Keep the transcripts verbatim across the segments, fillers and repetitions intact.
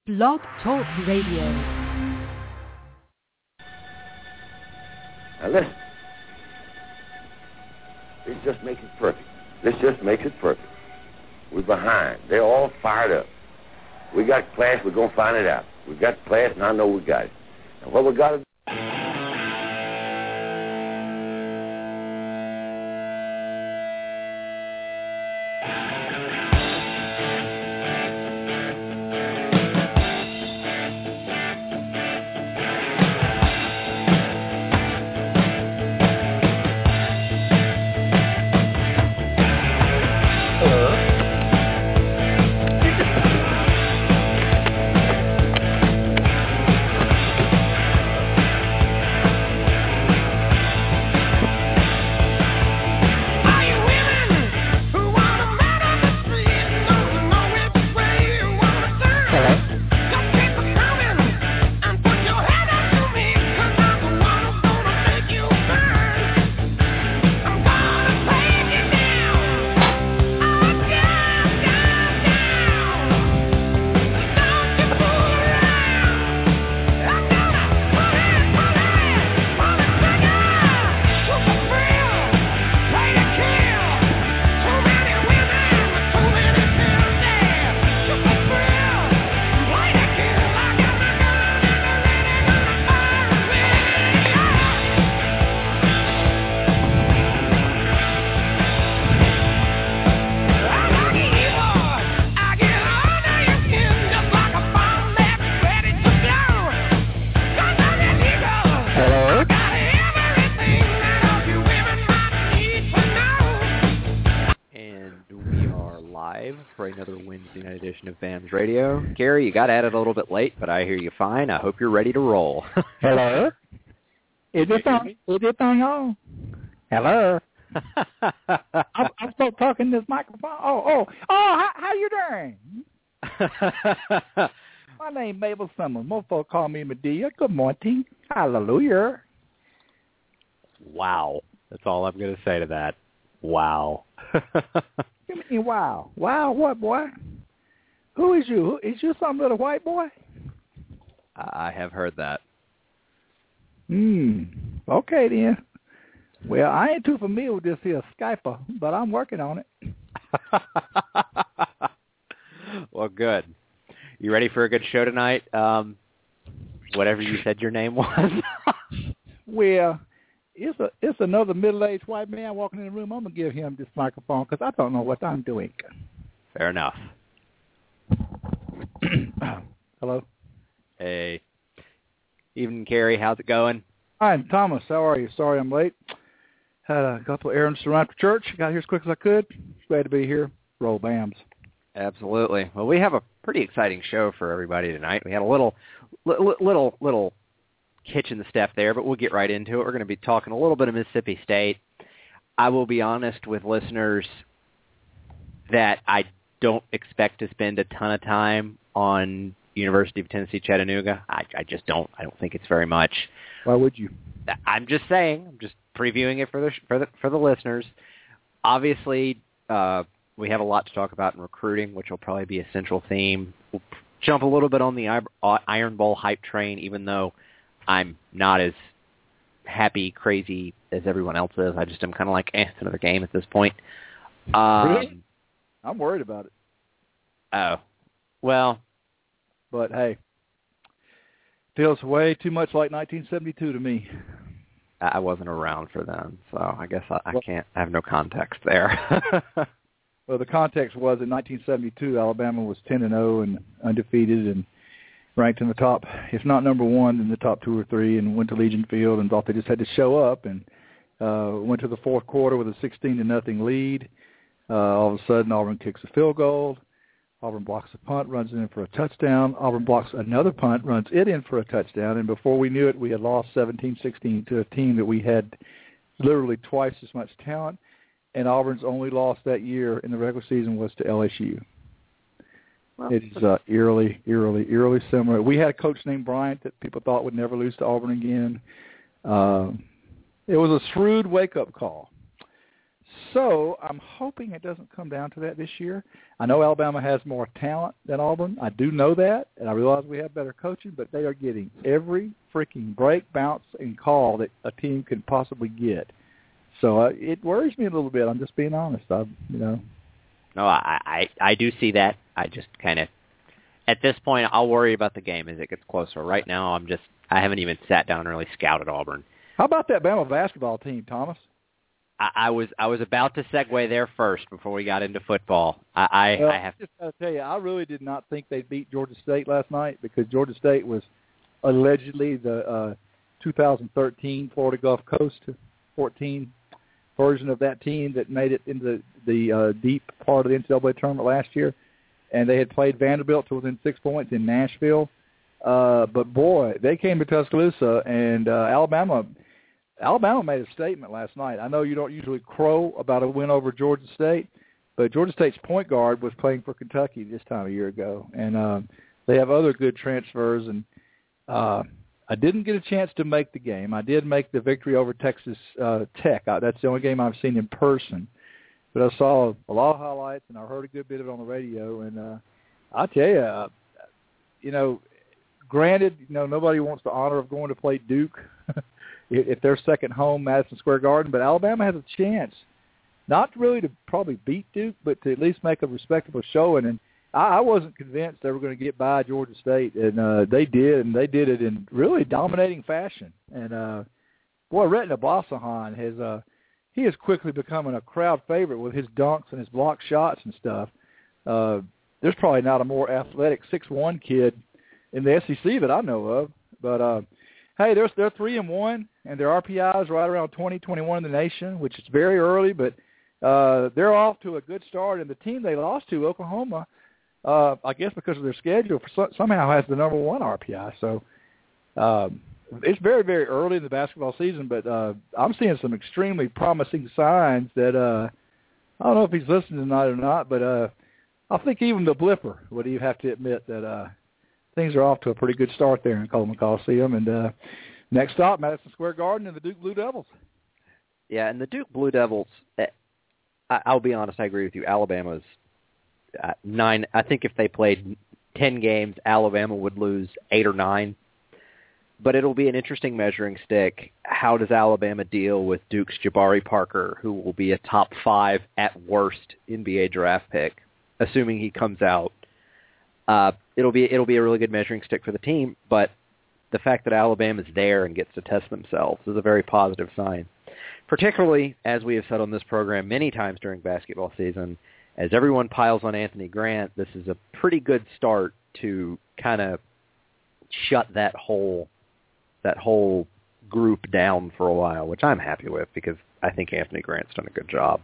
Blog Talk Radio. Now listen. This just makes it perfect. This just makes it perfect. We're behind. They're all fired up. We got class, we're going to find it out. We got class, and I know we got it. And what we got to do... Of Vams Radio. Gary, you got at it a little bit late, but I hear you fine. I hope you're ready to roll. Hello? Is this on? Is this thing on? Hello? I'm, I'm still talking this microphone. Oh, oh, oh, how, how you doing? My name is Mabel Summers. Most folks call me Medea. Good morning. Hallelujah. Wow. That's all I'm going to say to that. Wow. You mean wow? Wow what, boy? Who is you? Is you some little white boy? I have heard that. Hmm. Okay, then. Well, I ain't too familiar with this here Skyper, but I'm working on it. Well, good. You ready for a good show tonight? Um, whatever you said your name was. Well, it's a it's another middle-aged white man walking in the room. I'm going to give him this microphone because I don't know what I'm doing. Fair enough. Hello. Hey. Evening, Carrie. How's it going? Hi, Thomas. How are you? Sorry I'm late. Had a couple of errands to run for church. Got here as quick as I could. Glad to be here. Roll Bams. Absolutely. Well, we have a pretty exciting show for everybody tonight. We had a little, little, little, little hitch in the step there, but we'll get right into it. We're going to be talking a little bit of Mississippi State. I will be honest with listeners that I don't expect to spend a ton of time on University of Tennessee Chattanooga. I, I just don't. I don't think it's very much. Why would you? I'm just saying. I'm just previewing it for the for the for the listeners. Obviously, uh, we have a lot to talk about in recruiting, which will probably be a central theme. We'll jump a little bit on the Iron Bowl hype train, even though I'm not as happy, crazy as everyone else is. I just am kind of like, eh, it's another game at this point. Um, really? I'm worried about it. Oh, well. But, hey, feels way too much like nineteen seventy-two to me. I wasn't around for them, so I guess I, I can't I have no context there. Well, the context was in nineteen seventy-two, Alabama was ten and oh and undefeated and ranked in the top, if not number one, in the top two or three, and went to Legion Field and thought they just had to show up, and uh, went to the fourth quarter with a sixteen to nothing lead. Uh, all of a sudden, Auburn kicks a field goal. Auburn blocks a punt, runs it in for a touchdown. Auburn blocks another punt, runs it in for a touchdown. And before we knew it, we had lost seventeen sixteen to a team that we had literally twice as much talent. And Auburn's only loss that year in the regular season was to L S U. Well, it is uh, eerily, eerily, eerily similar. We had a coach named Bryant that people thought would never lose to Auburn again. Uh, it was a shrewd wake-up call. So I'm hoping it doesn't come down to that this year. I know Alabama has more talent than Auburn. I do know that, and I realize we have better coaching, but they are getting every freaking break, bounce, and call that a team can possibly get. So uh, it worries me a little bit. I'm just being honest. I, you know. No, I, I, I do see that. I just kind of, at this point, I'll worry about the game as it gets closer. Right now, I'm just, I haven't even sat down and really scouted Auburn. How about that Bama basketball team, Thomas? I, I was I was about to segue there first before we got into football. I, I, well, I have just got to tell you, I really did not think they'd beat Georgia State last night because Georgia State was allegedly the uh, two thousand thirteen Florida Gulf Coast fourteen version of that team that made it into the, the uh, deep part of the N C double A tournament last year, and they had played Vanderbilt to within six points in Nashville. Uh, but boy, they came to Tuscaloosa, and uh, Alabama. Alabama made a statement last night. I know you don't usually crow about a win over Georgia State, but Georgia State's point guard was playing for Kentucky this time a year ago, and uh, they have other good transfers. And uh, I didn't get a chance to make the game. I did make the victory over Texas uh, Tech. I, that's the only game I've seen in person. But I saw a lot of highlights, and I heard a good bit of it on the radio. And uh, I tell you, uh, you know, granted, you know, nobody wants the honor of going to play Duke if they're second home, Madison Square Garden, but Alabama has a chance, not really to probably beat Duke, but to at least make a respectable showing. And I, I wasn't convinced they were going to get by Georgia State, and uh, they did, and they did it in really dominating fashion. And, uh, boy, Retna Bossahan has uh, he is quickly becoming a crowd favorite with his dunks and his block shots and stuff. Uh, there's probably not a more athletic six one kid in the S E C that I know of, but uh, hey, they're they're three and one, and their R P I is right around twenty, twenty-one in the nation, which is very early. But uh, they're off to a good start, and the team they lost to, Oklahoma, uh, I guess because of their schedule, for, somehow has the number one R P I. So um, it's very, very early in the basketball season, but uh, I'm seeing some extremely promising signs that uh, I don't know if he's listening tonight or not, but uh, I think even the Blipper would even have to admit that uh, things are off to a pretty good start there in Coleman Coliseum. And uh, next stop, Madison Square Garden and the Duke Blue Devils. Yeah, and the Duke Blue Devils, I, I'll be honest, I agree with you. Alabama's uh, nine. I think if they played ten games, Alabama would lose eight or nine. But it'll be an interesting measuring stick. How does Alabama deal with Duke's Jabari Parker, who will be a top five at worst N B A draft pick, assuming he comes out? Uh, it'll be it'll be a really good measuring stick for the team, but the fact that Alabama's there and gets to test themselves is a very positive sign. Particularly, as we have said on this program many times during basketball season, as everyone piles on Anthony Grant, this is a pretty good start to kind of shut that whole that whole group down for a while, which I'm happy with because I think Anthony Grant's done a good job.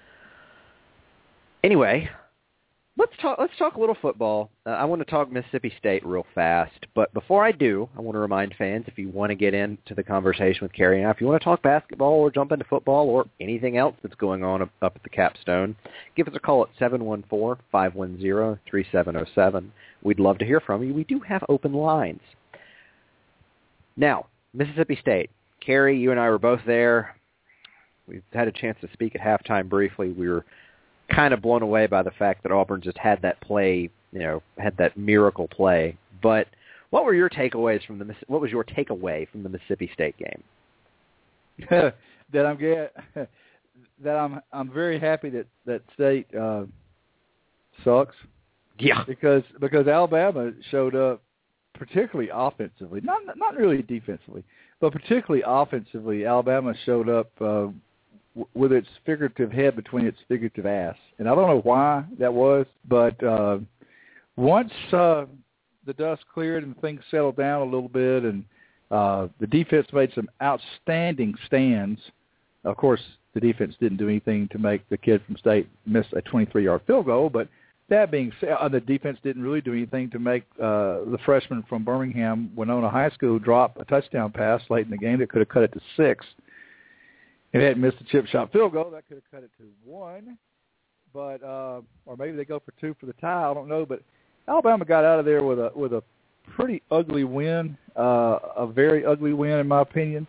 Anyway, let's talk. Let's talk a little football. Uh, I want to talk Mississippi State real fast, but before I do, I want to remind fans if you want to get into the conversation with Carrie and I, if you want to talk basketball or jump into football or anything else that's going on up, up at the Capstone, give us a call at seven one four, five one zero, three seven zero seven. We'd love to hear from you. We do have open lines. Now, Mississippi State. Carrie, you and I were both there. We've had a chance to speak at halftime briefly. We were kind of blown away by the fact that Auburn just had that play, you know, had that miracle play. But what were your takeaways from the? What was your takeaway from the Mississippi State game? that I'm get, that I'm I'm very happy that that State uh, sucks. Yeah, because because Alabama showed up particularly offensively, not not really defensively, but particularly offensively. Alabama showed up uh, w- with its figurative head between its figurative ass, and I don't know why that was, but uh, once uh, the dust cleared and things settled down a little bit, and uh, the defense made some outstanding stands. Of course, the defense didn't do anything to make the kid from State miss a twenty-three-yard field goal, but that being said, uh, the defense didn't really do anything to make uh, the freshman from Birmingham, Winona High School, drop a touchdown pass late in the game that could have cut it to six. If they hadn't missed a chip shot field goal, that could have cut it to one. But uh, or maybe they go for two for the tie. I don't know. But Alabama got out of there with a with a pretty ugly win, uh, a very ugly win in my opinion.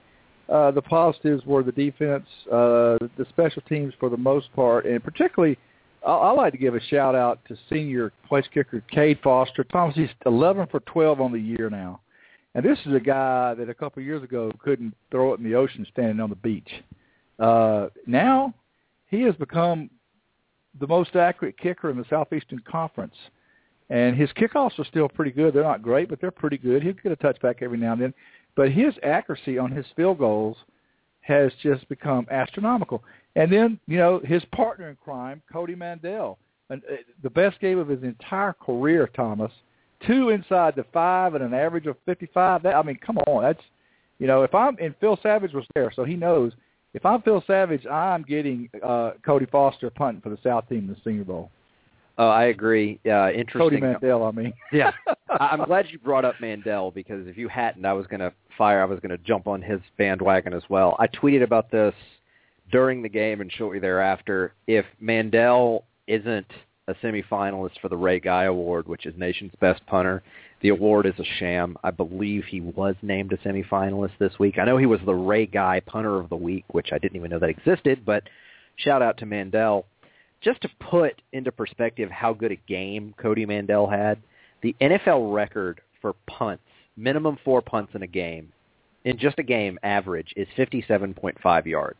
uh, the positives were the defense, uh, the special teams for the most part, and particularly I, I like to give a shout-out to senior place kicker Cade Foster. Thomas, he's eleven for twelve on the year now. And this is a guy that a couple of years ago couldn't throw it in the ocean standing on the beach. Uh, now he has become the most accurate kicker in the Southeastern Conference. And his kickoffs are still pretty good. They're not great, but they're pretty good. He'll get a touchback every now and then. But his accuracy on his field goals has just become astronomical. And then, you know, his partner in crime, Cody Mandel, and, uh, the best game of his entire career, Thomas, two inside the five and an average of fifty-five. That, I mean, come on. That's, you know, if I'm, and Phil Savage was there, so he knows, if I'm Phil Savage, I'm getting uh, Cody Foster punting for the South team in the Senior Bowl. Oh, I agree. Uh, interesting. Cody Mandel, I mean. Yeah. I'm glad you brought up Mandel, because if you hadn't, I was going to fire, I was going to jump on his bandwagon as well. I tweeted about this during the game and shortly thereafter. If Mandel isn't a semifinalist for the Ray Guy Award, which is Nation's Best Punter, the award is a sham. I believe he was named a semifinalist this week. I know he was the Ray Guy Punter of the Week, which I didn't even know that existed, but shout out to Mandel. Just to put into perspective how good a game Cody Mandel had, the N F L record for punts, minimum four punts in a game, in just a game average, is fifty-seven point five yards.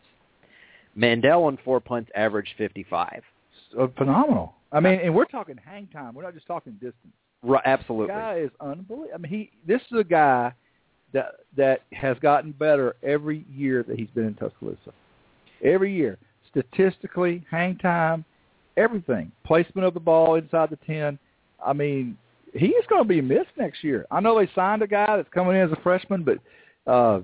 Mandel on four punts averaged fifty-five. So phenomenal. I mean, and we're talking hang time. We're not just talking distance. Right, absolutely. The guy is unbelievable. I mean, he. This is a guy that that has gotten better every year that he's been in Tuscaloosa. Every year. Statistically, hang time, everything. Placement of the ball inside the ten. I mean, he is going to be missed next year. I know they signed a guy that's coming in as a freshman, but, uh,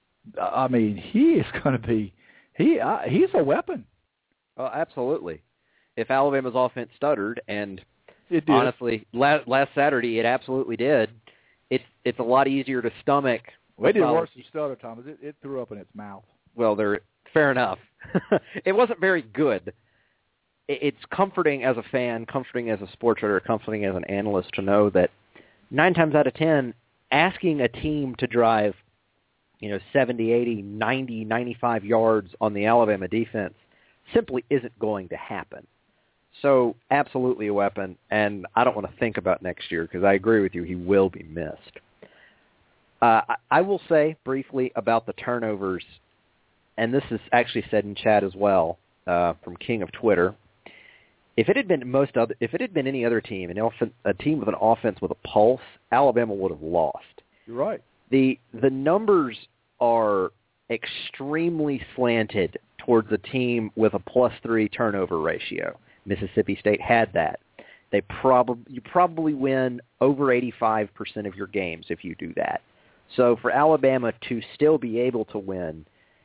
I mean, he is going to be he. Uh, he's a weapon. Oh, absolutely. If Alabama's offense stuttered, and it did. honestly, last, last Saturday it absolutely did, it's it's a lot easier to stomach. Well, it did worse than stutter, Thomas. It, it threw up in its mouth. Well, they're fair enough. It wasn't very good. It's comforting as a fan, comforting as a sports writer, comforting as an analyst to know that nine times out of ten, asking a team to drive, you know, seventy, eighty, ninety, ninety-five yards on the Alabama defense simply isn't going to happen. So absolutely a weapon, and I don't want to think about next year because I agree with you, he will be missed. Uh, I, I will say briefly about the turnovers, and this is actually said in chat as well uh, from King of Twitter. If it had been most other, if it had been any other team, an off- a team with an offense with a pulse, Alabama would have lost. You're right. The the numbers are extremely slanted towards a team with a plus three turnover ratio. Mississippi State had that. They probably you probably win over eighty-five percent of your games if you do that. So for Alabama to still be able to win,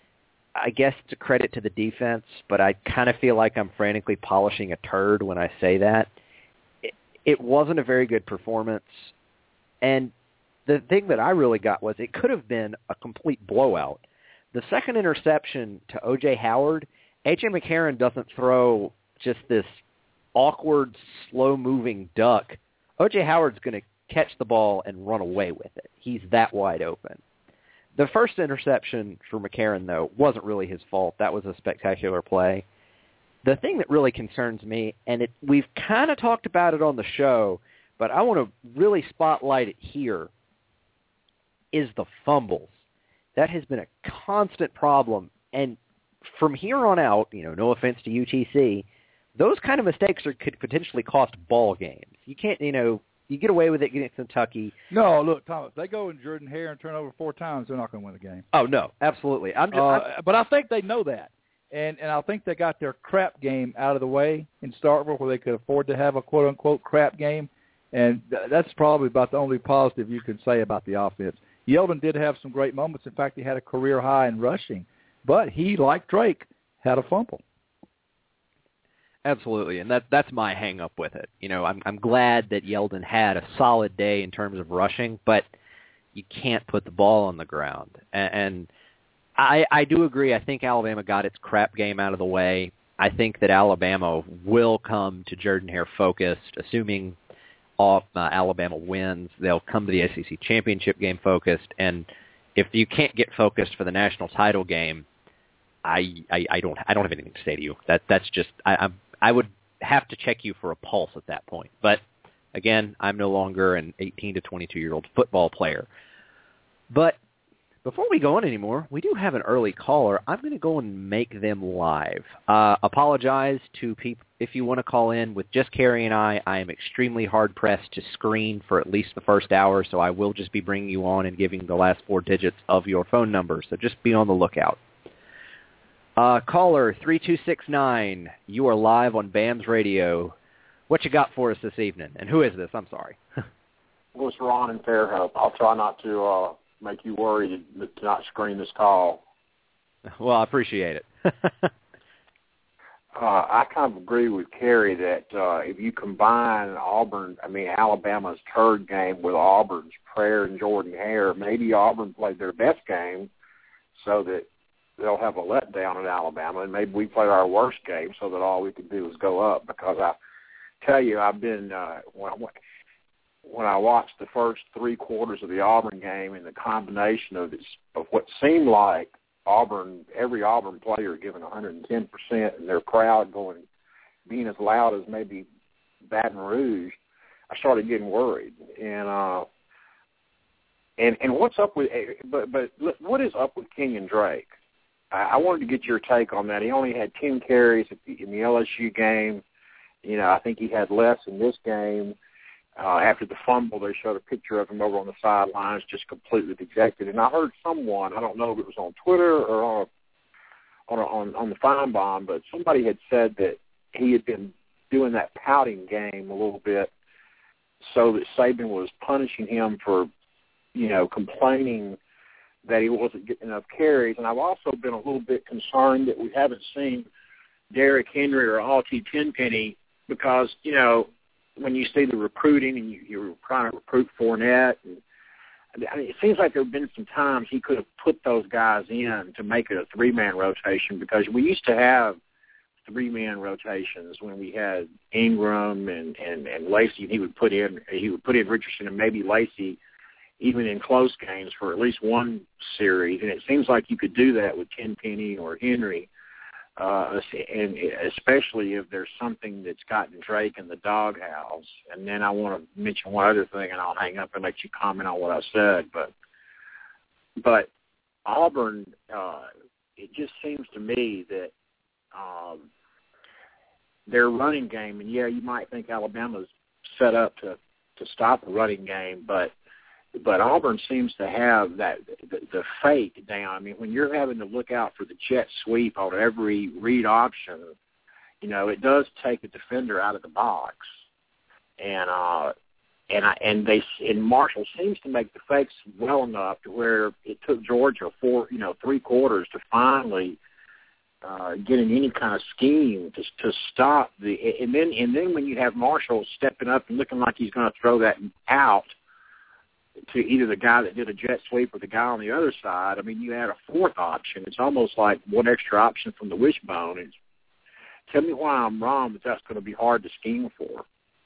I guess it's a credit to the defense, but I kind of feel like I'm frantically polishing a turd when I say that. It, it wasn't a very good performance, and the thing that I really got was it could have been a complete blowout. The second interception to O J Howard, A J McCarron doesn't throw just this awkward, slow-moving duck. O J Howard's going to catch the ball and run away with it. He's that wide open. The first interception for McCarron, though, wasn't really his fault. That was a spectacular play. The thing that really concerns me, and it, we've kind of talked about it on the show, but I want to really spotlight it here, is the fumbles. That has been a constant problem. And from here on out, you know, no offense to U T C, those kind of mistakes are, could potentially cost ball games. You can't, you know, you get away with it against Kentucky. No, look, Thomas, if they go in Jordan Hare and turn over four times, they're not going to win the game. Oh, no, absolutely. I'm just, uh, I'm, but I think they know that. And and I think they got their crap game out of the way in Starkville where they could afford to have a quote-unquote crap game. And th- that's probably about the only positive you can say about the offense. Yeldon did have some great moments. In fact, he had a career high in rushing. But he, like Drake, had a fumble. Absolutely, and that that's my hang-up with it. You know, I'm I'm glad that Yeldon had a solid day in terms of rushing, but you can't put the ball on the ground. And, and I I do agree. I think Alabama got its crap game out of the way. I think that Alabama will come to Jordan-Hare focused, assuming off uh, Alabama wins. They'll come to the S E C championship game focused, and if you can't get focused for the national title game, I, I, I don't I don't have anything to say to you. That that's just I I'm, I would have to check you for a pulse at that point. But again, I'm no longer an eighteen to twenty-two year old football player. But before we go on anymore, we do have an early caller. I'm going to go and make them live. Uh, apologize to people if you want to call in with just Carrie and I. I am extremely hard-pressed to screen for at least the first hour, so I will just be bringing you on and giving the last four digits of your phone number, so just be on the lookout. Uh, caller three two six nine, you are live on B A M S Radio. What you got for us this evening? And who is this? I'm sorry. Well, it's Ron in Fairhope. I'll try not to uh, make you worry to, to not screen this call. Well, I appreciate it. uh, I kind of agree with Kerry that uh, if you combine Auburn, I mean Alabama's third game with Auburn's Prayer and Jordan Hare, maybe Auburn played their best game so that they'll have a letdown at Alabama, and maybe we played our worst game so that all we could do is go up. Because I tell you, I've been uh, when, I, when I watched the first three quarters of the Auburn game and the combination of this, of what seemed like Auburn, every Auburn player giving one hundred ten percent, and their crowd going, being as loud as maybe Baton Rouge, I started getting worried. And uh, and and what's up with? But but what is up with Kenyon Drake? I wanted to get your take on that. He only had ten carries at the, in the L S U game. You know, I think he had less in this game. Uh, after the fumble, they showed a picture of him over on the sidelines, just completely dejected. And I heard someone, I don't know if it was on Twitter or on on on, on the Feinbaum, but somebody had said that he had been doing that pouting game a little bit, so that Saban was punishing him for, you know, complaining that he wasn't getting enough carries. And I've also been a little bit concerned that we haven't seen Derrick Henry or Alti Tenpenny because, you know, when you see the recruiting and you, you're trying to recruit Fournette, and, I mean, it seems like there have been some times he could have put those guys in to make it a three-man rotation, because we used to have three-man rotations when we had Ingram and, and, and Lacey, and he would put in he would put in Richardson and maybe Lacey even in close games for at least one series, and it seems like you could do that with Tenpenny or Henry, uh, and especially if there's something that's gotten Drake in the doghouse. And then I want to mention one other thing, and I'll hang up and let you comment on what I said. But but Auburn, uh, it just seems to me that um, their running game, and yeah, you might think Alabama's set up to, to stop the running game, but But Auburn seems to have that the, the fake down. I mean, when you're having to look out for the jet sweep on every read option, you know, it does take a defender out of the box. And uh, and I, and they and Marshall seems to make the fakes well enough to where it took Georgia four, you know, three quarters to finally uh, get in any kind of scheme to to stop the. And then and then when you have Marshall stepping up and looking like he's going to throw that out to either the guy that did a jet sweep or the guy on the other side, I mean, you add a fourth option. It's almost like one extra option from the wishbone. It's, tell me why I'm wrong, but that's going to be hard to scheme for.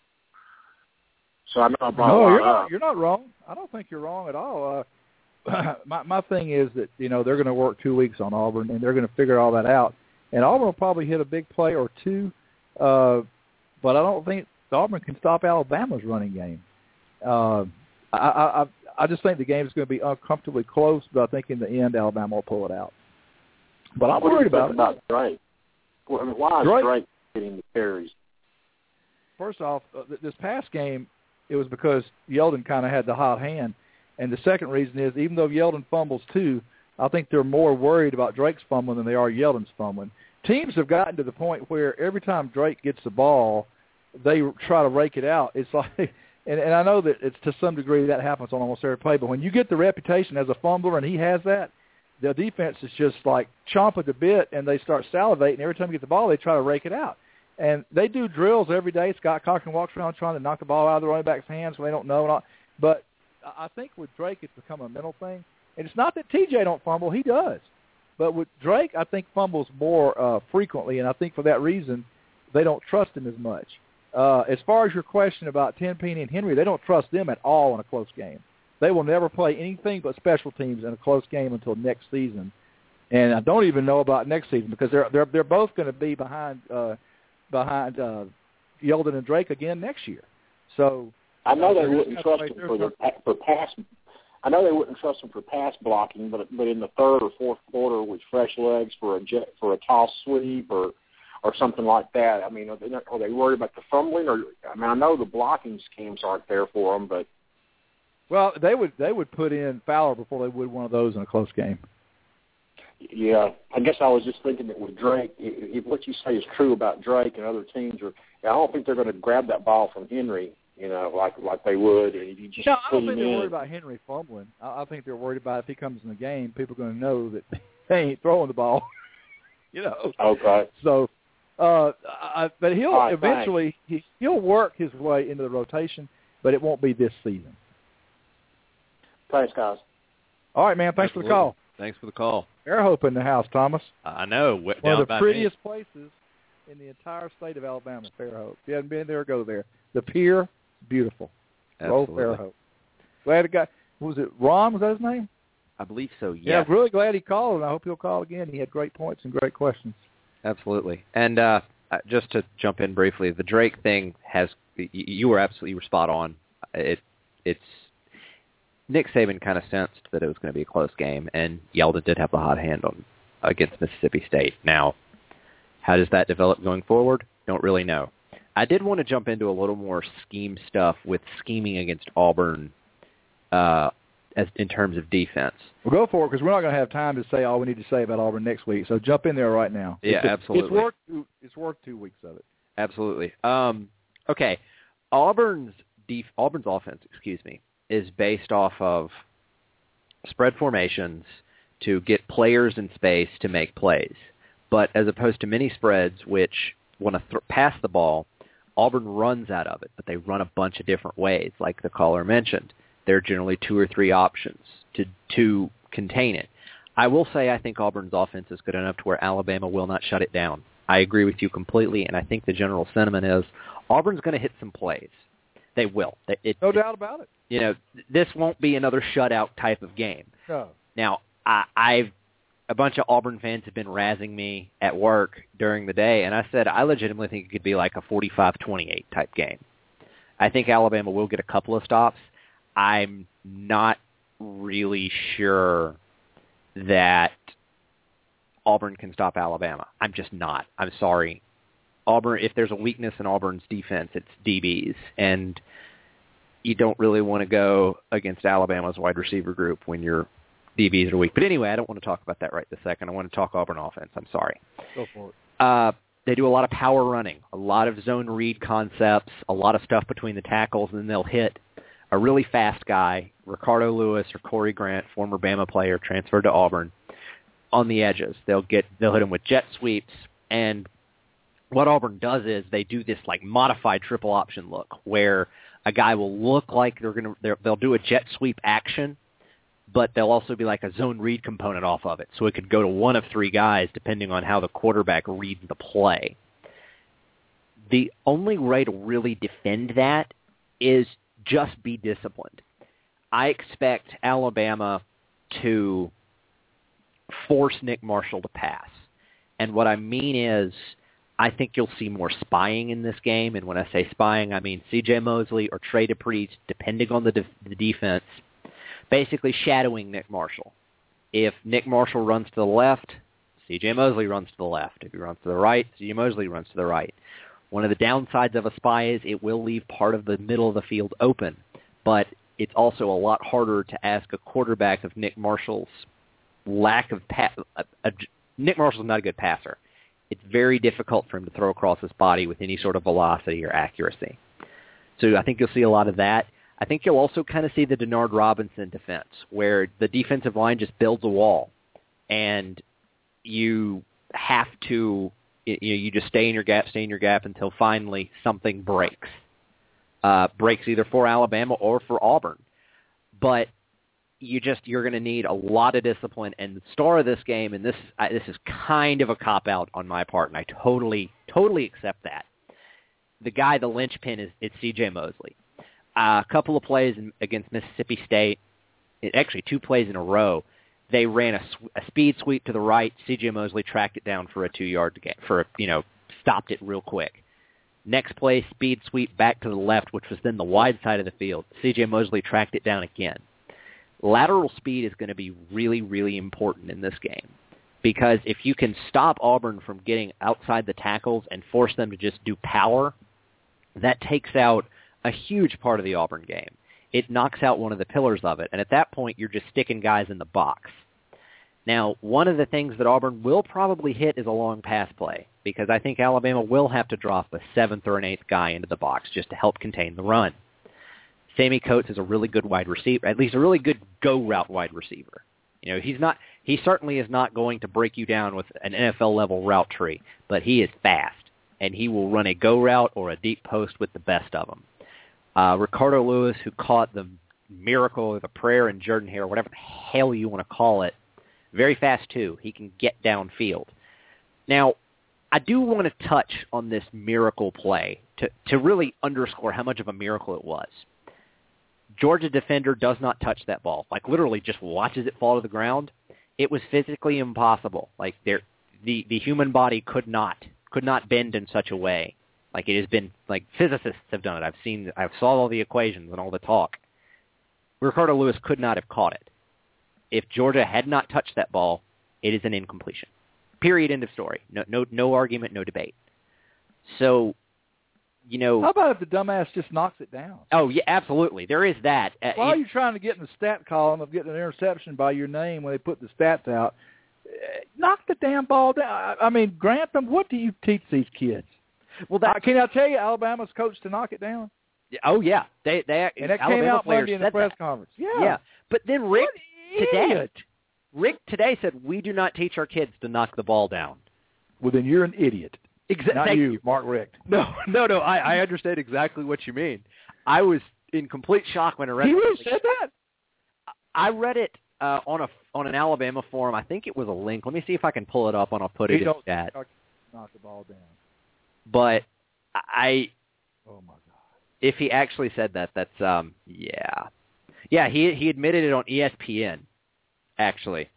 So I know I brought no, a you're lot not, up. You're not wrong. I don't think you're wrong at all. Uh, my my thing is that, you know, they're going to work two weeks on Auburn, and they're going to figure all that out. And Auburn will probably hit a big play or two, uh, but I don't think Auburn can stop Alabama's running game. Uh, I, I I just think the game is going to be uncomfortably close, but I think in the end Alabama will pull it out. But I'm what worried do you about think it. about Drake? Well, I mean, why is Drake, Drake getting the carries? First off, uh, this past game, it was because Yeldon kind of had the hot hand. And the second reason is, even though Yeldon fumbles too, I think they're more worried about Drake's fumbling than they are Yeldon's fumbling. Teams have gotten to the point where every time Drake gets the ball, they try to rake it out. It's like... And, and I know that it's to some degree that happens on almost every play, but when you get the reputation as a fumbler, and he has that, the defense is just like chomp at the bit, and they start salivating. Every time you get the ball, they try to rake it out. And they do drills every day. Scott Cochran walks around trying to knock the ball out of the running back's hands when they don't know. And all. But I think with Drake, it's become a mental thing. And it's not that T J don't fumble. He does. But with Drake, I think fumbles more uh, frequently, and I think for that reason they don't trust him as much. Uh, as far as your question about Tenpenny and Henry, they don't trust them at all in a close game. they will never play anything but special teams in a close game until next season. And I don't even know about next season because they're they're they're both going to be behind uh, behind uh, Yeldon and Drake again next year. So I know uh, they wouldn't trust him for the for pass. I know they wouldn't trust him for pass blocking, but but in the third or fourth quarter with fresh legs for a jet, for a toss sweep or or something like that. I mean, are they, are they worried about the fumbling? Or I mean, I know the blocking schemes aren't there for them, but well, they would they would put in Fowler before they would one of those in a close game. Yeah, I guess I was just thinking that with Drake, if, if what you say is true about Drake and other teams, are, I don't think they're going to grab that ball from Henry, you know, like like they would. And if you just no, I put don't think him they're in, worried about Henry fumbling. I, I think they're worried about if he comes in the game, people are going to know that they ain't throwing the ball. you know. Okay. So, uh, I, but he'll right, eventually he, he'll work his way into the rotation, but it won't be this season. Thanks, guys. All right, man. Thanks Absolutely. for the call. Thanks for the call. Airhope in the house, Thomas. I know. One of the prettiest me. places in the entire state of Alabama, Fairhope. If you haven't been there, go there. The pier, beautiful. Roll Fairhope. Glad it got, what was it, Ron, was that his name? I believe so, yes. Yeah, I'm really glad he called, and I hope he'll call again. He had great points and great questions. Absolutely. And uh, just to jump in briefly, the Drake thing has, you were absolutely, you were spot on. It, it's, Nick Saban kind of sensed that it was going to be a close game, and Yeldon did have the hot hand on against Mississippi State. Now, how does that develop going forward? Don't really know. I did want to jump into a little more scheme stuff with scheming against Auburn uh, as in terms of defense. Well, go for it, because we're not going to have time to say all we need to say about Auburn next week, so jump in there right now. Yeah, it's, absolutely. It's worth, two, it's worth two weeks of it. Absolutely. Um, okay, Auburn's def- Auburn's offense, excuse me, is based off of spread formations to get players in space to make plays. But as opposed to many spreads which want to th- pass the ball, Auburn runs out of it, but they run a bunch of different ways, like the caller mentioned. There are generally two or three options to to contain it. I will say I think Auburn's offense is good enough to where Alabama will not shut it down. I agree with you completely, and I think the general sentiment is Auburn's going to hit some plays. They will. It, it, no doubt about it. You know, this won't be another shutout type of game. No. Now, I, I've a bunch of Auburn fans have been razzing me at work during the day, and I said I legitimately think it could be like a forty-five twenty-eight type game. I think Alabama will get a couple of stops. I'm not really sure that Auburn can stop Alabama. I'm just not. I'm sorry. Auburn, if there's a weakness in Auburn's defense, it's D Bs, and you don't really want to go against Alabama's wide receiver group when your D Bs are weak. But anyway, I don't want to talk about that right this second. I want to talk Auburn offense. I'm sorry. Go for it. Uh, they do a lot of power running, a lot of zone read concepts, a lot of stuff between the tackles, and then they'll hit a really fast guy, Ricardo Lewis or Corey Grant, former Bama player, transferred to Auburn, on the edges. They'll get they'll hit him with jet sweeps, and what Auburn does is they do this like modified triple option look where a guy will look like they're going to they'll do a jet sweep action, but they'll also be like a zone read component off of it. So it could go to one of three guys depending on how the quarterback reads the play. The only way to really defend that is just be disciplined. I expect Alabama to force Nick Marshall to pass. And what I mean is I think you'll see more spying in this game. And when I say spying, I mean C J Mosley or Trey Dupree, depending on the, de- the defense, basically shadowing Nick Marshall. If Nick Marshall runs to the left, C J Mosley runs to the left. If he runs to the right, C J Mosley runs to the right. One of the downsides of a spy is it will leave part of the middle of the field open, but it's also a lot harder to ask a quarterback of Nick Marshall's lack of pass. A, a, Nick Marshall's not a good passer. It's very difficult for him to throw across his body with any sort of velocity or accuracy. So I think you'll see a lot of that. I think you'll also kind of see the Denard Robinson defense, where the defensive line just builds a wall, and you have to, you know, you just stay in your gap, stay in your gap until finally something breaks. Uh, breaks either for Alabama or for Auburn. But you just, you're going to need a lot of discipline. And the star of this game, and this, I, this is kind of a cop-out on my part, and I totally, totally accept that. The guy, the linchpin, is it's C J Mosley. Uh, a couple of plays in, against Mississippi State, actually two plays in a row, they ran a, a speed sweep to the right. C J Mosley tracked it down for a two-yard game, for a, you know, stopped it real quick. Next play, speed sweep back to the left, which was then the wide side of the field. C J Mosley tracked it down again. Lateral speed is going to be really, really important in this game because if you can stop Auburn from getting outside the tackles and force them to just do power, that takes out a huge part of the Auburn game. It knocks out one of the pillars of it, and at that point, you're just sticking guys in the box. Now, one of the things that Auburn will probably hit is a long pass play, because I think Alabama will have to drop a seventh or an eighth guy into the box just to help contain the run. Sammy Coates is a really good wide receiver, at least a really good go-route wide receiver. You know, he's not, he certainly is not going to break you down with an N F L-level route tree, but he is fast, and he will run a go route or a deep post with the best of them. Uh, Ricardo Lewis, who caught the miracle or the prayer in Jordan Hare, whatever the hell you want to call it, very fast too. He can get downfield. Now, I do want to touch on this miracle play to, to really underscore how much of a miracle it was. Georgia defender does not touch that ball. Like, literally just watches it fall to the ground. It was physically impossible. Like, there, the, the human body could not, could not bend in such a way. Like, it has been, like, physicists have done it. I've seen, I've saw all the equations and all the talk. Ricardo Lewis could not have caught it. If Georgia had not touched that ball, it is an incompletion. Period, end of story. No, no, no argument, no debate. So, you know. How about if the dumbass just knocks it down? Oh, yeah, absolutely. There is that. Why uh, are you trying to get in the stat column of getting an interception by your name when they put the stats out? Knock the damn ball down. I mean, Grantham, what do you teach these kids? Well, that, uh, can I tell you, Alabama's coach to knock it down? Oh yeah, they they and that Alabama came out players Monday in the said press that. conference. Yeah, yeah. But then Rick today, idiot. Rick today said we do not teach our kids to knock the ball down. Well, then you're an idiot. Exactly. Not you, Mark Richt. No, no, no. I, I understand exactly what you mean. I was in complete shock when I read. He it. really said that. I read it uh, on a on an Alabama forum. I think it was a link. Let me see if I can pull it up and I'll put it he in don't chat. Knock the ball down. But I. Oh my God. If he actually said that, that's um yeah, yeah. He he admitted it on E S P N, actually.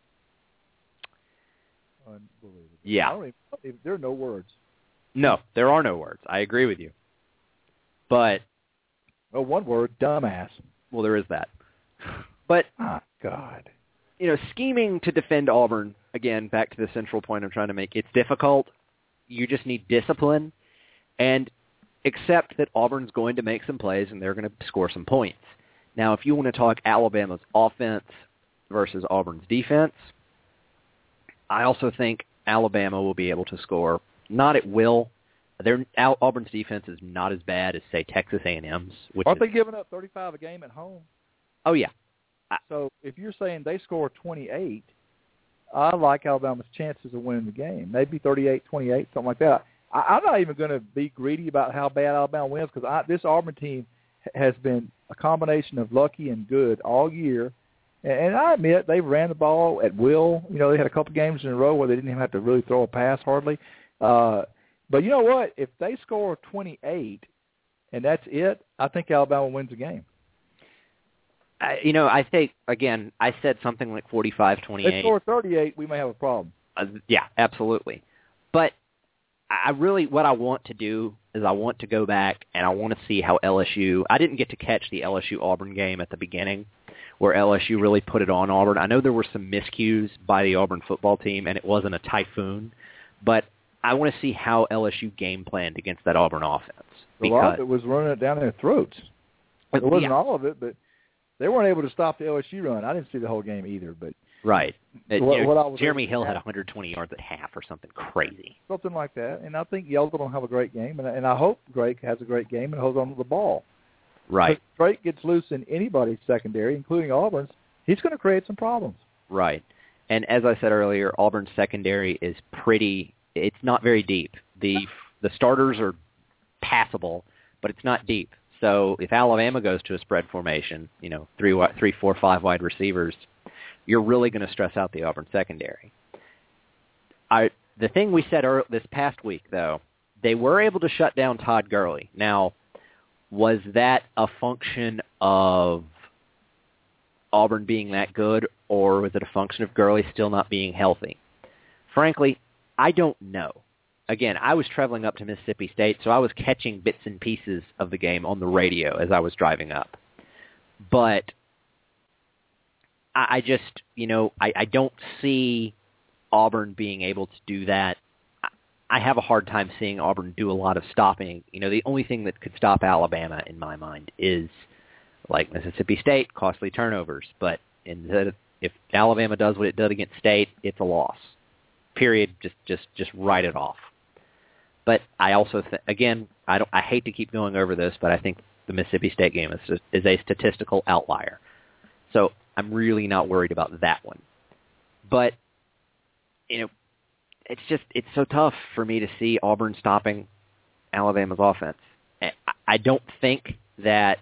Unbelievable. Yeah. I don't even, there are no words. No, there are no words. I agree with you. But oh, one word, dumbass. Well, there is that. But oh, God, you know, scheming to defend Auburn again. Back to the central point I'm trying to make. It's difficult. You just need discipline, and accept that Auburn's going to make some plays and they're going to score some points. Now, if you want to talk Alabama's offense versus Auburn's defense, I also think Alabama will be able to score, not at will. Their Auburn's defense is not as bad as, say, Texas A and M's. Which Aren't is, they giving up thirty-five a game at home? Oh, yeah. I, so if you're saying they score twenty-eight, I like Alabama's chances of winning the game. Maybe thirty-eight twenty-eight, something like that. I, I'm not even going to be greedy about how bad Alabama wins because this Auburn team has been a combination of lucky and good all year. And, and I admit they ran the ball at will. You know, they had a couple games in a row where they didn't even have to really throw a pass hardly. Uh, but you know what? If they score twenty-eight and that's it, I think Alabama wins the game. I, you know, I think, again, I said something like forty-five twenty-eight. If they score thirty-eight, we may have a problem. Uh, yeah, absolutely. But I really, what I want to do is I want to go back and I want to see how L S U, I didn't get to catch the L S U-Auburn game at the beginning where L S U really put it on Auburn. I know there were some miscues by the Auburn football team and it wasn't a typhoon, but I want to see how L S U game planned against that Auburn offense. A lot of it was running it down their throats. It wasn't yeah. all of it, but they weren't able to stop the L S U run. I didn't see the whole game either, but right. It, what, you know, what I was Jeremy Hill had one hundred twenty yards at half or something crazy. Something like that. And I think Yeldon will have a great game, and, and I hope Drake has a great game and holds on to the ball. Right. If Drake gets loose in anybody's secondary, including Auburn's, he's going to create some problems. Right. And as I said earlier, Auburn's secondary is pretty – it's not very deep. The the starters are passable, but it's not deep. So if Alabama goes to a spread formation, you know, three, three, four, five wide receivers, you're really going to stress out the Auburn secondary. I the thing we said early, this past week, though, they were able to shut down Todd Gurley. Now, was that a function of Auburn being that good, or was it a function of Gurley still not being healthy? Frankly, I don't know. Again, I was traveling up to Mississippi State, so I was catching bits and pieces of the game on the radio as I was driving up. But I, I just, you know, I, I don't see Auburn being able to do that. I, I have a hard time seeing Auburn do a lot of stopping. You know, the only thing that could stop Alabama, in my mind, is like Mississippi State, costly turnovers. But in, if Alabama does what it did against State, it's a loss. Period. Just, just, just write it off. But I also, th- again, I don't. I hate to keep going over this, but I think the Mississippi State game is is a statistical outlier. So I'm really not worried about that one. But you know, it's just it's so tough for me to see Auburn stopping Alabama's offense. I, I don't think that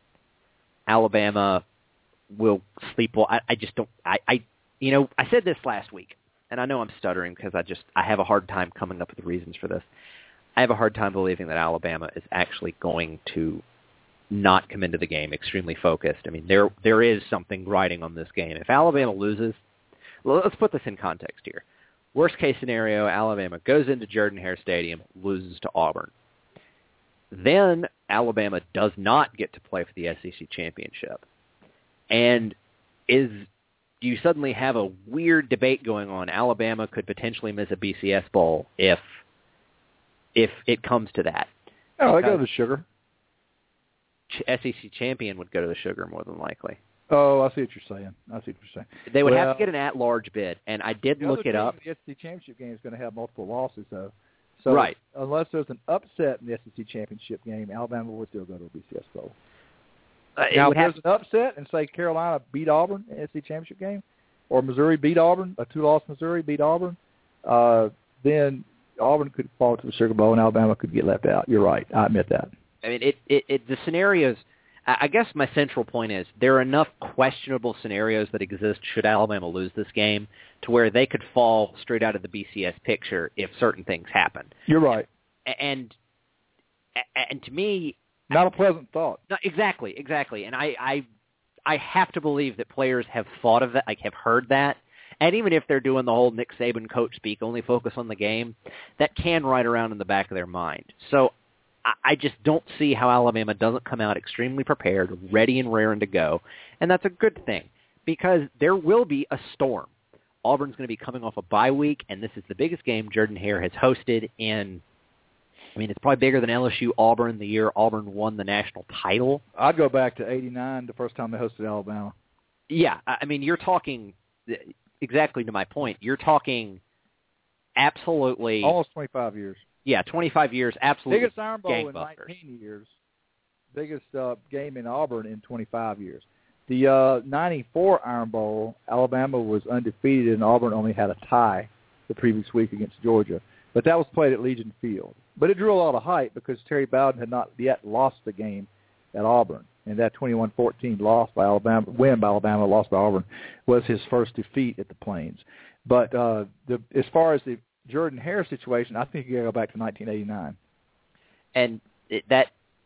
Alabama will sleep well. I, I just don't. I, I you know I said this last week. And I know I'm stuttering because I just I have a hard time coming up with the reasons for this. I have a hard time believing that Alabama is actually going to not come into the game extremely focused. I mean, there there is something riding on this game. If Alabama loses, well, let's put this in context here. Worst case scenario, Alabama goes into Jordan-Hare Stadium, loses to Auburn. Then Alabama does not get to play for the S E C championship. And is you suddenly have a weird debate going on. Alabama could potentially miss a B C S bowl if if it comes to that. Oh, they go to the Sugar. S E C champion would go to the Sugar more than likely. Oh, I see what you're saying. I see what you're saying. They would well, have to get an at-large bid, and I did look it up. The S E C championship game is going to have multiple losses, though. So right. Unless there's an upset in the S E C championship game, Alabama would still go to a B C S bowl. Uh, now, if have there's an upset and, say, Carolina beat Auburn in the S E C championship game, or Missouri beat Auburn, a two-loss Missouri beat Auburn, uh, then Auburn could fall to the Sugar Bowl and Alabama could get left out. You're right. I admit that. I mean, it, it, it the scenarios, I guess my central point is there are enough questionable scenarios that exist should Alabama lose this game to where they could fall straight out of the B C S picture if certain things happen. You're right. And, and, and to me, not a pleasant thought. No, exactly, exactly. And I, I, I have to believe that players have thought of that, like have heard that. And even if they're doing the whole Nick Saban coach speak, only focus on the game, that can ride around in the back of their mind. So I, I just don't see how Alabama doesn't come out extremely prepared, ready and raring to go. And that's a good thing because there will be a storm. Auburn's going to be coming off a bye week, and this is the biggest game Jordan-Hare has hosted in, I mean, it's probably bigger than L S U Auburn the year Auburn won the national title. I'd go back to eighty-nine, the first time they hosted Alabama. Yeah, I mean, you're talking, exactly to my point, you're talking absolutely. Almost twenty-five years. Yeah, twenty-five years, absolutely. Biggest Iron Bowl in gangbusters. nineteen years. Biggest uh, game in Auburn in twenty-five years. The uh, ninety-four Iron Bowl, Alabama was undefeated and Auburn only had a tie the previous week against Georgia. But that was played at Legion Field. But it drew a lot of hype because Terry Bowden had not yet lost the game at Auburn. And that twenty-one fourteen loss by Alabama, win by Alabama, loss by Auburn, was his first defeat at the Plains. But uh, the, as far as the Jordan-Hare situation, I think you got to go back to nineteen eighty-nine. And it, that,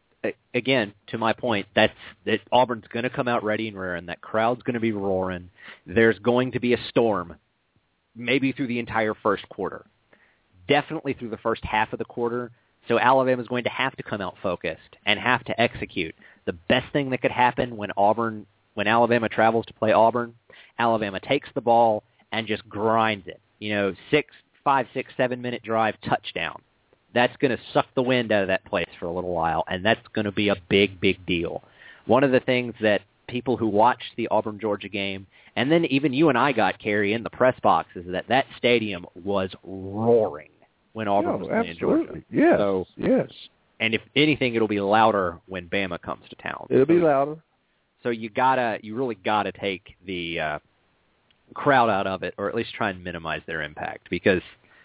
again, to my point, that's that Auburn's going to come out ready and raring. That crowd's going to be roaring. There's going to be a storm, maybe through the entire first quarter. Definitely through the first half of the quarter. So Alabama's going to have to come out focused and have to execute. The best thing that could happen when Auburn, when Alabama travels to play Auburn, Alabama takes the ball and just grinds it. You know, six, five, six, seven minute drive, touchdown. That's going to suck the wind out of that place for a little while, and that's going to be a big, big deal. One of the things that people who watched the Auburn-Georgia game, and then even you and I got, Kerry, in the press box, is that that stadium was roaring when Auburn no, was playing absolutely. Georgia. Yes, so, yes. And if anything, it'll be louder when Bama comes to town. It'll so, be louder. So you gotta, you really gotta take the uh, crowd out of it, or at least try and minimize their impact, because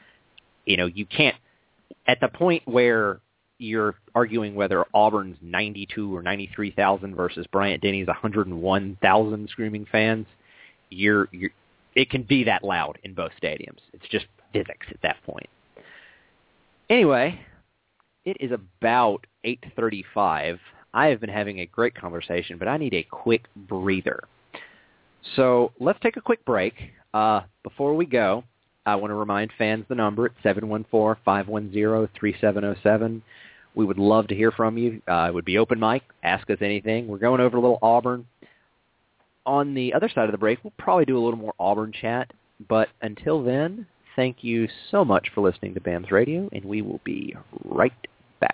you know you can't. At the point where you're arguing whether Auburn's ninety-two or ninety-three thousand versus Bryant Denny's one hundred one thousand screaming fans, you're, you're it can be that loud in both stadiums. It's just physics at that point. Anyway, it is about eight thirty-five. I have been having a great conversation, but I need a quick breather. So let's take a quick break. Uh, before we go, I want to remind fans the number. It's seven one four, five one zero, three seven zero seven. We would love to hear from you. Uh, it would be open mic. Ask us anything. We're going over a little Auburn. On the other side of the break, we'll probably do a little more Auburn chat. But until then, thank you so much for listening to B A M S Radio, and we will be right back.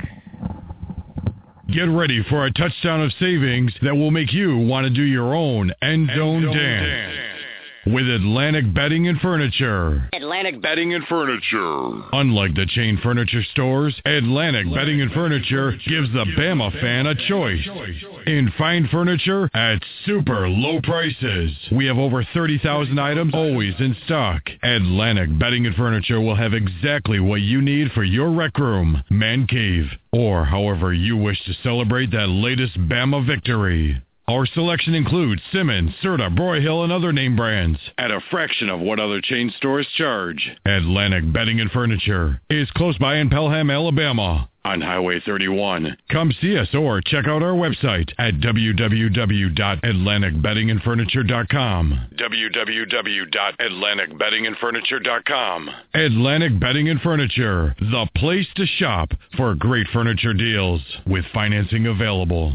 Get ready for a touchdown of savings that will make you want to do your own end zone dance. dance. With Atlantic Bedding and Furniture. Atlantic Bedding and Furniture. Unlike the chain furniture stores, Atlantic Bedding and Furniture gives the Bama fan a choice in fine furniture at super low prices. We have over thirty thousand items always in stock. Atlantic Bedding and Furniture will have exactly what you need for your rec room, man cave, or however you wish to celebrate that latest Bama victory. Our selection includes Simmons, Serta, Broyhill, and other name brands at a fraction of what other chain stores charge. Atlantic Bedding and Furniture is close by in Pelham, Alabama on Highway thirty-one. Come see us or check out our website at w w w dot atlantic bedding and furniture dot com. w w w dot atlantic bedding and furniture dot com. Atlantic Bedding and Furniture, the place to shop for great furniture deals with financing available.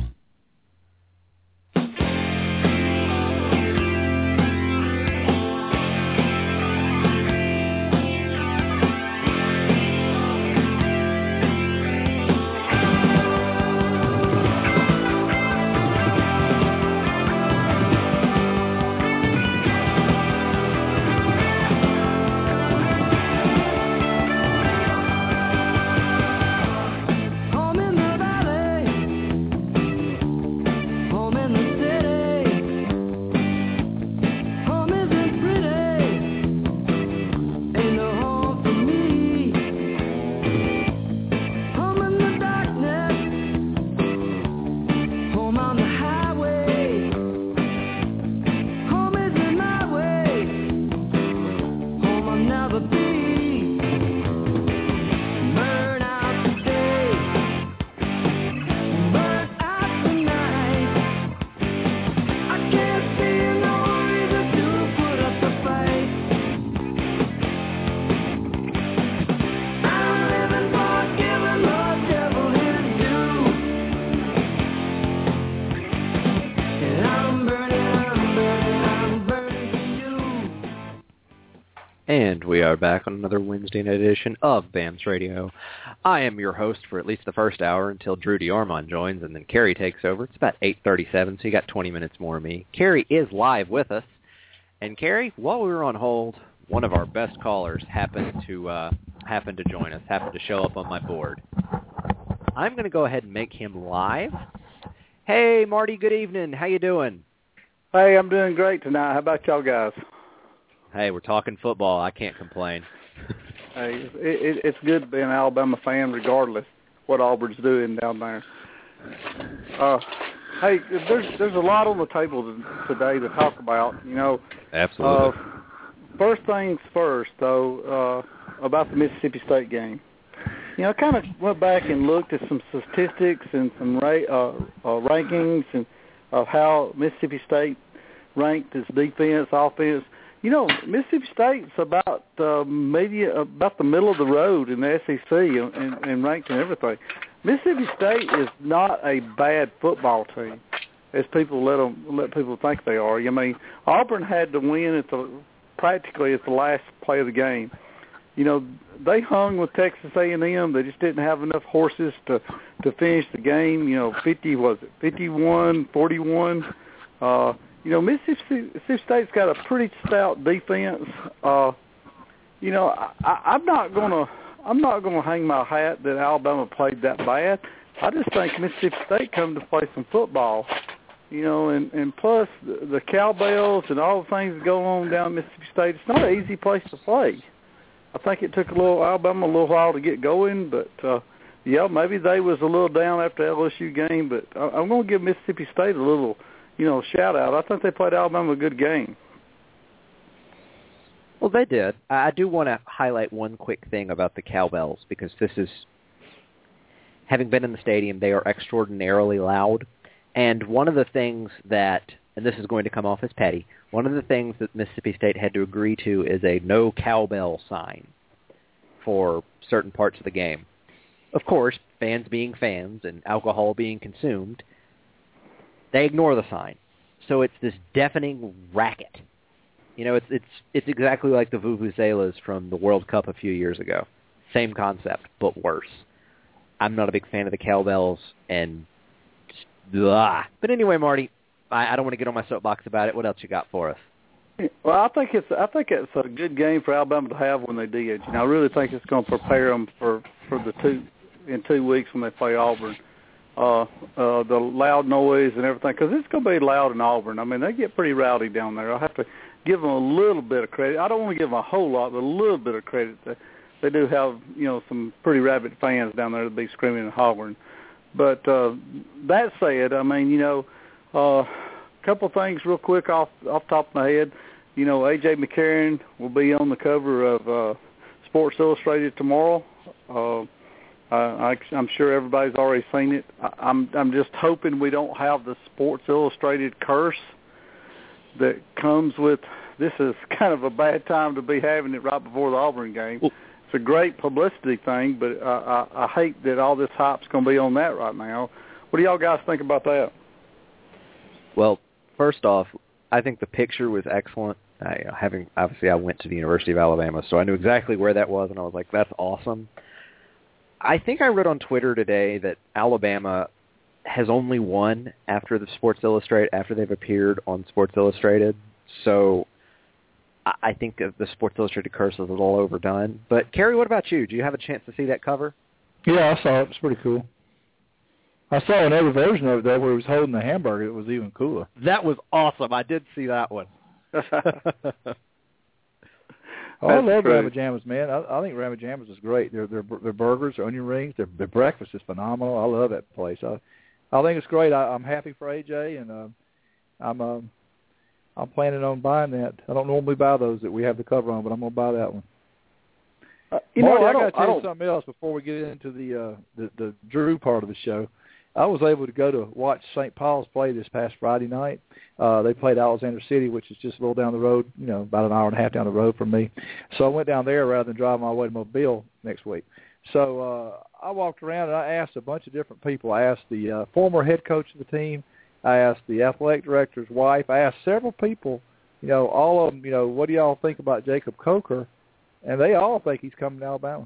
And we are back on another Wednesday night edition of B A M S Radio. I am your host for at least the first hour until Drew DeOrmond joins, and then Kerry takes over. It's about eight thirty-seven, so you got twenty minutes more of me. Kerry is live with us. And Kerry, while we were on hold, one of our best callers happened to uh, happened to join us, happened to show up on my board. I'm going to go ahead and make him live. Hey, Marty, good evening. How you doing? Hey, I'm doing great tonight. How about y'all guys? Hey, we're talking football. I can't complain. Hey, it, it, it's good to be an Alabama fan regardless what Auburn's doing down there. Uh, hey, there's there's a lot on the table today to talk about. You know, absolutely. Uh, first things first, though, uh, about the Mississippi State game. You know, I kind of went back and looked at some statistics and some ra- uh, uh, rankings and of how Mississippi State ranked its defense, offense. You know, Mississippi State's about uh, maybe about the middle of the road in the S E C and, and, and ranked and everything. Mississippi State is not a bad football team, as people let them let people think they are. I mean, Auburn had to win at the practically at the last play of the game. You know, they hung with Texas A and M. They just didn't have enough horses to to finish the game. You know, fifty was it fifty-one forty-one. Uh, You know, Mississippi, Mississippi State's got a pretty stout defense. Uh, you know, I, I'm not gonna, I'm not gonna hang my hat that Alabama played that bad. I just think Mississippi State come to play some football. You know, and, and plus the, the cowbells and all the things that go on down Mississippi State. It's not an easy place to play. I think it took a little Alabama a little while to get going, but uh, yeah, maybe they was a little down after the L S U game. But I, I'm gonna give Mississippi State a little. You know, shout out. I think they played Alabama a good game. Well, they did. I do want to highlight one quick thing about the cowbells because this is, having been in the stadium, they are extraordinarily loud. And one of the things that and this is going to come off as petty, one of the things that Mississippi State had to agree to is a no cowbell sign for certain parts of the game. Of course, fans being fans and alcohol being consumed, they ignore the sign. So it's this deafening racket. You know, it's it's it's exactly like the vuvuzelas from the World Cup a few years ago. Same concept, but worse. I'm not a big fan of the cowbells, and just, blah. But anyway, Marty, I, I don't want to get on my soapbox about it. What else you got for us? Well, I think it's I think it's a good game for Alabama to have when they did. You know, I really think it's going to prepare them for, for the two in two weeks when they play Auburn. Uh, uh, the loud noise and everything, because it's going to be loud in Auburn. I mean, they get pretty rowdy down there. I have to give them a little bit of credit. I don't want to give them a whole lot, but a little bit of credit. They, they do have, you know, some pretty rabid fans down there to be screaming and hollering. But uh, that said, I mean, you know, a uh, couple of things real quick off off the top of my head. You know, A J McCarron will be on the cover of uh, Sports Illustrated tomorrow. Uh, I, I'm sure everybody's already seen it. I, I'm I'm just hoping we don't have the Sports Illustrated curse that comes with this. Is kind of a bad time to be having it right before the Auburn game. Well, it's a great publicity thing, but I, I, I hate that all this hype's going to be on that right now. What do y'all guys think about that? Well, first off, I think the picture was excellent. I, you know, having obviously, I went to the University of Alabama, so I knew exactly where that was, and I was like, "That's awesome." I think I read on Twitter today that Alabama has only won after the Sports Illustrated after they've appeared on Sports Illustrated. So I think the Sports Illustrated curse is a little overdone. But Kerry, what about you? Do you have a chance to see that cover? Yeah, I saw it. It's pretty cool. I saw another version of it though, where he was holding the hamburger. It was even cooler. That was awesome. I did see that one. Oh, I love Ramah Jammers, man. I, I think Ramah Jammers is great. Their their their burgers, their onion rings, their their breakfast is phenomenal. I love that place. I I think it's great. I, I'm happy for A J, and uh, I'm uh, I'm planning on buying that. I don't normally buy those that we have the cover on, but I'm gonna buy that one. Uh, you Marty, know, I, I got to tell you something else before we get into the, uh, the the Drew part of the show. I was able to go to watch Saint Paul's play this past Friday night. Uh, they played Alexander City, which is just a little down the road, you know, about an hour and a half down the road from me. So I went down there rather than drive my way to Mobile next week. So uh, I walked around and I asked a bunch of different people. I asked the uh, former head coach of the team. I asked the athletic director's wife. I asked several people, you know, all of them, you know, what do y'all think about Jacob Coker? And they all think he's coming to Alabama.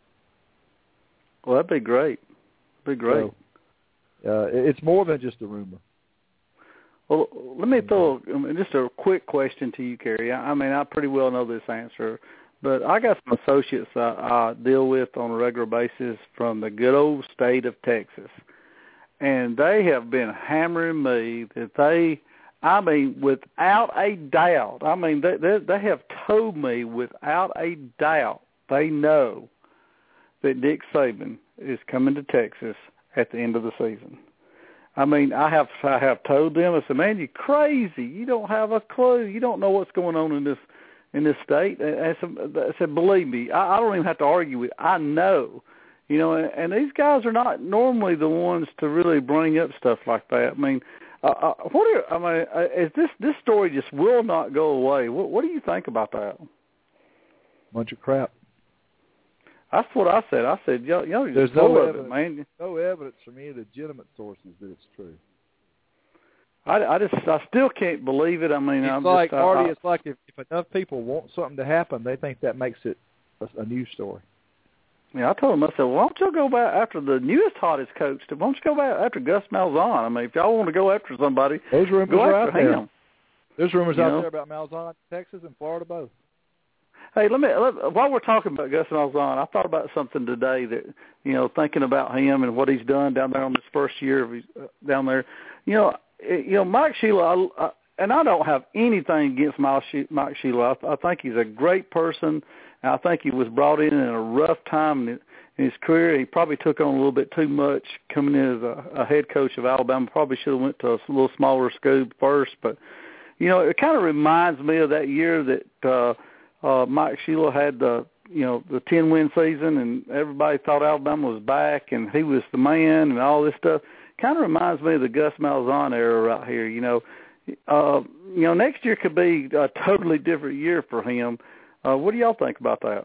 Well, that'd be great. That'd be great. So, uh, it's more than just a rumor. Well, let me throw I mean, just a quick question to you, Kerry. I, I mean, I pretty well know this answer, but I got some associates I, I deal with on a regular basis from the good old state of Texas, and they have been hammering me that they, I mean, without a doubt, I mean, they, they, they have told me without a doubt they know that Nick Saban is coming to Texas at the end of the season. I mean, I have I have told them, I said, man, you're crazy. You don't have a clue. You don't know what's going on in this in this state. And I said, I said believe me, I, I don't even have to argue with it. I know. You know, and, and these guys are not normally the ones to really bring up stuff like that. I mean, uh, uh, what are, I mean, uh, is this this story just will not go away? What, what do you think about that? Bunch of crap. That's what I said. I said, yo, yo, there's no evidence, it, man. no evidence from any legitimate sources that it's true. I, I just, I still can't believe it. I mean, it's I'm like just, Marty. I, It's like if, if enough people want something to happen, they think that makes it a, a news story. Yeah, I told him, I said, well, why don't you go back after the newest, hottest coach? Why don't you go back after Gus Malzahn? I mean, if y'all want to go after somebody, those rumors go are after out there. him. There's rumors you out know? there about Malzahn, Texas, and Florida both. Hey, let me. Let, while we're talking about Gus Malzahn, I thought about something today that, you know, thinking about him and what he's done down there on this first year of his, uh, down there. You know, it, you know, Mike Sheila, I, I, and I don't have anything against Mike Sheila. I, I think he's a great person. And I think he was brought in in a rough time in, in his career. He probably took on a little bit too much coming in as a, a head coach of Alabama. Probably should have went to a little smaller school first, but you know, it kind of reminds me of that year that. Uh, Uh, Mike Sheila had the, you know, the ten-win season, and everybody thought Alabama was back, and he was the man, and all this stuff. Kind of reminds me of the Gus Malzahn era right here. You know, uh, you know, next year could be a totally different year for him. Uh, what do y'all think about that?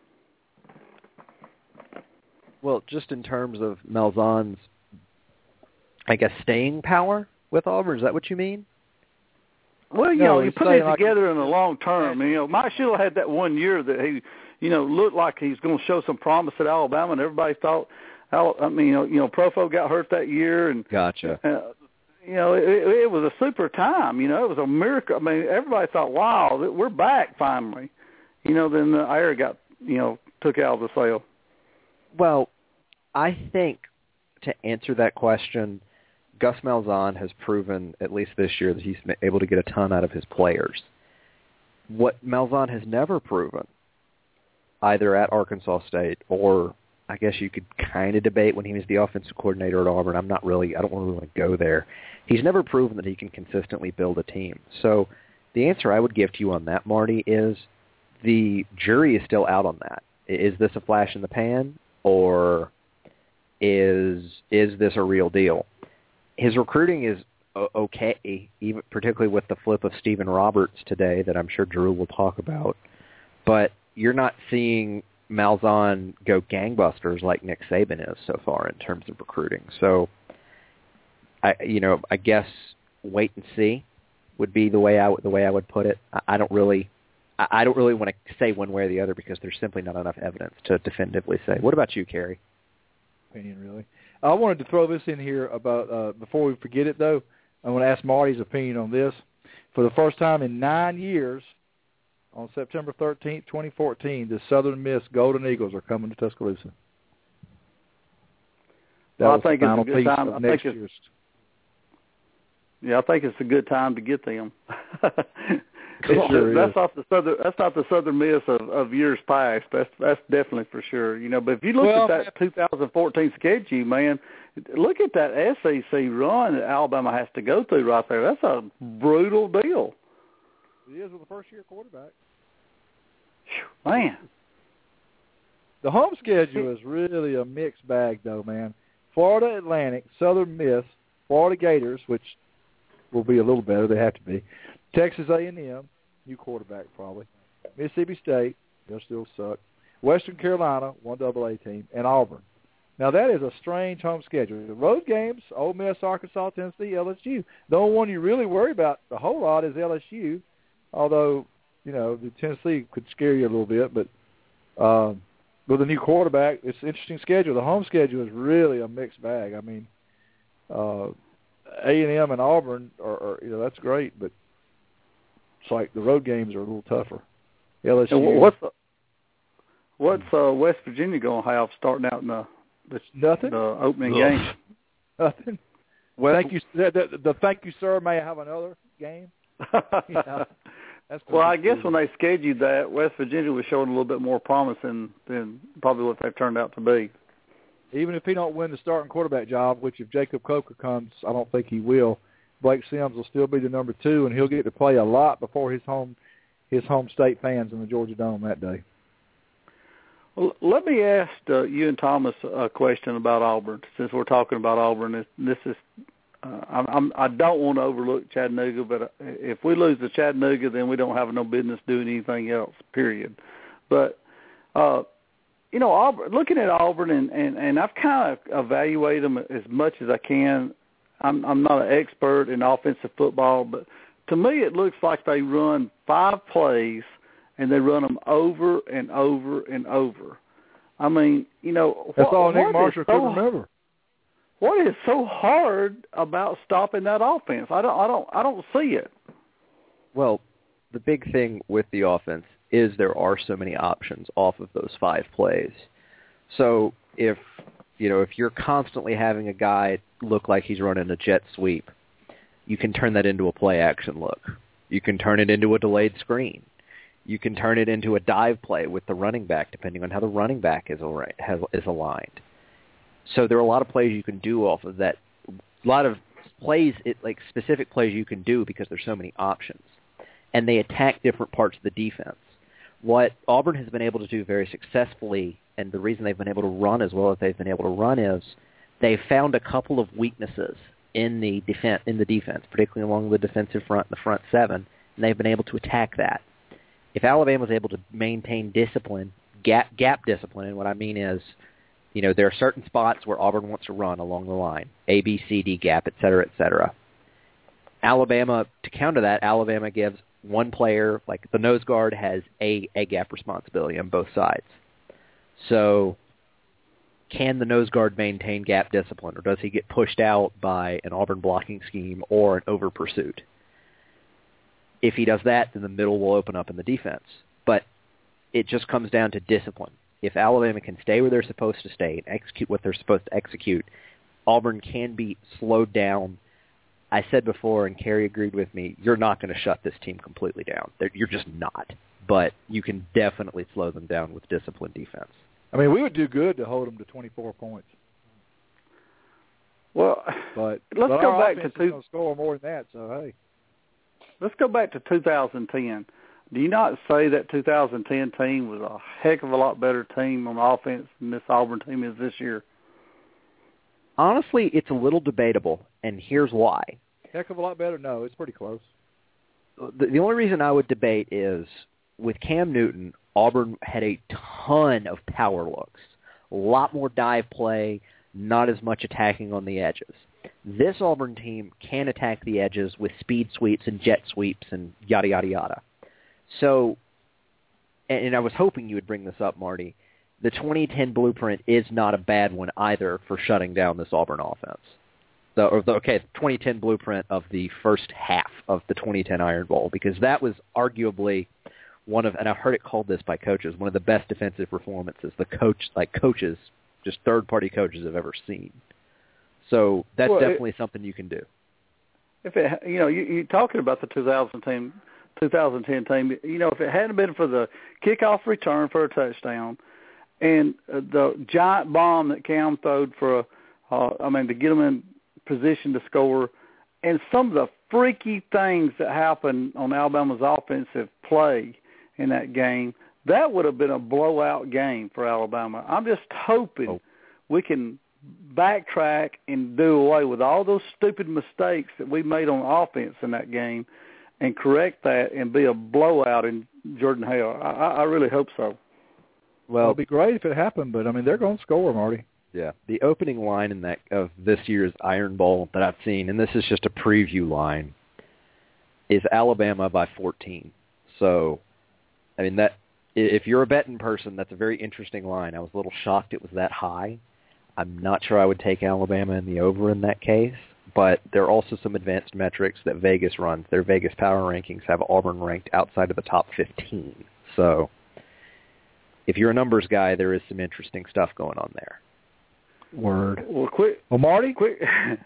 Well, just in terms of Malzahn's, I guess, staying power with Auburn, is that what you mean? Well, you No, know, you he's put saying it like- together in the long term. And, you know, Mike Shula had that one year that he, you know, looked like he's going to show some promise at Alabama, and everybody thought, I mean, you know, you know Profo got hurt that year, and Gotcha. Uh, you know, it, it was a super time. You know, it was a miracle. I mean, everybody thought, wow, we're back finally. You know, then the air got, you know, took out of the sail. Well, I think to answer that question, Gus Malzahn has proven, at least this year, that he's been able to get a ton out of his players. What Malzahn has never proven, either at Arkansas State or I guess you could kind of debate when he was the offensive coordinator at Auburn. I'm not really, I don't really want to go there. He's never proven that he can consistently build a team. So the answer I would give to you on that, Marty, is the jury is still out on that. Is this a flash in the pan, or is is this a real deal? His recruiting is okay, even particularly with the flip of Stephen Roberts today that I'm sure Drew will talk about. But you're not seeing Malzahn go gangbusters like Nick Saban is so far in terms of recruiting. So, I you know I guess wait and see would be the way I the way I would put it. I, I don't really I, I don't really want to say one way or the other because there's simply not enough evidence to definitively say. What about you, Kerry? Opinion, really. I wanted to throw this in here about uh, before we forget it though. I want to ask Marty's opinion on this. For the first time in nine years, on September thirteenth, twenty fourteen, the Southern Miss Golden Eagles are coming to Tuscaloosa. That well, I was think the it's final a good piece time. of I next think year's. Yeah, I think it's a good time to get them. It sure that's is. not the southern. That's not the Southern Miss of, of years past. That's that's definitely for sure. You know, but if you look Well, at that two thousand fourteen schedule, man, look at that S E C run that Alabama has to go through right there. That's a brutal deal. It is with the first-year quarterback. Man, the home schedule is really a mixed bag, though, man. Florida Atlantic, Southern Miss, Florida Gators, which will be a little better. They have to be. Texas A and M, new quarterback probably. Mississippi State, they'll still suck. Western Carolina, one double A team, and Auburn. Now, that is a strange home schedule. The road games, Ole Miss, Arkansas, Tennessee, L S U. The only one you really worry about a whole lot is L S U, although, you know, the Tennessee could scare you a little bit. But um, with a new quarterback, it's an interesting schedule. The home schedule is really a mixed bag. I mean, uh, A and M and Auburn, are, are, you know, that's great, but it's like the road games are a little tougher. L S U. and what's the, what's uh, West Virginia going to have starting out in the the, Nothing. the opening Ugh. game? Nothing. Well, thank you. The, the, the thank you, sir. May I have another game? Yeah. That's Well, I guess when they scheduled that, West Virginia was showing a little bit more promise than, than probably what they've turned out to be. Even if he don't win the starting quarterback job, which if Jacob Coker comes, I don't think he will, Blake Sims will still be the number two, and he'll get to play a lot before his home his home state fans in the Georgia Dome that day. Well, let me ask uh, you and Thomas a question about Auburn, since we're talking about Auburn. This, this is uh, I'm, I'm, I don't want to overlook Chattanooga, but if we lose to Chattanooga, then we don't have no business doing anything else, period. But, uh, you know, Auburn, looking at Auburn, and, and, and I've kind of evaluated them as much as I can. I'm, I'm not an expert in offensive football, but to me it looks like they run five plays, and they run them over and over and over. I mean, you know, That's what, all Nick what Marshall is could so, remember. What is so hard about stopping that offense? I don't, I don't, I don't see it. Well, the big thing with the offense is there are so many options off of those five plays. So if you know if you're constantly having a guy look like he's running a jet sweep, you can turn that into a play action look. You can turn it into a delayed screen. You can turn it into a dive play with the running back, depending on how the running back is is aligned. So there are a lot of plays you can do off of that. A lot of plays, it, like specific plays you can do because there's so many options. And they attack different parts of the defense. What Auburn has been able to do very successfully, and the reason they've been able to run as well as they've been able to run is they've found a couple of weaknesses in the defense, in the defense, particularly along the defensive front, the front seven, and they've been able to attack that. If Alabama was able to maintain discipline, gap, gap discipline, and what I mean is, you know, there are certain spots where Auburn wants to run along the line, A, B, C, D gap, et cetera, et cetera. Alabama, to counter that, Alabama gives one player, like the nose guard has a, a gap responsibility on both sides. So can the nose guard maintain gap discipline, or does he get pushed out by an Auburn blocking scheme or an over pursuit? If he does that, then the middle will open up in the defense. But it just comes down to discipline. If Alabama can stay where they're supposed to stay and execute what they're supposed to execute, Auburn can be slowed down. I said before, and Kerry agreed with me, you're not going to shut this team completely down. They're, you're just not. But you can definitely slow them down with disciplined defense. I mean, we would do good to hold them to twenty-four points. Well, but let's but go our back to offense two. is gonna score more than that. So hey, Let's go back to two thousand ten. Do you not say that two thousand ten team was a heck of a lot better team on offense than this Auburn team is this year? Honestly, it's a little debatable, and here's why. Heck of a lot better? No, it's pretty close. The, the only reason I would debate is with Cam Newton, Auburn had a ton of power looks, a lot more dive play, not as much attacking on the edges. This Auburn team can attack the edges with speed sweeps and jet sweeps and yada, yada, yada. So, and, and I was hoping you would bring this up, Marty, the twenty ten blueprint is not a bad one either for shutting down this Auburn offense. The, or the, okay, twenty ten blueprint of the first half of the twenty ten Iron Bowl, because that was arguably one of, and I've heard it called this by coaches, one of the best defensive performances the coach, like coaches, just third-party coaches have ever seen. So that's well, definitely it, something you can do. If it, you know, you, you're talking about the two thousand ten, two thousand ten team. You know, if it hadn't been for the kickoff return for a touchdown and uh, the giant bomb that Cam throwed for, a, uh, I mean, to get them in position to score, and some of the freaky things that happened on Alabama's offensive play in that game, that would have been a blowout game for Alabama. I'm just hoping oh. we can backtrack and do away with all those stupid mistakes that we made on offense in that game and correct that and be a blowout in Jordan-Hare. I, I really hope so. Well, it'd be great if it happened, but, I mean, they're going to score, Marty. Yeah, the opening line in that of this year's Iron Bowl that I've seen, and this is just a preview line, is Alabama by fourteen. So, I mean, that if you're a betting person, that's a very interesting line. I was a little shocked it was that high. I'm not sure I would take Alabama in the over in that case, but there are also some advanced metrics that Vegas runs. Their Vegas power rankings have Auburn ranked outside of the top fifteen. So if you're a numbers guy, there is some interesting stuff going on there. Word. Well, quick. Well, Marty? Quick.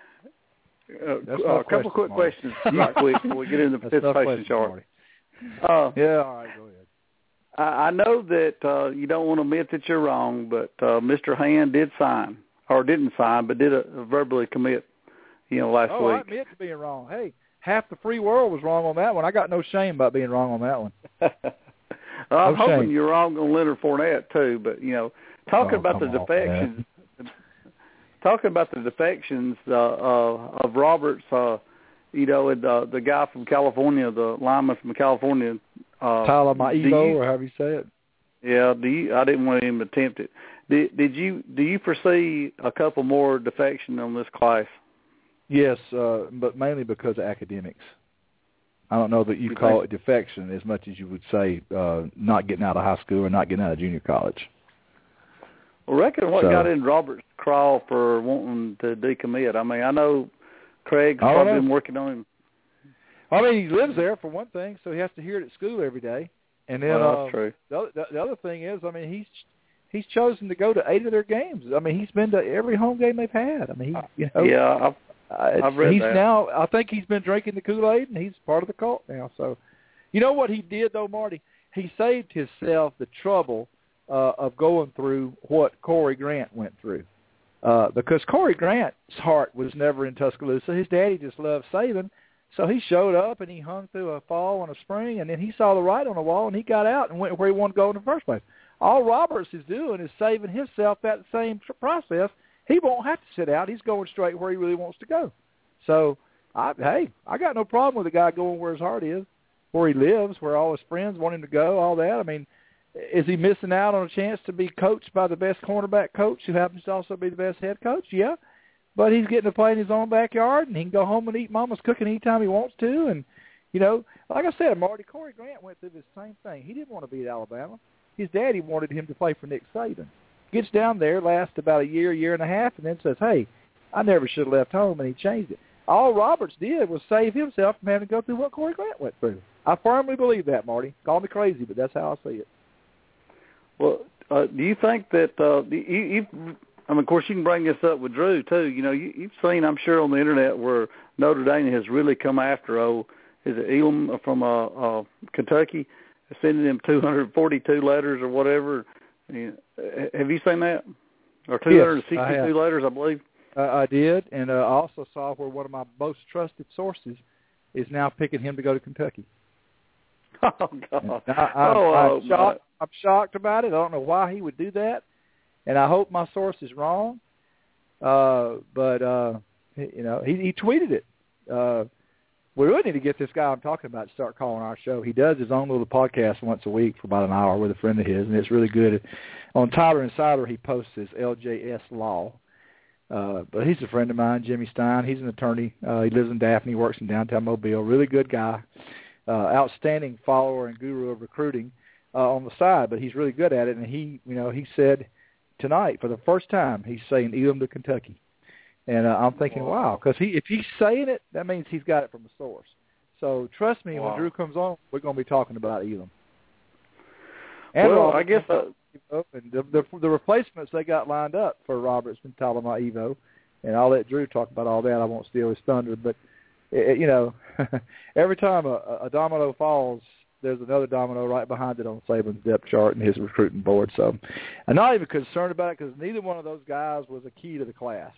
Uh, uh, a couple quick Marty. questions right quick before we get into the participation chart. Uh, yeah, all right, go ahead. I, I know that uh, you don't want to admit that you're wrong, but uh, Mister Hand did sign, or didn't sign, but did a, a verbally commit, you know, last oh, week. I admit to being wrong. Hey, half the free world was wrong on that one. I got no shame about being wrong on that one. well, I'm no hoping shame. you're wrong on Leonard Fournette, too, but, you know, talking oh, about the on, defections, man. talking about the defections uh, uh, of Roberts, uh, you know, and, uh, the guy from California, the lineman from California. Uh, Tyler Maivo, or however you say it. Yeah, do you? I didn't want him to attempt it. Did, did you? Do you foresee a couple more defections on this class? Yes, uh, but mainly because of academics. I don't know that you, you call think? it defection as much as you would say uh, not getting out of high school or not getting out of junior college. Well, reckon what so, got in Robert's crawl for wanting to decommit? I mean, I know Craig's probably been working on him. I mean, he lives there for one thing, so he has to hear it at school every day. And then well, that's uh, true. The, other, the other thing is, I mean, he's he's chosen to go to eight of their games. I mean, he's been to every home game they've had. I mean, he, you know, yeah, I've, I've read he's that. now. I think he's been drinking the Kool-Aid, and he's part of the cult now. So, you know what he did though, Marty? He saved himself the trouble uh, of going through what Corey Grant went through, uh, because Corey Grant's heart was never in Tuscaloosa. His daddy just loved Saban. So he showed up, and he hung through a fall and a spring, and then he saw the writing on the wall, and he got out and went where he wanted to go in the first place. All Roberts is doing is saving himself that same process. He won't have to sit out. He's going straight where he really wants to go. So, I, hey, I got no problem with the guy going where his heart is, where he lives, where all his friends want him to go, all that. I mean, is he missing out on a chance to be coached by the best cornerback coach who happens to also be the best head coach? Yeah. But he's getting to play in his own backyard, and he can go home and eat mama's cooking anytime he wants to. And, you know, like I said, Marty, Corey Grant went through the same thing. He didn't want to be at Alabama. His daddy wanted him to play for Nick Saban. Gets down there, lasts about a year, year and a half, and then says, hey, I never should have left home, and he changed it. All Roberts did was save himself from having to go through what Corey Grant went through. I firmly believe that, Marty. Call me crazy, but that's how I see it. Well, uh, do you think that uh, you, you've I mean, of course, you can bring this up with Drew, too. You know, you, you've seen, I'm sure, on the Internet where Notre Dame has really come after, oh, is it Elam from uh, uh, Kentucky, sending them two hundred forty-two letters or whatever. Have you seen that? Or two hundred sixty-two yes, I letters, I believe? Uh, I did, and uh, I also saw where one of my most trusted sources is now picking him to go to Kentucky. Oh, God. I, I, oh, I'm, oh, shocked, I'm shocked about it. I don't know why he would do that. And I hope my source is wrong, uh, but uh, you know he, he tweeted it. Uh, we really need to get this guy I'm talking about to start calling our show. He does his own little podcast once a week for about an hour with a friend of his, and it's really good. On Tyler Insider, he posts his L J S Law, uh, but he's a friend of mine, Jimmy Stein. He's an attorney. Uh, he lives in Daphne, works in downtown Mobile. Really good guy, uh, outstanding follower and guru of recruiting uh, on the side, but he's really good at it. And he, you know, he said tonight, for the first time, he's saying Elam to Kentucky. And uh, I'm thinking, wow, because he, if he's saying it, that means he's got it from a source. So trust me, wow. When Drew comes on, we're going to be talking about Elam. And well, Robert, I guess uh, and the, the, the replacements they got lined up for Roberts and Talamaivo, and I'll let Drew talk about all that. I won't steal his thunder, but, it, you know, every time a, a domino falls, there's another domino right behind it on Saban's depth chart and his recruiting board. So I'm not even concerned about it because neither one of those guys was a key to the class.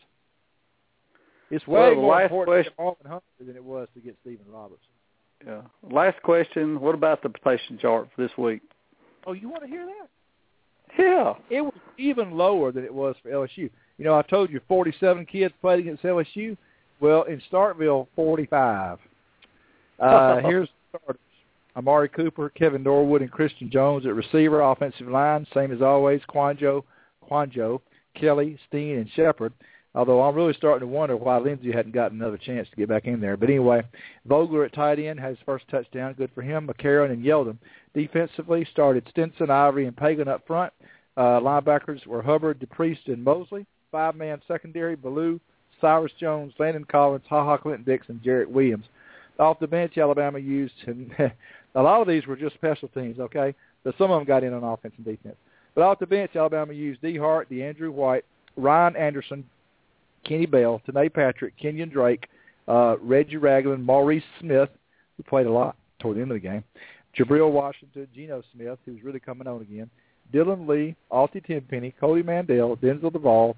It's way well, more last important question, to get Marvin Humphrey than it was to get Stephen Roberts. Yeah. Last question, what about the position chart for this week? Oh, you want to hear that? Yeah. It was even lower than it was for L S U. You know, I told you forty-seven kids played against L S U. Well, in Starkville, forty-five. Uh, here's the starters. Amari Cooper, Kevin Norwood, and Christian Jones at receiver, offensive line, same as always, Quanjo, Quanjo, Kelly, Steen, and Shepard. Although I'm really starting to wonder why Lindsey hadn't gotten another chance to get back in there. But anyway, Vogler at tight end has his first touchdown. Good for him. McCarron and Yeldon. Defensively, started Stinson, Ivory, and Pagan up front. Uh, linebackers were Hubbard, DePriest, and Mosley. Five-man secondary, Ballou, Cyrus Jones, Landon Collins, HaHa Clinton Dixon, Jarrett Williams. Off the bench, Alabama used, and a lot of these were just special teams, okay? But some of them got in on offense and defense. But off the bench, Alabama used D. Hart, DeAndrew White, Ryan Anderson, Kenny Bell, Tanae Patrick, Kenyon Drake, uh, Reggie Ragland, Maurice Smith, who played a lot toward the end of the game, Jabril Washington, Geno Smith, who's really coming on again, Dylan Lee, Altie Tenpenny, Cody Mandel, Denzel Duvall,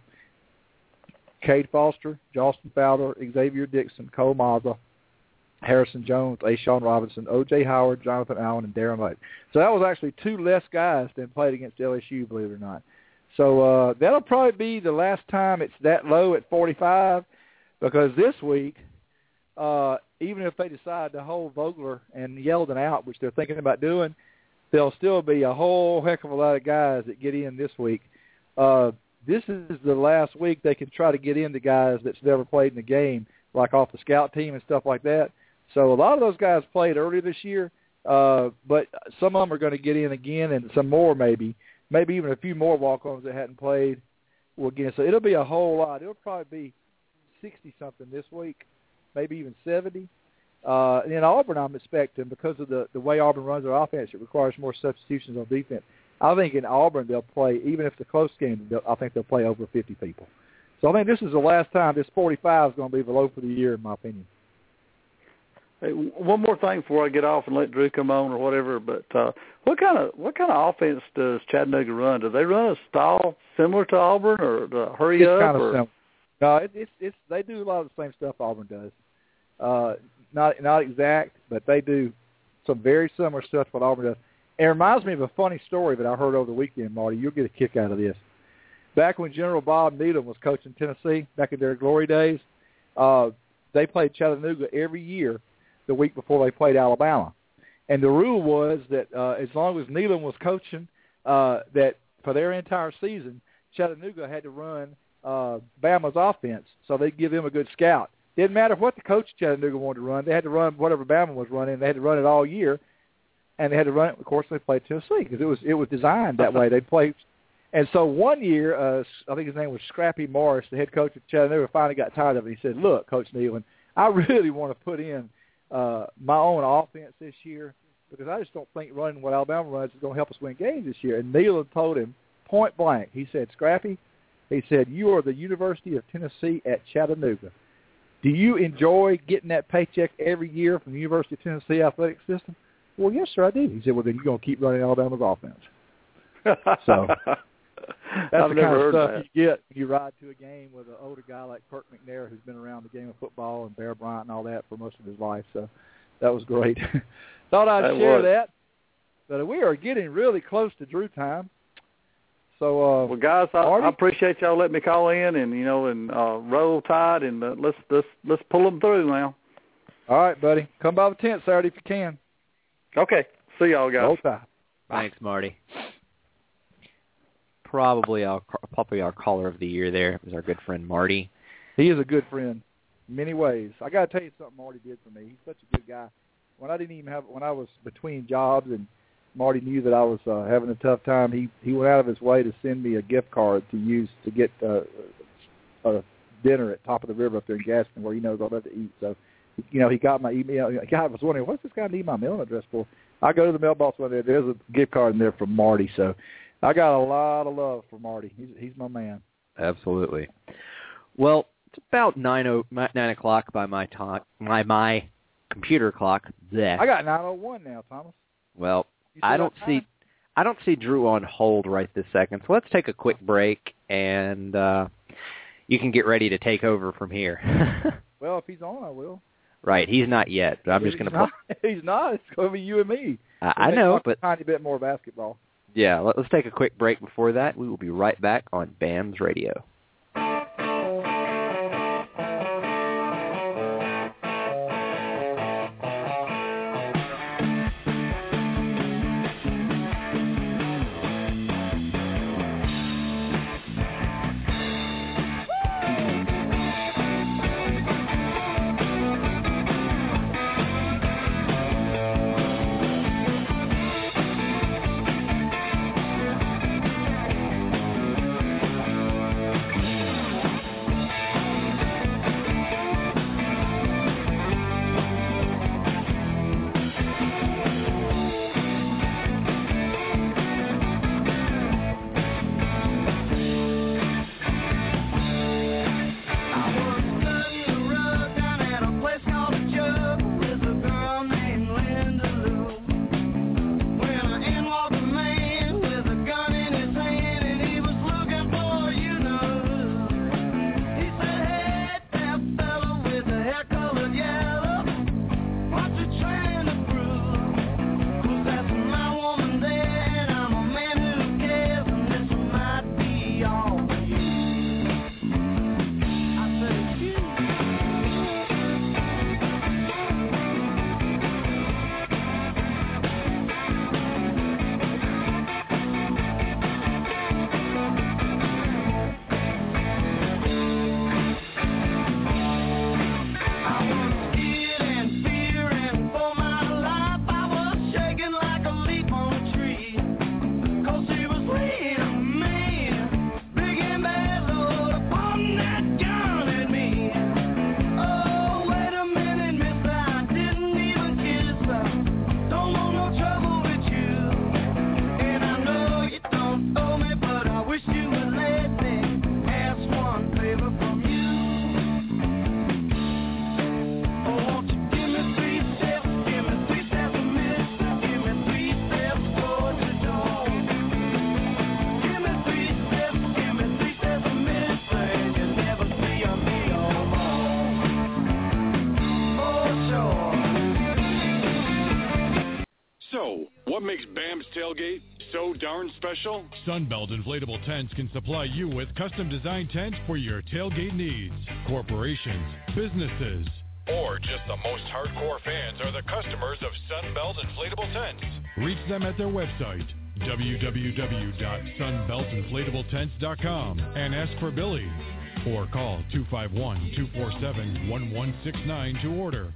Cade Foster, Jostin Fowler, Xavier Dixon, Cole Mazza, Harrison Jones, Ashawn Robinson, O J Howard, Jonathan Allen, and Darren Lake. So that was actually two less guys than played against L S U, believe it or not. So uh, that'll probably be the last time it's that low at forty-five, because this week, uh, even if they decide to hold Vogler and Yeldon out, which they're thinking about doing, there'll still be a whole heck of a lot of guys that get in this week. Uh, this is the last week they can try to get in the guys that's never played in the game, like off the scout team and stuff like that. So a lot of those guys played earlier this year, uh, but some of them are going to get in again, and some more maybe. Maybe even a few more walk-ons that hadn't played will get in. So it'll be a whole lot. It'll probably be sixty-something this week, maybe even seventy. Uh, and in Auburn, I'm expecting, because of the, the way Auburn runs their offense, it requires more substitutions on defense. I think in Auburn they'll play, even if it's a close game, I think they'll play over fifty people. So I think this is the last time this forty-five is going to be the low for the year, in my opinion. Hey, one more thing before I get off and let Drew come on or whatever. But uh, what kind of what kind of offense does Chattanooga run? Do they run a style similar to Auburn, or the hurry it's up? Kind of or? similar. No, it, it's it's they do a lot of the same stuff Auburn does. Uh, not not exact, but they do some very similar stuff what Auburn does. It reminds me of a funny story that I heard over the weekend, Marty. You'll get a kick out of this. Back when General Bob Needham was coaching Tennessee, back in their glory days, uh, they played Chattanooga every year the week before they played Alabama. And the rule was that uh, as long as Neyland was coaching, uh, that for their entire season, Chattanooga had to run uh, Bama's offense, so they'd give him a good scout. Didn't matter what the coach of Chattanooga wanted to run. They had to run whatever Bama was running. They had to run it all year, and they had to run it. Of course, they played Tennessee because it was it was designed that way. They played. And so one year, uh, I think his name was Scrappy Morris, the head coach of Chattanooga, finally got tired of it. He said, look, Coach Neyland, I really want to put in uh, my own offense this year because I just don't think running what Alabama runs is going to help us win games this year. And Neyland told him point blank, he said, Scrappy, he said, you are the University of Tennessee at Chattanooga. Do you enjoy getting that paycheck every year from the University of Tennessee athletic system? Well, yes, sir, I do. He said, well, then you're going to keep running Alabama's offense. So that's I've the never kind of heard stuff that. you get when you ride to a game with an older guy like Kirk McNair, who's been around the game of football, and Bear Bryant and all that for most of his life. So that was great. Thought I'd That share was. that. But we are getting really close to Drew time. So, uh, well, guys, I, I appreciate y'all letting me call in and you know and uh, roll tide and uh, let's let's let's pull them through now. All right, buddy. Come by the tent Saturday if you can. Okay. See y'all, guys. Roll tide. Thanks, Marty. Probably our probably our caller of the year there was our good friend Marty. He is a good friend in many ways. I got to tell you something Marty did for me. He's such a good guy. When I didn't even have when I was between jobs and Marty knew that I was uh, having a tough time, he he went out of his way to send me a gift card to use to get uh, a dinner at Top of the River up there in Gaston, where he knows I love to eat. So, you know, he got my email. God, I was wondering, what's this guy need my mailing address for? I go to the mailbox one day. There's a gift card in there from Marty. So, I got a lot of love for Marty. He's he's my man. Absolutely. Well, it's about nine o nine o'clock by my time, my my computer clock. There. I got nine oh one now, Thomas. Well, I don't see I don't see Drew on hold right this second. So let's take a quick break, and uh, you can get ready to take over from here. Well, if he's on, I will. Right, he's not yet. But I'm just going to. He's not. It's going to be you and me. I, I know, but a tiny bit more basketball. Yeah, let, let's take a quick break before that. We will be right back on B A M S Radio. What makes B A M's Tailgate so darn special? Sunbelt Inflatable Tents can supply you with custom designed tents for your tailgate needs. Corporations, businesses, or just the most hardcore fans are the customers of Sunbelt Inflatable Tents. Reach them at their website, w w w dot sunbelt inflatable tents dot com, and ask for Billy. Or call two five one, two four seven, one one six nine to order.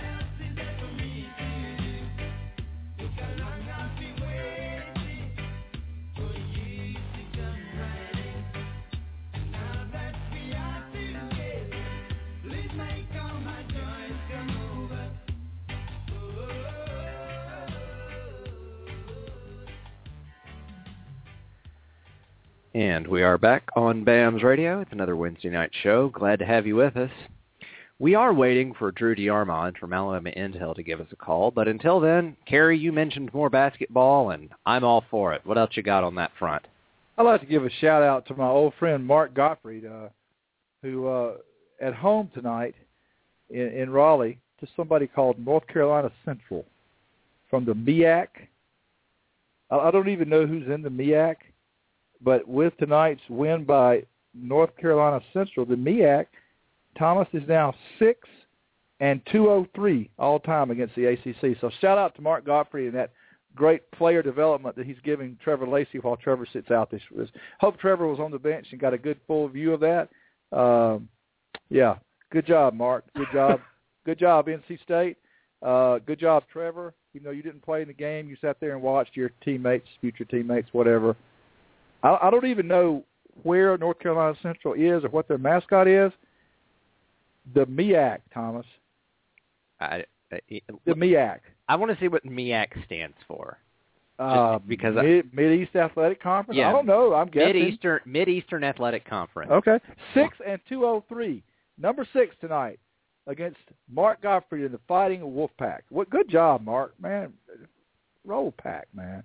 And we are back on B A M's Radio. It's another Wednesday night show. Glad to have you with us. We are waiting for Drew DeArmond from Alabama Intel to give us a call, but until then, Kerry, you mentioned more basketball, and I'm all for it. What else you got on that front? I'd like to give a shout-out to my old friend Mark Gottfried, uh, who uh, at home tonight in, in Raleigh to somebody called North Carolina Central from the M E A C. I, I don't even know who's in the M E A C. But with tonight's win by North Carolina Central, the M E A C, Thomas is now six and two oh three all time against the A C C. So shout out to Mark Godfrey and that great player development that he's giving Trevor Lacey while Trevor sits out this. this hope Trevor was on the bench and got a good full view of that. Um, yeah, good job, Mark. Good job. Good job, N C State. Uh, good job, Trevor. Even though you didn't play in the game, you sat there and watched your teammates, future teammates, whatever. I don't even know where North Carolina Central is or what their mascot is. The M E A C, Thomas. I, I, the M E A C. I want to see what M E A C stands for. Uh, because Mid, I, Mid-East Athletic Conference? Yeah, I don't know. I'm guessing. Mid-Eastern, Mid-Eastern Athletic Conference. Okay. six and two oh three. Number six tonight against Mark Godfrey in the Fighting Wolfpack. What good job, Mark. Man, roll pack, man.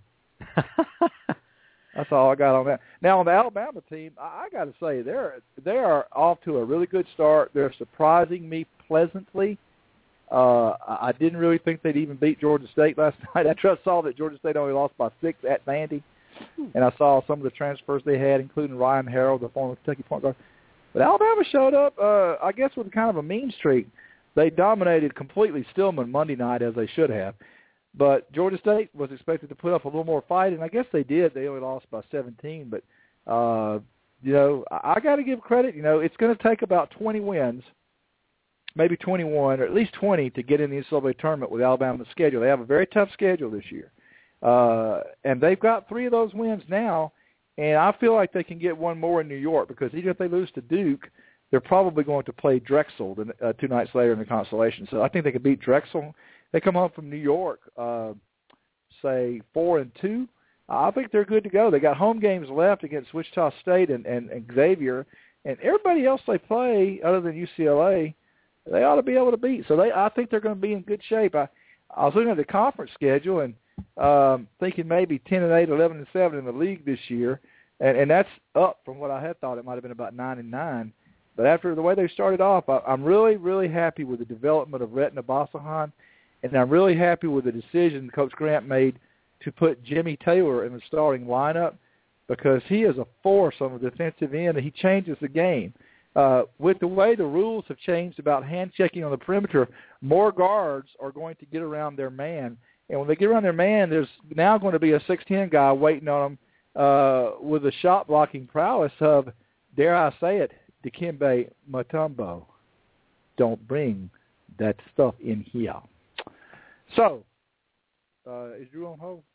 That's all I got on that. Now, on the Alabama team, I got to say, they're they are off to a really good start. They're surprising me pleasantly. Uh, I didn't really think they'd even beat Georgia State last night. After I saw that Georgia State only lost by six at Vandy, and I saw some of the transfers they had, including Ryan Harrell, the former Kentucky point guard. But Alabama showed up, uh, I guess, with kind of a mean streak. They dominated completely Stillman Monday night, as they should have. But Georgia State was expected to put up a little more fight, and I guess they did. They only lost by seventeen. But, uh, you know, I, I got to give credit. You know, it's going to take about twenty wins, maybe twenty-one, or at least twenty to get in the N C double A tournament with Alabama's schedule. They have a very tough schedule this year. Uh, and they've got three of those wins now, and I feel like they can get one more in New York because even if they lose to Duke, they're probably going to play Drexel the, uh, two nights later in the consolation. So I think they could beat Drexel. They come home from New York, uh, say four and two. I think they're good to go. They got home games left against Wichita State and, and, and Xavier, and everybody else they play other than U C L A, they ought to be able to beat. So they, I think they're going to be in good shape. I, I was looking at the conference schedule and um, thinking maybe ten and eight, eleven and seven in the league this year, and, and that's up from what I had thought it might have been about nine and nine. But after the way they started off, I, I'm really, really happy with the development of Rhett Nabasahan. And I'm really happy with the decision Coach Grant made to put Jimmy Taylor in the starting lineup because he is a force on the defensive end, and he changes the game. Uh, with the way the rules have changed about hand checking on the perimeter, more guards are going to get around their man. And when they get around their man, there's now going to be a six ten guy waiting on them uh, with the shot-blocking prowess of, dare I say it, Dikembe Mutombo. Don't bring that stuff in here. So, uh, is Drew on hold?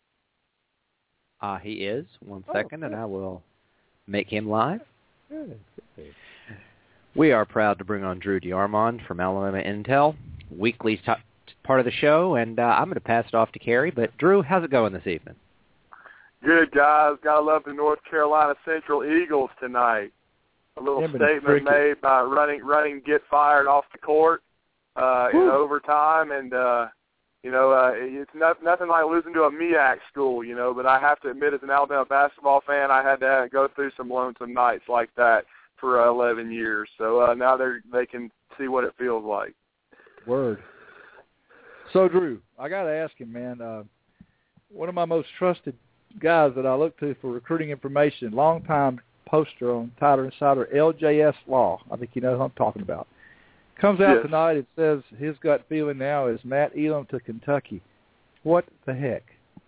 Uh, he is. One oh, second, okay. and I will make him live. Good. Good. We are proud to bring on Drew DeArmond from Alabama Intel, weekly t- part of the show, and uh, I'm going to pass it off to Kerry. But, Drew, how's it going this evening? Good, guys. Got to love the North Carolina Central Eagles tonight. A little Him statement made by running, running, get fired off the court uh, in overtime, and uh, You know, uh, it's not, nothing like losing to a M E A C school, you know, but I have to admit as an Alabama basketball fan, I had to go through some lonesome nights like that for uh, eleven years. So uh, now they they can see what it feels like. Word. So, Drew, I got to ask him, man, uh, one of my most trusted guys that I look to for recruiting information, longtime poster on Tyler Insider, L J S Law. I think you know who I'm talking about. Comes out yes. tonight and says his gut feeling now is Matt Elam to Kentucky. What the heck?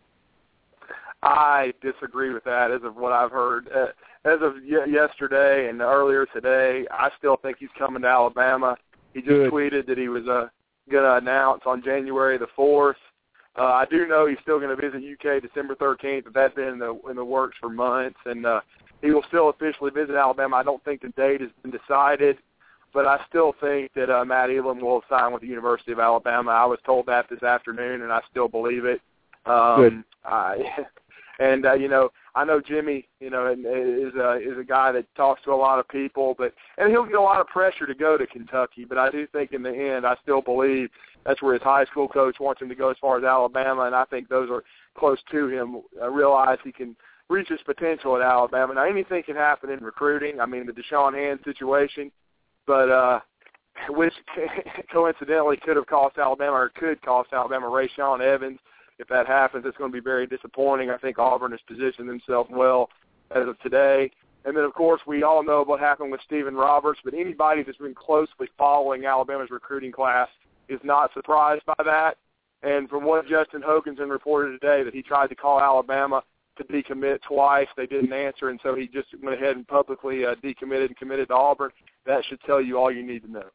I disagree with that as of what I've heard. Uh, as of y- yesterday and earlier today, I still think he's coming to Alabama. He just Good. tweeted that he was uh, going to announce on January the fourth. Uh, I do know he's still going to visit U K December thirteenth, but that's been in the, in the works for months. And uh, he will still officially visit Alabama. I don't think the date has been decided, but I still think that uh, Matt Elam will sign with the University of Alabama. I was told that this afternoon, and I still believe it. Um, Good. I, and, uh, you know, I know Jimmy, you know, is a, is a guy that talks to a lot of people, but and he'll get a lot of pressure to go to Kentucky, but I do think in the end I still believe that's where his high school coach wants him to go as far as Alabama, and I think those are close to him. I realize he can reach his potential at Alabama. Now, anything can happen in recruiting. I mean, the Deshaun Hand situation, but uh, which coincidentally could have cost Alabama or could cost Alabama Rayshawn Evans. If that happens, it's going to be very disappointing. I think Auburn has positioned themselves well as of today. And then, of course, we all know what happened with Stephen Roberts, but anybody that's been closely following Alabama's recruiting class is not surprised by that. And from what Justin Hokanson reported today, that he tried to call Alabama to decommit twice. They didn't answer, and so he just went ahead and publicly uh, decommitted and committed to Auburn. That should tell you all you need to know.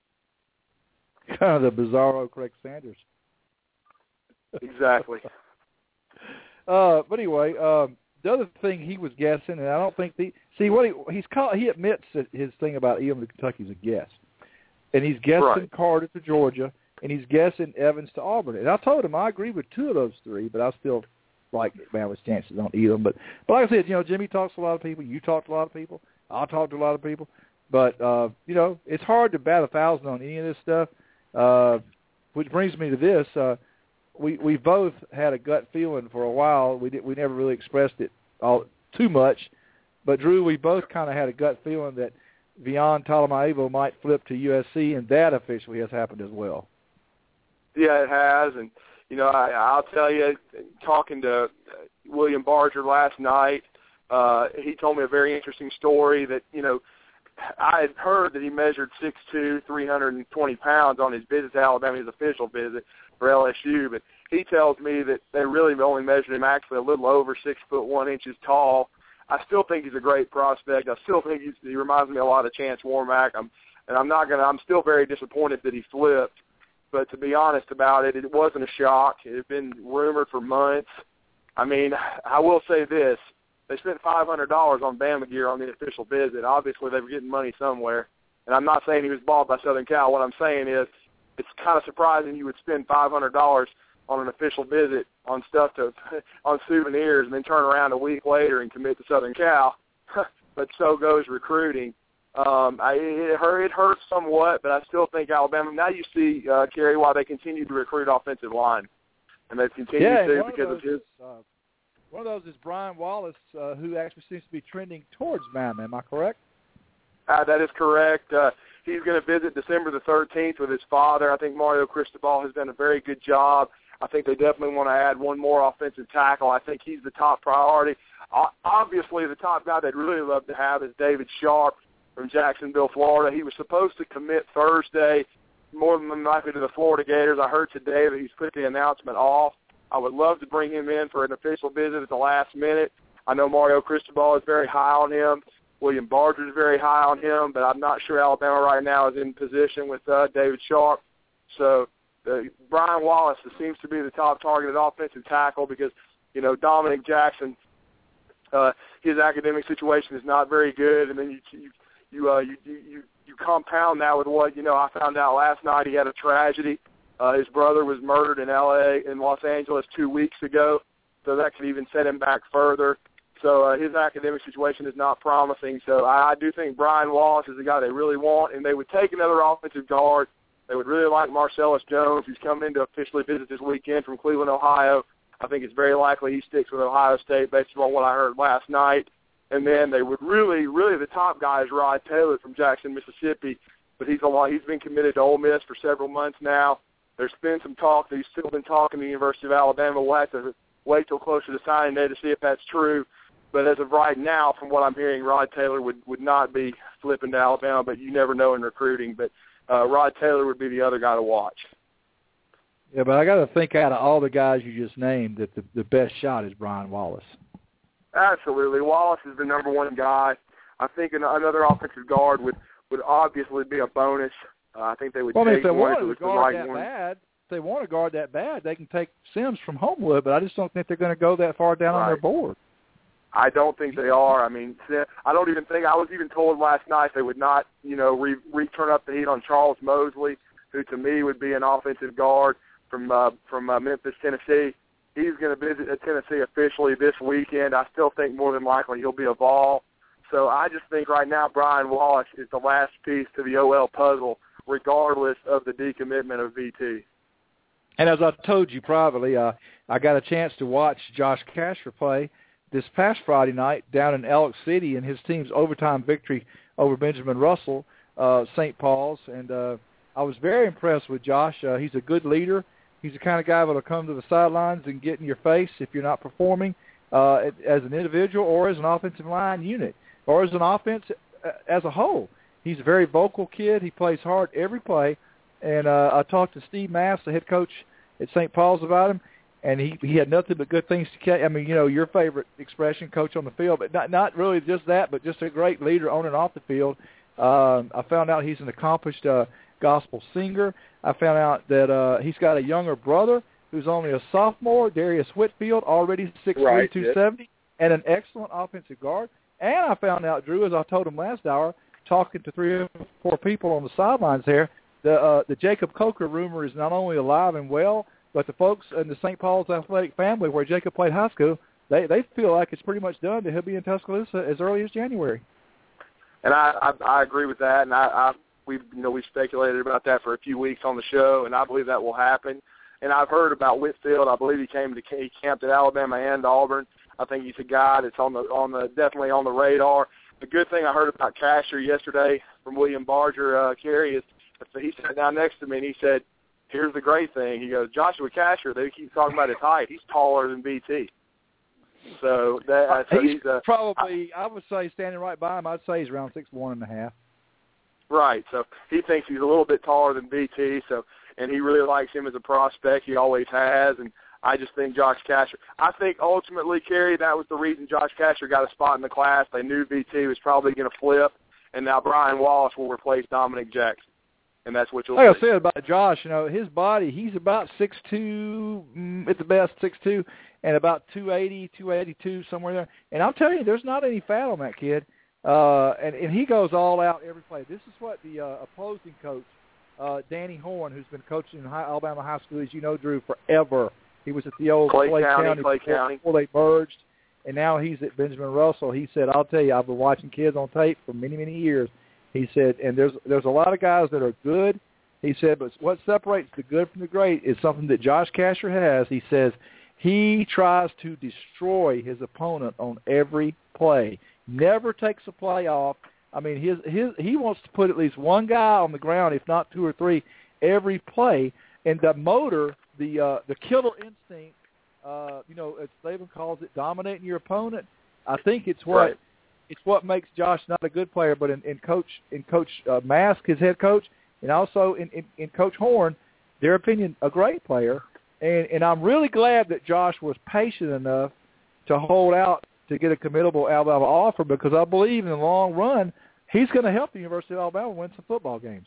Kind of the bizarro Craig Sanders. Exactly. uh, but anyway, um, the other thing he was guessing, and I don't think the see what he he's called. He admits that his thing about Elam to Kentucky is a guess, and he's guessing right. Carter to Georgia, and he's guessing Evans to Auburn. And I told him I agree with two of those three, but I still like Bama's chances on Elam. But but like I said, you know, Jimmy talks to a lot of people. You talk to a lot of people. I talk to a lot of people. But uh, you know, it's hard to bat a thousand on any of this stuff. Uh, which brings me to this. Uh, We we both had a gut feeling for a while. We did, we never really expressed it all too much, but Drew, we both kind of had a gut feeling that Vian Talamaevo might flip to U S C, and that officially has happened as well. Yeah, it has, and you know I, I'll tell you, talking to William Barger last night, uh, he told me a very interesting story that you know I had heard that he measured six two, three hundred twenty pounds on his visit to Alabama, his official visit for L S U, but he tells me that they really only measured him actually a little over six foot one inches tall. I still think he's a great prospect. I still think he's, he reminds me a lot of Chance Warmack. I'm, and I'm not gonna. I'm still very disappointed that he flipped. But to be honest about it, it wasn't a shock. It had been rumored for months. I mean, I will say this. They spent five hundred dollars on Bama gear on the official visit. Obviously, they were getting money somewhere. And I'm not saying he was bought by Southern Cal. What I'm saying is it's kind of surprising you would spend five hundred dollars on an official visit on stuff to on souvenirs and then turn around a week later and commit to Southern Cal. But so goes recruiting. Um, I, it, hurt, it hurts somewhat, but I still think Alabama. Now you see, uh, Kerry, why they continue to recruit offensive line. And they've continued yeah, to because of, of his. Is, uh, one of those is Brian Wallace, uh, who actually seems to be trending towards Bama. Am I correct? Uh, that is correct. Uh, he's going to visit December the thirteenth with his father. I think Mario Cristobal has done a very good job. I think they definitely want to add one more offensive tackle. I think he's the top priority. Uh, obviously, the top guy they'd really love to have is David Sharp from Jacksonville, Florida. He was supposed to commit Thursday, more than likely to the Florida Gators. I heard today that he's put the announcement off. I would love to bring him in for an official visit at the last minute. I know Mario Cristobal is very high on him. William Barger is very high on him, but I'm not sure Alabama right now is in position with uh, David Sharp. So uh, Brian Wallace seems to be the top targeted offensive tackle because, you know, Dominic Jackson, uh, his academic situation is not very good, and then you you you, uh, you you you compound that with what, you know, I found out last night he had a tragedy. Uh, his brother was murdered in L A in Los Angeles two weeks ago, so that could even set him back further. So uh, his academic situation is not promising. So I, I do think Brian Wallace is the guy they really want, and they would take another offensive guard. They would really like Marcellus Jones, who's coming in to officially visit this weekend from Cleveland, Ohio. I think it's very likely he sticks with Ohio State based on what I heard last night. And then they would really, really the top guy is Rod Taylor from Jackson, Mississippi, but he's a lot. He's been committed to Ole Miss for several months now. There's been some talk that he's still been talking to the University of Alabama. We'll have to wait till closer to signing day to see if that's true. But as of right now, from what I'm hearing, Rod Taylor would, would not be flipping to Alabama, but you never know in recruiting. But uh, Rod Taylor would be the other guy to watch. Yeah, but I got to think out of all the guys you just named that the, the best shot is Brian Wallace. Absolutely. Wallace is the number one guy. I think another offensive guard would, would obviously be a bonus. Uh, I think they would well, take I mean, if they one want if it to was the guard right that one. bad, if they want to guard that bad, they can take Sims from Homewood, but I just don't think they're going to go that far down Right. on their board. I don't think they are. I mean, I don't even think – I was even told last night they would not, you know, re, re turn up the heat on Charles Mosley, who to me would be an offensive guard from uh, from uh, Memphis, Tennessee. He's going to visit Tennessee officially this weekend. I still think more than likely he'll be a Vol. So I just think right now Brian Wallace is the last piece to the O L puzzle, regardless of the decommitment of V T. And as I told you privately, uh, I got a chance to watch Josh Casher play this past Friday night down in Elk City in his team's overtime victory over Benjamin Russell, uh, Saint Paul's. And uh, I was very impressed with Josh. Uh, he's a good leader. He's the kind of guy that will come to the sidelines and get in your face if you're not performing uh, as an individual or as an offensive line unit or as an offense as a whole. He's a very vocal kid. He plays hard every play. And uh, I talked to Steve Mass, the head coach at Saint Paul's, about him, and he, he had nothing but good things to say. I mean, you know, your favorite expression, coach on the field, but not, not really just that, but just a great leader on and off the field. Um, I found out he's an accomplished uh, gospel singer. I found out that uh, he's got a younger brother who's only a sophomore, Darius Whitfield, already six three, two seventy, and an excellent offensive guard. And I found out, Drew, as I told him last hour, talking to three or four people on the sidelines there, the uh, the Jacob Coker rumor is not only alive and well, but the folks in the Saint Paul's athletic family where Jacob played high school, they they feel like it's pretty much done that he'll be in Tuscaloosa as early as January. And I, I, I agree with that, and I, I we've you know we speculated about that for a few weeks on the show, and I believe that will happen. And I've heard about Whitfield. I believe he came to he camped at Alabama and Auburn. I think he's a guy that's on the on the definitely on the radar. The good thing I heard about Casher yesterday from William Barger, uh, Kerry, is he sat down next to me and he said, "Here's the great thing." He goes, "Joshua Casher, they keep talking about his height. He's taller than B T." So that uh, so he's, he's uh, probably, I, I would say, standing right by him, I'd say he's around six one and a half. Right. So he thinks he's a little bit taller than B T. So and he really likes him as a prospect. He always has. And I just think Josh Casher. I think ultimately, Kerry, that was the reason Josh Casher got a spot in the class. They knew B T was probably going to flip, and now Brian Wallace will replace Dominic Jackson. And that's what you'll like see. I said about Josh, you know, his body, he's about six two, at the best, six two, and about two eighty, two eighty-two, somewhere there. And I'm telling you, there's not any fat on that kid. Uh, and, and he goes all out every play. This is what the uh, opposing coach, uh, Danny Horn, who's been coaching in high, Alabama high school, as you know, Drew, forever. He was at the old Clay, Clay County, County, Clay before, County before they merged. And now he's at Benjamin Russell. He said, I'll tell you, I've been watching kids on tape for many, many years. He said, and there's there's a lot of guys that are good. He said, but what separates the good from the great is something that Josh Casher has. He says he tries to destroy his opponent on every play. Never takes a play off. I mean, his his he wants to put at least one guy on the ground, if not two or three, every play. And the motor, the uh, the killer instinct, uh, you know, as Saban calls it, dominating your opponent. I think it's what right. it's what makes Josh not a good player, but in, in coach in Coach uh, Mask, his head coach, and also in, in, in Coach Horn, their opinion, a great player. And, and I'm really glad that Josh was patient enough to hold out to get a committable Alabama offer, because I believe in the long run he's going to help the University of Alabama win some football games.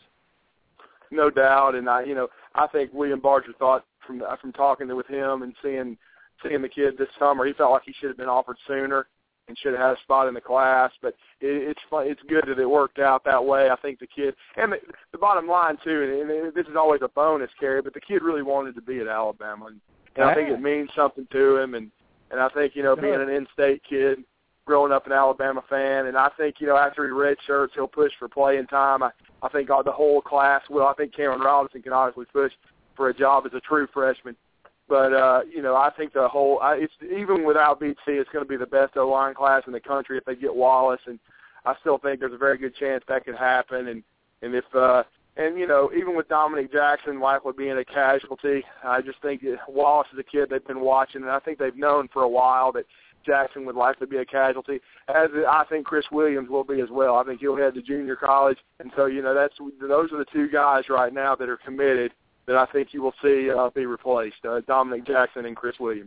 No doubt, and I, you know, I think William Barger thought from from talking with him and seeing seeing the kid this summer, he felt like he should have been offered sooner and should have had a spot in the class. But it, it's fun, it's good that it worked out that way. I think the kid, and the, the bottom line too, and, and this is always a bonus, Kerry, but the kid really wanted to be at Alabama, and, and I think it means something to him. And and I think, you know, being an in-state kid, growing up an Alabama fan, and I think, you know, after he redshirts, he'll push for playing time. I, I think the whole class will. I think Cameron Robinson can honestly push for a job as a true freshman. But, uh, you know, I think the whole – it's even without B T, it's going to be the best O-line class in the country if they get Wallace. And I still think there's a very good chance that could happen. And, and if uh, And, you know, even with Dominic Jackson likely being a casualty, I just think Wallace is a kid they've been watching, and I think they've known for a while that Jackson would likely be a casualty, as I think Chris Williams will be as well. I think he'll head to junior college. And so, you know, that's those are the two guys right now that are committed that I think you will see uh, be replaced, uh, Dominic Jackson and Chris Williams.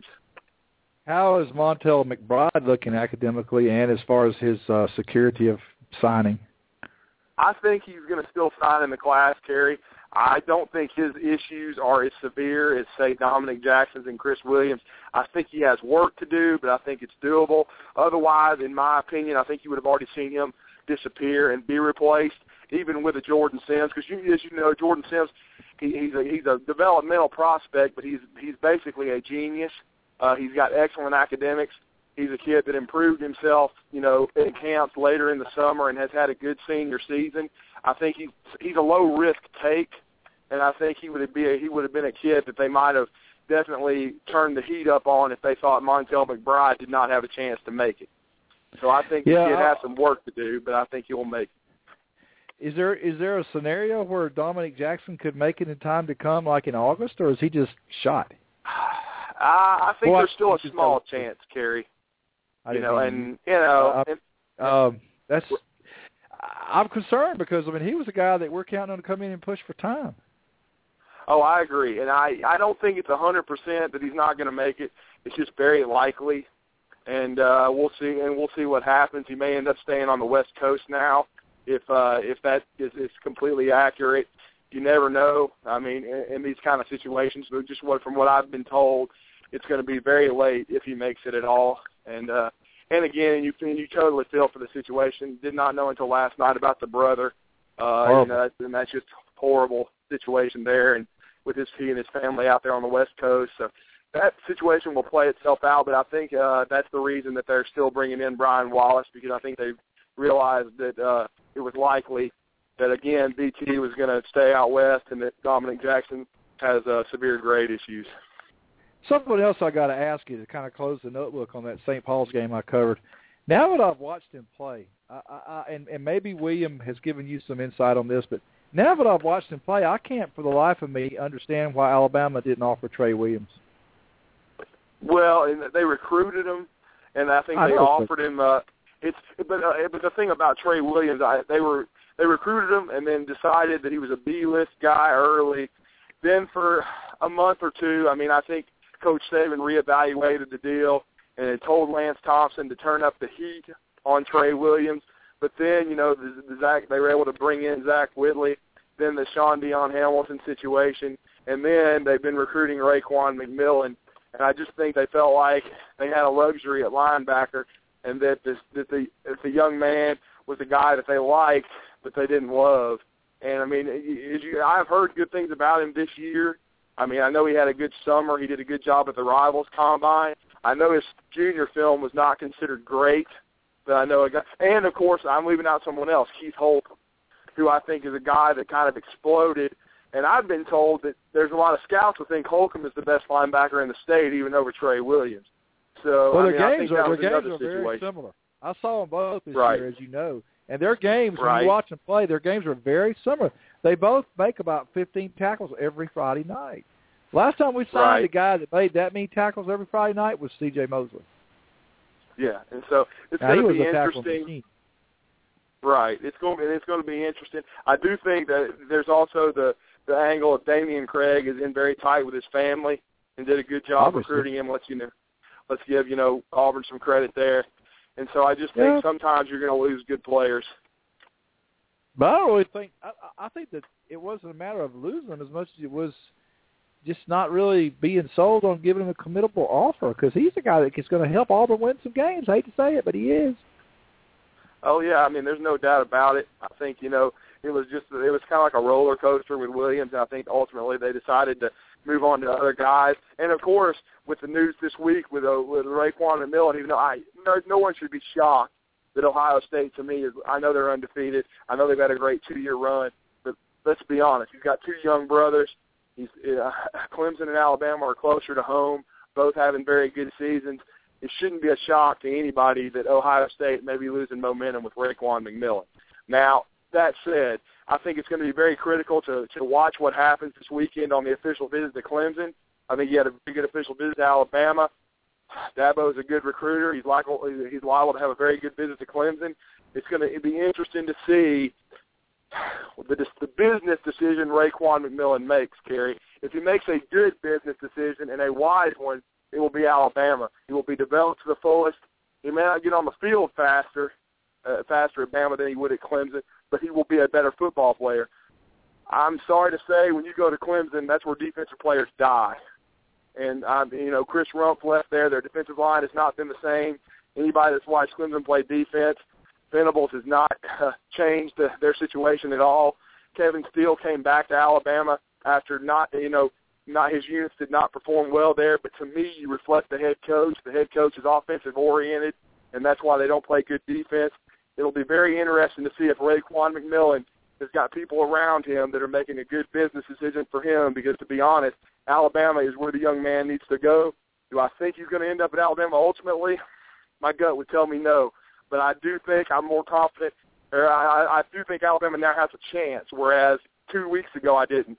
How is Montel McBride looking academically and as far as his uh, security of signing? I think he's going to still sign in the class, Kerry. I don't think his issues are as severe as, say, Dominic Jackson's and Chris Williams. I think he has work to do, but I think it's doable. Otherwise, in my opinion, I think you would have already seen him disappear and be replaced, even with a Jordan Sims. Because, you, as you know, Jordan Sims, he, he's, a, he's a developmental prospect, but he's he's basically a genius. Uh, he's got excellent academics. He's a kid that improved himself, you know, in camps later in the summer and has had a good senior season. I think he's he's a low risk take, and I think he would be a, he would have been a kid that they might have definitely turned the heat up on if they thought Montel McBride did not have a chance to make it. So I think yeah, the kid has some work to do, but I think he'll make it. Is there is there a scenario where Dominic Jackson could make it in time to come, like in August, or is he just shot? I, I think well, there's still a small chance, Kerry. You know, and you know, uh, and, um, that's. I'm concerned because I mean he was a guy that we're counting on to come in and push for time. Oh, I agree, and I I don't think it's a hundred percent that he's not going to make it. It's just very likely, and uh, we'll see, and we'll see what happens. He may end up staying on the West Coast now, if uh, if that is, is completely accurate. You never know. I mean, in, in these kind of situations, but just what from what I've been told, it's going to be very late if he makes it at all. And uh, and again, you you totally feel for the situation. Did not know until last night about the brother. Uh, you know, that's, and that's just a horrible situation there. And with his he and his family out there on the West Coast, so that situation will play itself out. But I think uh, that's the reason that they're still bringing in Brian Wallace, because I think they realized that uh, it was likely that again B T was going to stay out west, and that Dominic Jackson has uh, severe grade issues. Something else I got to ask you to kind of close the notebook on that Saint Paul's game I covered. Now that I've watched him play, I, I, and, and maybe William has given you some insight on this, but now that I've watched him play, I can't for the life of me understand why Alabama didn't offer Trey Williams. Well, and they recruited him, and I think I they know, offered him. Uh, it's but uh, but the thing about Trey Williams, I, they were they recruited him and then decided that he was a B-list guy early. Then for a month or two, I mean, I think Coach Saban reevaluated the deal and had told Lance Thompson to turn up the heat on Trey Williams. But then, you know, the, the Zach, they were able to bring in Zach Whitley, then the Sean Dion Hamilton situation, and then they've been recruiting Raekwon McMillan. And I just think they felt like they had a luxury at linebacker, and that this that the that the young man was a guy that they liked, but they didn't love. And I mean, as you, I've heard good things about him this year. I mean, I know he had a good summer. He did a good job at the Rivals Combine. I know his junior film was not considered great, but I know a guy. And, of course, I'm leaving out someone else, Keith Holcomb, who I think is a guy that kind of exploded. And I've been told that there's a lot of scouts who think Holcomb is the best linebacker in the state, even over Trey Williams. So, well, I mean, their I games think that are, was their games another are very situation. similar. I saw them both this right. year, as you know. And their games, right. when you watch them play, their games are very similar. They both make about fifteen tackles every Friday night. Last time we signed right. a guy that made that many tackles every Friday night was C J Mosley. Yeah, and so it's now, going to be be interesting. Right, it's going to be, it's going to be interesting. I do think that there's also the the angle of Damian Craig is in very tight with his family and did a good job Obviously. recruiting him. Let's you know, let's give you know Auburn some credit there. And so I just think yeah. sometimes you're going to lose good players. But I don't really think I, I think that it wasn't a matter of losing them as much as it was just not really being sold on giving him a committable offer, because he's a guy that is going to help Auburn win some games. I hate to say it, but he is. Oh yeah, I mean, there's no doubt about it. I think you know it was just it was kind of like a roller coaster with Williams, and I think ultimately they decided to move on to other guys. And of course, with the news this week with uh, with Raekwon McMillan, even though I no, no one should be shocked that Ohio State, to me, is I know they're undefeated. I know they've had a great two-year run, but let's be honest, you've got two young brothers. He's, uh, Clemson and Alabama are closer to home, both having very good seasons. It shouldn't be a shock to anybody that Ohio State may be losing momentum with Raekwon McMillan. Now, that said, I think it's going to be very critical to, to watch what happens this weekend on the official visit to Clemson. I think he had a very good official visit to Alabama. Dabo is a good recruiter. He's liable, he's liable to have a very good visit to Clemson. It's going to be interesting to see the, the business decision Raekwon McMillan makes, Kerry. If he makes a good business decision and a wise one, it will be Alabama. He will be developed to the fullest. He may not get on the field faster, uh, faster at Bama than he would at Clemson, but he will be a better football player. I'm sorry to say, when you go to Clemson, that's where defensive players die. And, um, you know, Chris Rumpf left there. Their defensive line has not been the same. Anybody that's watched Clemson play defense, Venables has not uh, changed the, their situation at all. Kevin Steele came back to Alabama after not, you know, not his units did not perform well there. But to me, you reflect the head coach. The head coach is offensive-oriented, and that's why they don't play good defense. It'll be very interesting to see if Raekwon McMillan has got people around him that are making a good business decision for him, because, to be honest, Alabama is where the young man needs to go. Do I think he's going to end up at Alabama ultimately? My gut would tell me no. But I do think I'm more confident, or I, I do think Alabama now has a chance, whereas two weeks ago I didn't.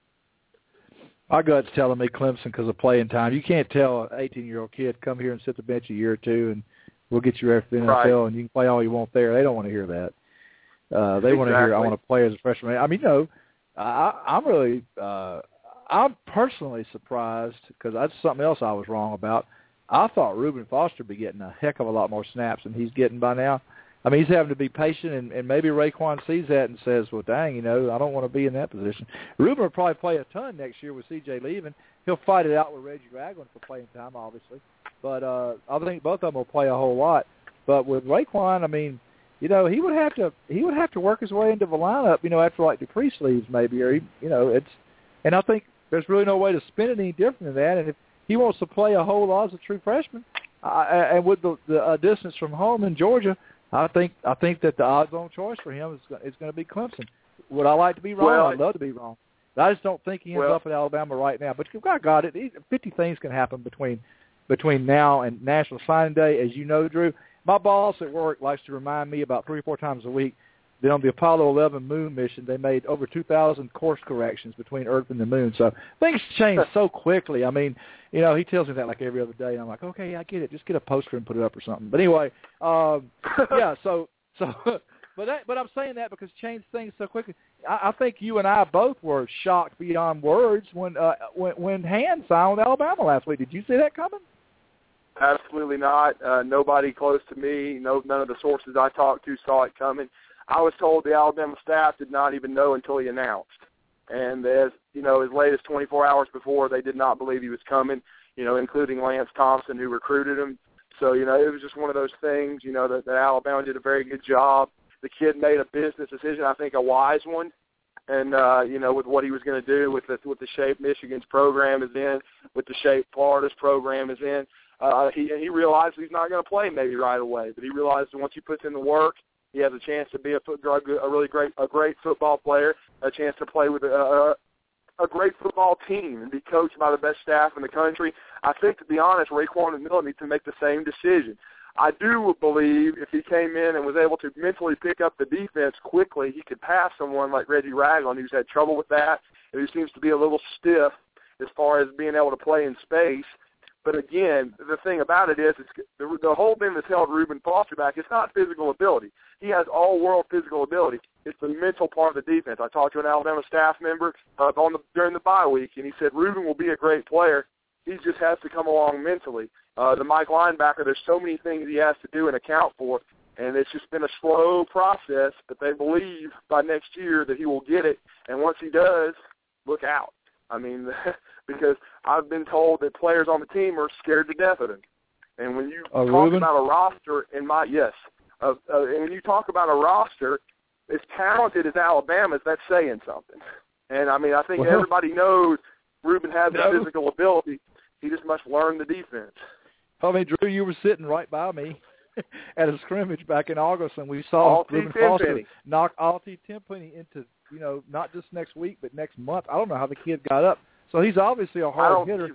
My gut's telling me Clemson because of playing time. You can't tell an eighteen-year-old kid, come here and sit the bench a year or two, and we'll get you ready for the N F L, right, and you can play all you want there. They don't want to hear that. Uh, they exactly. want to hear, I want to play as a freshman. I mean, you know, I, I'm really uh, – I'm personally surprised, because that's something else I was wrong about. I thought Reuben Foster would be getting a heck of a lot more snaps than he's getting by now. I mean, he's having to be patient, and, and maybe Raekwon sees that and says, well, dang, you know, I don't want to be in that position. Reuben will probably play a ton next year with C J leaving. He'll fight it out with Reggie Ragland for playing time, obviously. But uh, I think both of them will play a whole lot. But with Raekwon, I mean, you know, he would have to he would have to work his way into the lineup, you know, after like Dupree leaves maybe, or he, you know, it's, and I think there's really no way to spin it any different than that. And if he wants to play a whole lot as a true freshman, uh, and with the, the uh, distance from home in Georgia, I think I think that the odds-on choice for him is is going to be Clemson. Would I like to be wrong? Well, I'd love to be wrong. But I just don't think he ends well, up at Alabama right now. But I got it. fifty things can happen between between now and National Signing Day, as you know, Drew. My boss at work likes to remind me about three or four times a week that on the Apollo eleven moon mission, they made over two thousand course corrections between Earth and the moon. So things change so quickly. I mean, you know, he tells me that like every other day. And I'm like, okay, I get it. Just get a poster and put it up or something. But anyway, um, yeah, so so but that, but I'm saying that because change things so quickly. I, I think you and I both were shocked beyond words when uh, when, when Hand signed with Alabama last week. Did you see that coming? Absolutely not. Uh, nobody close to me, no, none of the sources I talked to saw it coming. I was told the Alabama staff did not even know until he announced. And as, you know, as late as twenty-four hours before, they did not believe he was coming, you know, including Lance Thompson, who recruited him. So, you know, it was just one of those things, you know, that, that Alabama did a very good job. The kid made a business decision, I think a wise one. And, uh, you know, with what he was going to do with the, with the shape Michigan's program is in, with the shape Florida's program is in, uh, he, he realized he's not going to play maybe right away. But he realized that once he puts in the work, he has a chance to be a, a really great, a great football player, a chance to play with a, a, a great football team and be coached by the best staff in the country. I think, to be honest, Raekwon McMillan needs to make the same decision. I do believe if he came in and was able to mentally pick up the defense quickly, he could pass someone like Reggie Ragland, who's had trouble with that, and who seems to be a little stiff as far as being able to play in space. But again, the thing about it is, it's, the, the whole thing that's held Reuben Foster back, it's not physical ability. He has all-world physical ability. It's the mental part of the defense. I talked to an Alabama staff member uh, on the, during the bye week, and he said Reuben will be a great player. He just has to come along mentally. Uh, the Mike linebacker, there's so many things he has to do and account for, and it's just been a slow process, but they believe by next year that he will get it, and once he does, look out. I mean, because I've been told that players on the team are scared to death of him. And when you uh, talk Reuben? about a roster, in my yes, uh, uh, and when you talk about a roster as talented as Alabama's, that's saying something. And I mean, I think well, everybody knows Reuben has no. the physical ability. He just must learn the defense. I mean, Drew, you were sitting right by me at a scrimmage back in August, and we saw Reuben Foster knock Alti Tenpenny into, you know, not just next week, but next month. I don't know how the kid got up. So he's obviously a hard I don't hitter. Either.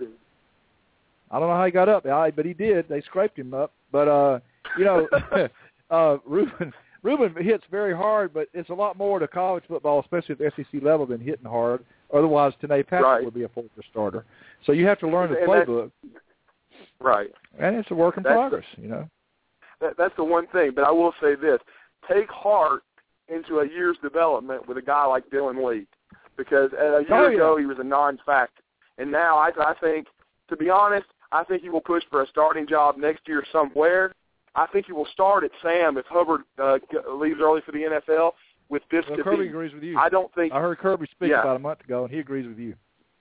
I don't know how he got up, but he did. They scraped him up. But, uh, you know, uh, Reuben, Ruben hits very hard, but it's a lot more to college football, especially at the S E C level, than hitting hard. Otherwise, Tanae Patrick right. would be a four-year starter. So you have to learn the and playbook. Right. And it's a work in that's progress, the, you know. That, that's the one thing. But I will say this. Take heart into a year's development with a guy like Dylan Lee. Because a year oh, yeah. ago, he was a non-factor. And now I, I think, to be honest, I think he will push for a starting job next year somewhere. I think he will start at Sam if Hubbard uh, leaves early for the N F L. With this, well, to Kirby be, agrees with you. I don't think I heard Kirby speak yeah. about a month ago, and he agrees with you.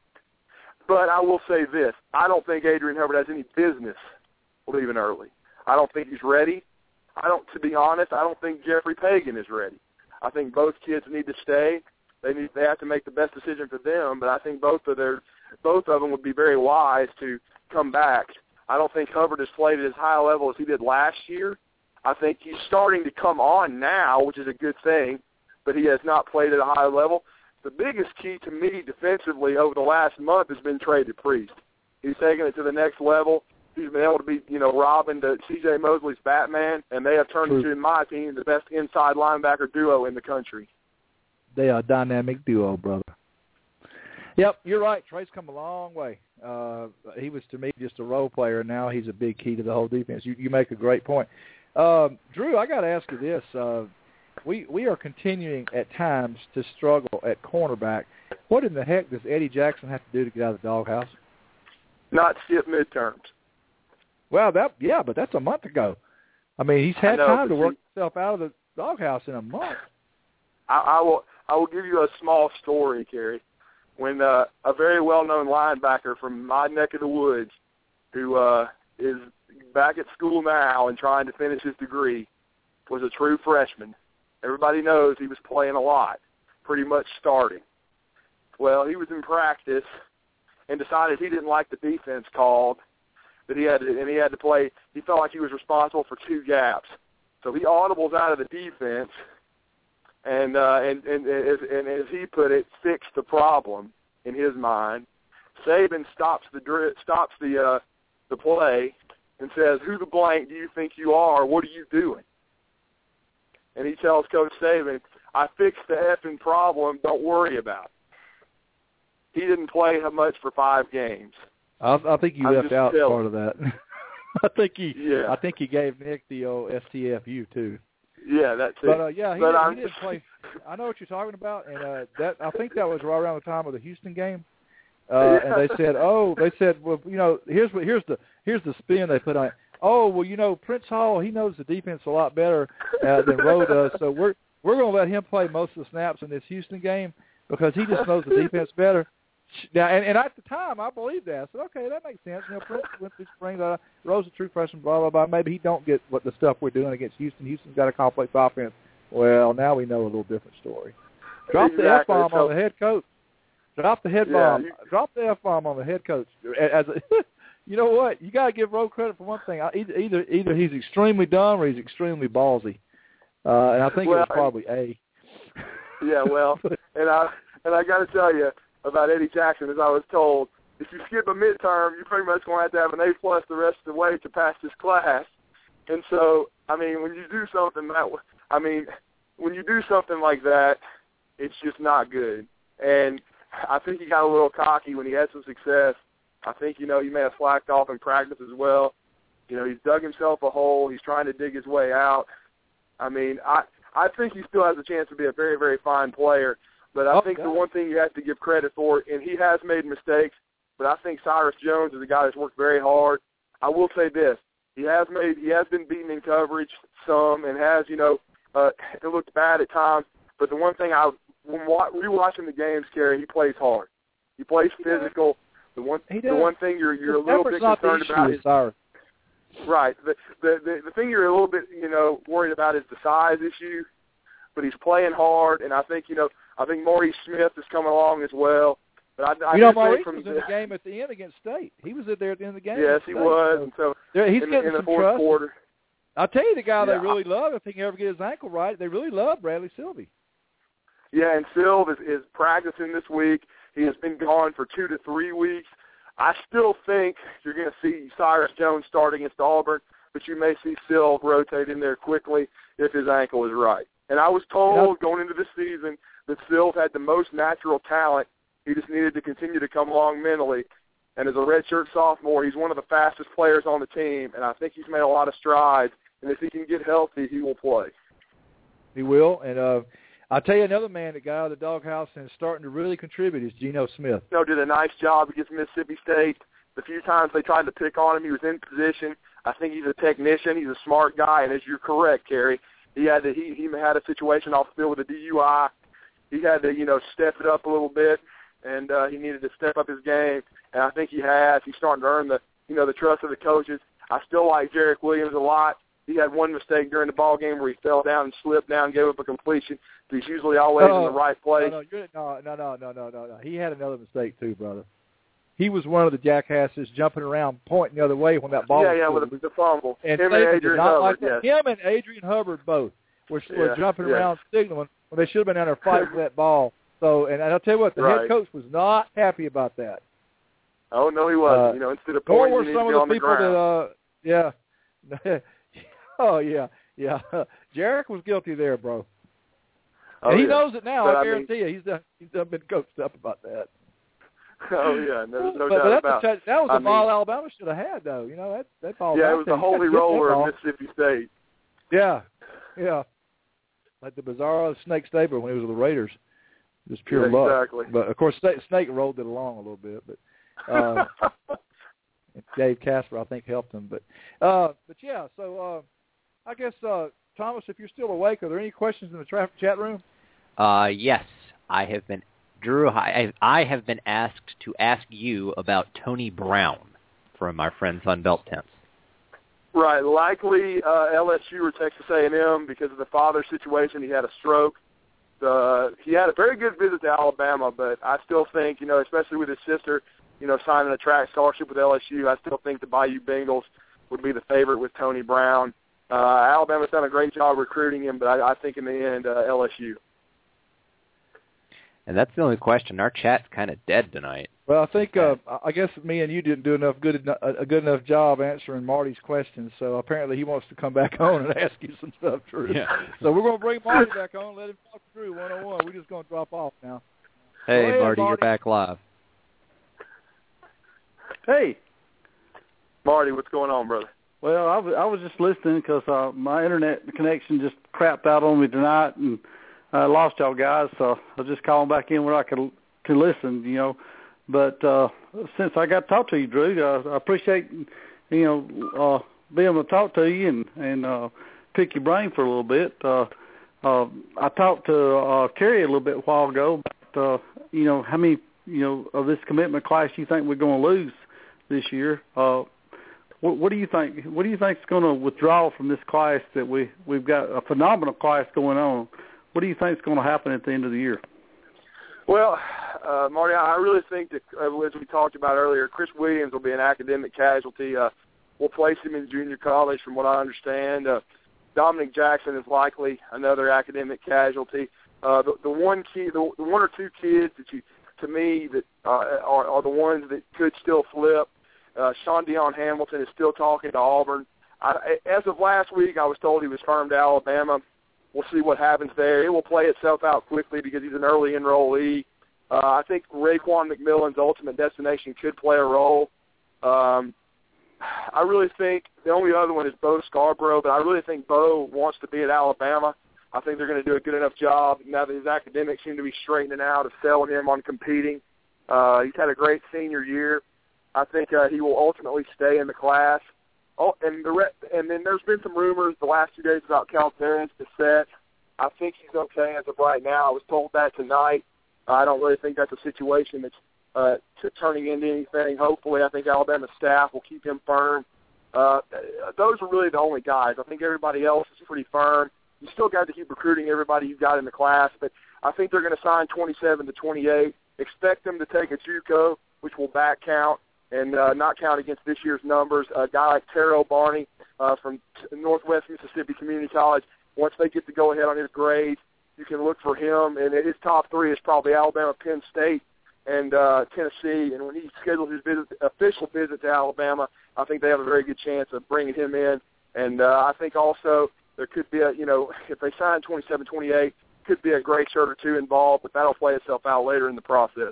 But I will say this: I don't think Adrian Hubbard has any business leaving early. I don't think he's ready. I don't, to be honest, I don't think Jeffrey Pagan is ready. I think both kids need to stay. They need, they have to make the best decision for them. But I think both of their, both of them would be very wise to come back. I don't think Hubbard has played at as high a level as he did last year. I think he's starting to come on now, which is a good thing, but he has not played at a high level. The biggest key to me defensively over the last month has been Trey Priest. He's taken it to the next level. He's been able to be, you know, Robin to C J Mosley's Batman, and they have turned True. into, in my opinion, the best inside linebacker duo in the country. They are a dynamic duo, brother. Yep, you're right. Trey's come a long way. Uh, he was, to me, just a role player, and now he's a big key to the whole defense. You, you make a great point. Um, Drew, I got to ask you this. Uh, we we are continuing at times to struggle at cornerback. What in the heck does Eddie Jackson have to do to get out of the doghouse? Not skip midterms. Well, that yeah, but that's a month ago. I mean, he's had know, time to see, work himself out of the doghouse in a month. I, I will I will give you a small story, Kerry. When uh, a very well-known linebacker from my neck of the woods, who uh, is back at school now and trying to finish his degree, was a true freshman. Everybody knows he was playing a lot, pretty much starting. Well, he was in practice and decided he didn't like the defense called, that he had to, and he had to play. He felt like he was responsible for two gaps, so he audibles out of the defense, and uh, and, and, and, as, and as he put it, fixed the problem in his mind. Saban stops the stops the uh, the play and says, "Who the blank do you think you are? What are you doing?" And he tells Coach Saban, "I fixed the effing problem. Don't worry about it." He didn't play much for five games. I, I think you I'm left out telling. part of that. I think he, yeah. I think he gave Nick the old S T F U too. Yeah, that's it. But uh, yeah, he, but did, I'm he didn't play. I know what you're talking about, and uh, that I think that was right around the time of the Houston game. Uh, and they said, "Oh, they said, well, you know, here's what here's the here's the spin they put on it. Oh, well, you know, Prince Hall, he knows the defense a lot better uh, than Rowe does, so we're we're going to let him play most of the snaps in this Houston game because he just knows the defense better." Now, and, and at the time, I believed that. I said, okay, that makes sense. You know, Prince went through spring. Uh, Rowe's a true freshman, blah, blah, blah. Maybe he don't get what the stuff we're doing against Houston. Houston's got a complex offense. Well, now we know a little different story. Drop exactly. the F-bomb on the head coach. Drop the head bomb. Yeah, you, Drop the F-bomb on the head coach. As a, you know what? You got to give Rowe credit for one thing. Either, either either he's extremely dumb or he's extremely ballsy. Uh, and I think well, it was probably A. Yeah, well, and I and I got to tell you about Eddie Jackson, as I was told, if you skip a midterm, you're pretty much going to have to have an A plus the rest of the way to pass this class. And so, I mean, when you do something that, I mean, when you do something like that, it's just not good. And I think he got a little cocky when he had some success. I think, you know, he may have slacked off in practice as well. You know, he's dug himself a hole. He's trying to dig his way out. I mean, I I think he still has a chance to be a very, very fine player. But I oh, think God. the one thing you have to give credit for, and he has made mistakes, but I think Cyrus Jones is a guy that's worked very hard. I will say this. He has made, he has been beaten in coverage some and has, you know, uh, it looked bad at times. But the one thing I, when rewatching the games, Kerry, he plays hard. He plays physical. The one, the one thing you're you're a little bit concerned about is Cyrus. Right. The, the the the thing you're a little bit, you know, worried about is the size issue. But he's playing hard, and I think, you know, I think Maurice Smith is coming along as well. But I, I you know, do Maurice think from was in the game at the end against State. He was in there at the end of the game. Yes, he was. And so yeah, he's in, getting in the some fourth trust. quarter. I'll tell you the guy yeah, they really love, if he can ever get his ankle right, they really love Bradley Sylvie. Yeah, and Sylv is, is practicing this week. He has been gone for two to three weeks. I still think you're going to see Cyrus Jones start against Auburn, but you may see Silv rotate in there quickly if his ankle is right. And I was told going into this season that Silv had the most natural talent. He just needed to continue to come along mentally. And as a redshirt sophomore, he's one of the fastest players on the team, and I think he's made a lot of strides. And if he can get healthy, he will play. He will. And uh, I'll tell you another man that got out of the doghouse and is starting to really contribute is Geno Smith. You know, did a nice job against Mississippi State. The few times they tried to pick on him, he was in position. I think he's a technician. He's a smart guy. And as you're correct, Kerry, he had to, he, he had a situation off the field with a D U I. He had to, you know, step it up a little bit, and uh, he needed to step up his game. And I think he has. He's starting to earn the, you know, the trust of the coaches. I still like Jarek Williams a lot. He had one mistake during the ball game where he fell down and slipped down and gave up a completion. But he's usually always oh, in the right place. No, no, you're, no, no, no, no, no, no. He had another mistake too, brother. He was one of the jackasses jumping around, pointing the other way when that ball yeah, was yeah, pulled. with the, the fumble. And Him Saban and Adrian not Hubbard, like yes. Him and Adrian Hubbard both were, yeah, were jumping yeah. around signaling when they should have been down there fighting for that ball. So, and I'll tell you what, the right. head coach was not happy about that. Oh, no, he wasn't. Uh, you know, instead of nor pointing, were you need some to be of on the the people ground. that, uh, yeah. oh, yeah, yeah. Jarek was guilty there, bro. Oh, and he yeah. knows it now, but, I I guarantee mean, you. He's done, he's done been coached up about that. Oh, yeah, no, there's no but, doubt but that's about a, it. that was I a ball mean, Alabama should have had, though. You know, that, that ball. Yeah, it was the holy roller of of Mississippi State. Yeah, yeah. Like the Bizarro Snake Stabler when he was with the Raiders. Just pure yeah, luck. Exactly. But, of course, Snake, Snake rolled it along a little bit. But uh, Dave Casper, I think, helped him. But, uh, but yeah, so uh, I guess, uh, Thomas, if you're still awake, are there any questions in the tra- chat room? Uh, yes, I have been, Drew, I, I have been asked to ask you about Tony Brown from my friend Sunbelt Temps. Right, likely uh, L S U or Texas A and M because of the father's situation. He had a stroke. Uh, he had a very good visit to Alabama, but I still think, you know, especially with his sister, you know, signing a track scholarship with L S U, I still think the Bayou Bengals would be the favorite with Tony Brown. Uh, Alabama's done a great job recruiting him, but I, I think in the end, uh, L S U. And that's the only question. Our chat's kind of dead tonight. Well, I think uh, I guess me and you didn't do enough good a good enough job answering Marty's questions. So apparently he wants to come back on and ask you some stuff, Drew. Yeah. So we're going to bring Marty back on, let him talk to Drew one on one. We're just going to drop off now. Hey, ahead, Marty, Marty, you're back live. Hey. Marty, what's going on, brother? Well, I was, I was just listening because uh, my internet connection just crapped out on me tonight, and I uh, lost y'all guys. So I was just calling back in where I could could listen, you know. But uh, since I got to talk to you, Drew, uh, I appreciate you know uh, being able to talk to you and and uh, pick your brain for a little bit. Uh, uh, I talked to uh, Kerry a little bit a while ago about uh, you know how many you know of this commitment class you think we're going to lose this year. Uh, What, what do you think? What do you think is going to withdraw from this class that we we've got a phenomenal class going on? What do you think is going to happen at the end of the year? Well, uh, Marty, I really think that uh, as we talked about earlier, Chris Williams will be an academic casualty. Uh, we'll place him in junior college, from what I understand. Uh, Dominic Jackson is likely another academic casualty. Uh, the, the one key, the, the one or two kids that you, to me, that uh, are, are the ones that could still flip. Uh, Sean Dion Hamilton is still talking to Auburn. I, as of last week, I was told he was firm to Alabama. We'll see what happens there. It will play itself out quickly because he's an early enrollee. Uh, I think Raekwon McMillan's ultimate destination could play a role. Um, I really think the only other one is Bo Scarborough, but I really think Bo wants to be at Alabama. I think they're going to do a good enough job now that his academics seem to be straightening out of selling him on competing. Uh, he's had a great senior year. I think uh, he will ultimately stay in the class. Oh, and the re- and then there's been some rumors the last two days about Calterence Bissett. I think he's okay as of right now. I was told that tonight. I don't really think that's a situation that's uh, t- turning into anything. Hopefully, I think Alabama staff will keep him firm. Uh, those are really the only guys. I think everybody else is pretty firm. You still got to keep recruiting everybody you've got in the class, but I think they're going to sign twenty-seven to twenty-eight. Expect them to take a JUCO, which will back count and uh, not count against this year's numbers. A guy like Terrell Barney uh, from t- Northwest Mississippi Community College, once they get to go ahead on his grades, you can look for him. And his top three is probably Alabama, Penn State, and uh, Tennessee. And when he schedules his visit, official visit to Alabama, I think they have a very good chance of bringing him in. And uh, I think also there could be a, you know, if they sign twenty-seven twenty-eight, could be a great shirt or two involved, but that'll play itself out later in the process.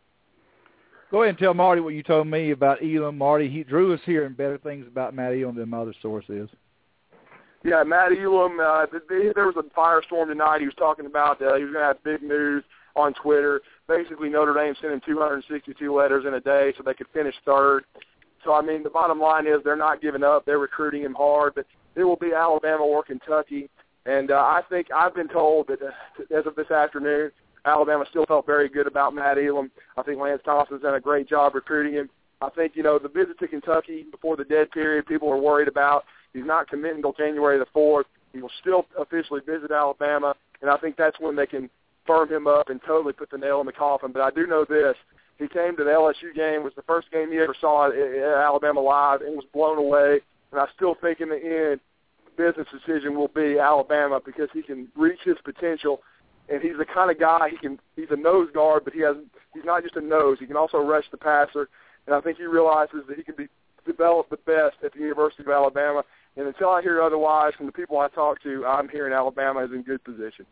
Go ahead and tell Marty what you told me about Elam. Marty, he drew us here and better things about Matt Elam than my other sources. Yeah, Matt Elam, uh, there was a firestorm tonight. He was talking about uh, he was going to have big news on Twitter. Basically, Notre Dame sent him two hundred sixty-two letters in a day so they could finish third. So, I mean, the bottom line is they're not giving up. They're recruiting him hard, but it will be Alabama or Kentucky. And uh, I think I've been told that uh, as of this afternoon, Alabama still felt very good about Matt Elam. I think Lance Thompson's done a great job recruiting him. I think, you know, the visit to Kentucky before the dead period, people are worried about. He's not committing until January the fourth. He will still officially visit Alabama, and I think that's when they can firm him up and totally put the nail in the coffin. But I do know this. He came to the L S U game. It was the first game he ever saw at Alabama live and was blown away. And I still think in the end, the business decision will be Alabama because he can reach his potential. And he's the kind of guy, he can, he's a nose guard, but he has, he's not just a nose. He can also rush the passer. And I think he realizes that he can be developed the best at the University of Alabama. And until I hear otherwise from the people I talk to, I'm hearing Alabama is in good position.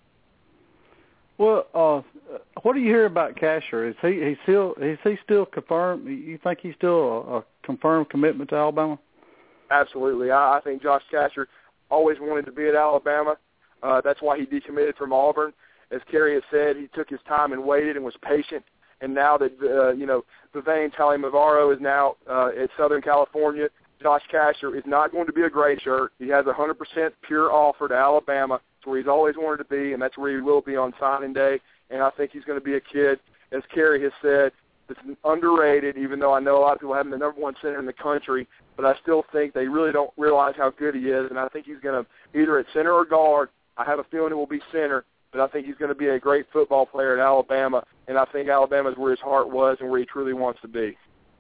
Well, uh, what do you hear about Casher? Is he he still is he still confirmed? You think he's still a, a confirmed commitment to Alabama? Absolutely. I, I think Josh Casher always wanted to be at Alabama. Uh, that's why he decommitted from Auburn. As Kerry has said, he took his time and waited and was patient. And now that uh, you know, Vivane Talimavaro is now uh, at Southern California, Josh Casher is not going to be a gray shirt. He has a one hundred percent pure offer to Alabama. It's where he's always wanted to be, and that's where he will be on signing day. And I think he's going to be a kid, as Kerry has said, that's underrated, even though I know a lot of people have him the number one center in the country. But I still think they really don't realize how good he is, and I think he's going to either at center or guard. I have a feeling it will be center, but I think he's going to be a great football player at Alabama, and I think Alabama is where his heart was and where he truly wants to be.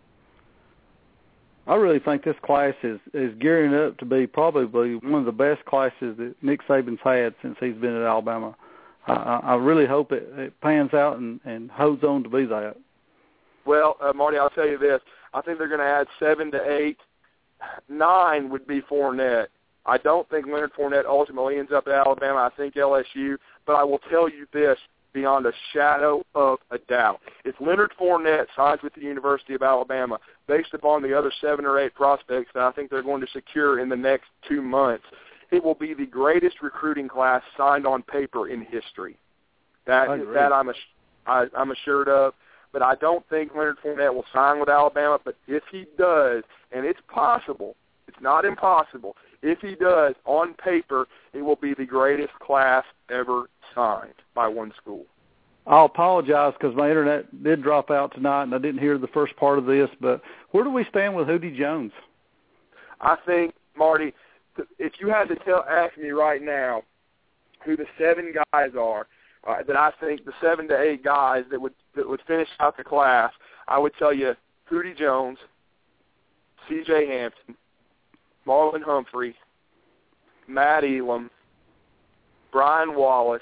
I really think this class is, is gearing up to be probably one of the best classes that Nick Saban's had since he's been at Alabama. I, I really hope it, it pans out and, and holds on to be that. Well, uh, Marty, I'll tell you this. I think they're going to add seven to eight. Nine would be Fournette. I don't think Leonard Fournette ultimately ends up at Alabama. I think L S U. But I will tell you this beyond a shadow of a doubt. If Leonard Fournette signs with the University of Alabama, based upon the other seven or eight prospects that I think they're going to secure in the next two months, it will be the greatest recruiting class signed on paper in history. That that I'm a, I, I'm assured of. But I don't think Leonard Fournette will sign with Alabama. But if he does, and it's possible, it's not impossible, if he does, on paper, it will be the greatest class ever signed by one school. I'll apologize because my internet did drop out tonight and I didn't hear the first part of this, but where do we stand with Hootie Jones? I think, Marty, if you had to tell, ask me right now who the seven guys are, uh, that I think the seven to eight guys that would that would finish out the class, I would tell you Hootie Jones, C J Hampton, Marlon Humphrey, Matt Elam, Brian Wallace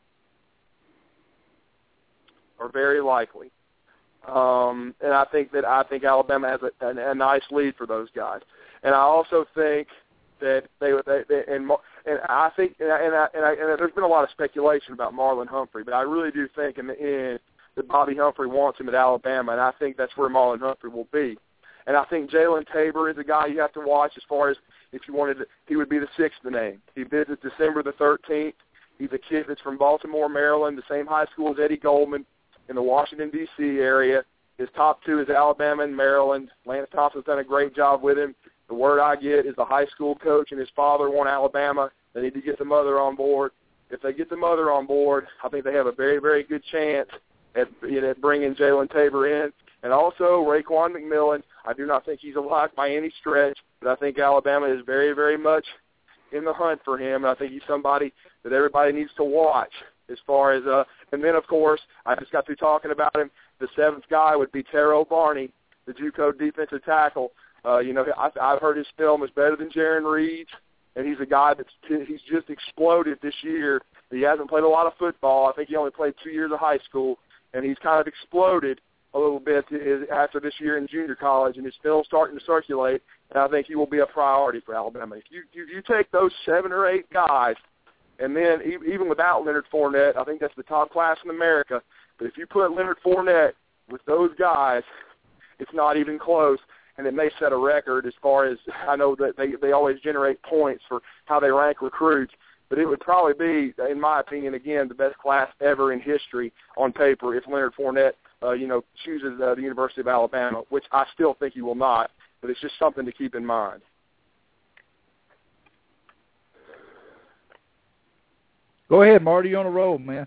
are very likely. Um, and I think that I think Alabama has a, a, a nice lead for those guys. And I also think that they, they, they and and I think and, I, and, I, and, I, and there's been a lot of speculation about Marlon Humphrey, but I really do think in the end that Bobby Humphrey wants him at Alabama, and I think that's where Marlon Humphrey will be. And I think Jalen Tabor is a guy you have to watch as far as if you wanted to, he would be the sixth name. He visits December the thirteenth. He's a kid that's from Baltimore, Maryland, the same high school as Eddie Goldman in the Washington, D C area. His top two is Alabama and Maryland. Lance Thompson's done a great job with him. The word I get is the high school coach and his father want Alabama. They need to get the mother on board. If they get the mother on board, I think they have a very, very good chance at, you know, bringing Jalen Tabor in. And also Raekwon McMillan. I do not think he's a lock by any stretch, but I think Alabama is very, very much in the hunt for him. And I think he's somebody that everybody needs to watch as far as uh, – and then, of course, I just got through talking about him. The seventh guy would be Terrell Barney, the JUCO defensive tackle. Uh, you know, I, I've heard his film is better than Jaron Reed's, and he's a guy that's t- he's just exploded this year. He hasn't played a lot of football. I think he only played two years of high school, and he's kind of exploded. a little bit is after this year in junior college, and his film's starting to circulate, and I think he will be a priority for Alabama. If you you, you take those seven or eight guys, and then even without Leonard Fournette, I think that's the top class in America, but if you put Leonard Fournette with those guys, it's not even close, and it may set a record as far as I know that they, they always generate points for how they rank recruits, but it would probably be, in my opinion, again, the best class ever in history on paper if Leonard Fournette Uh, you know, chooses uh, the University of Alabama, which I still think he will not, but it's just something to keep in mind. Go ahead, Marty. You're on a roll, man.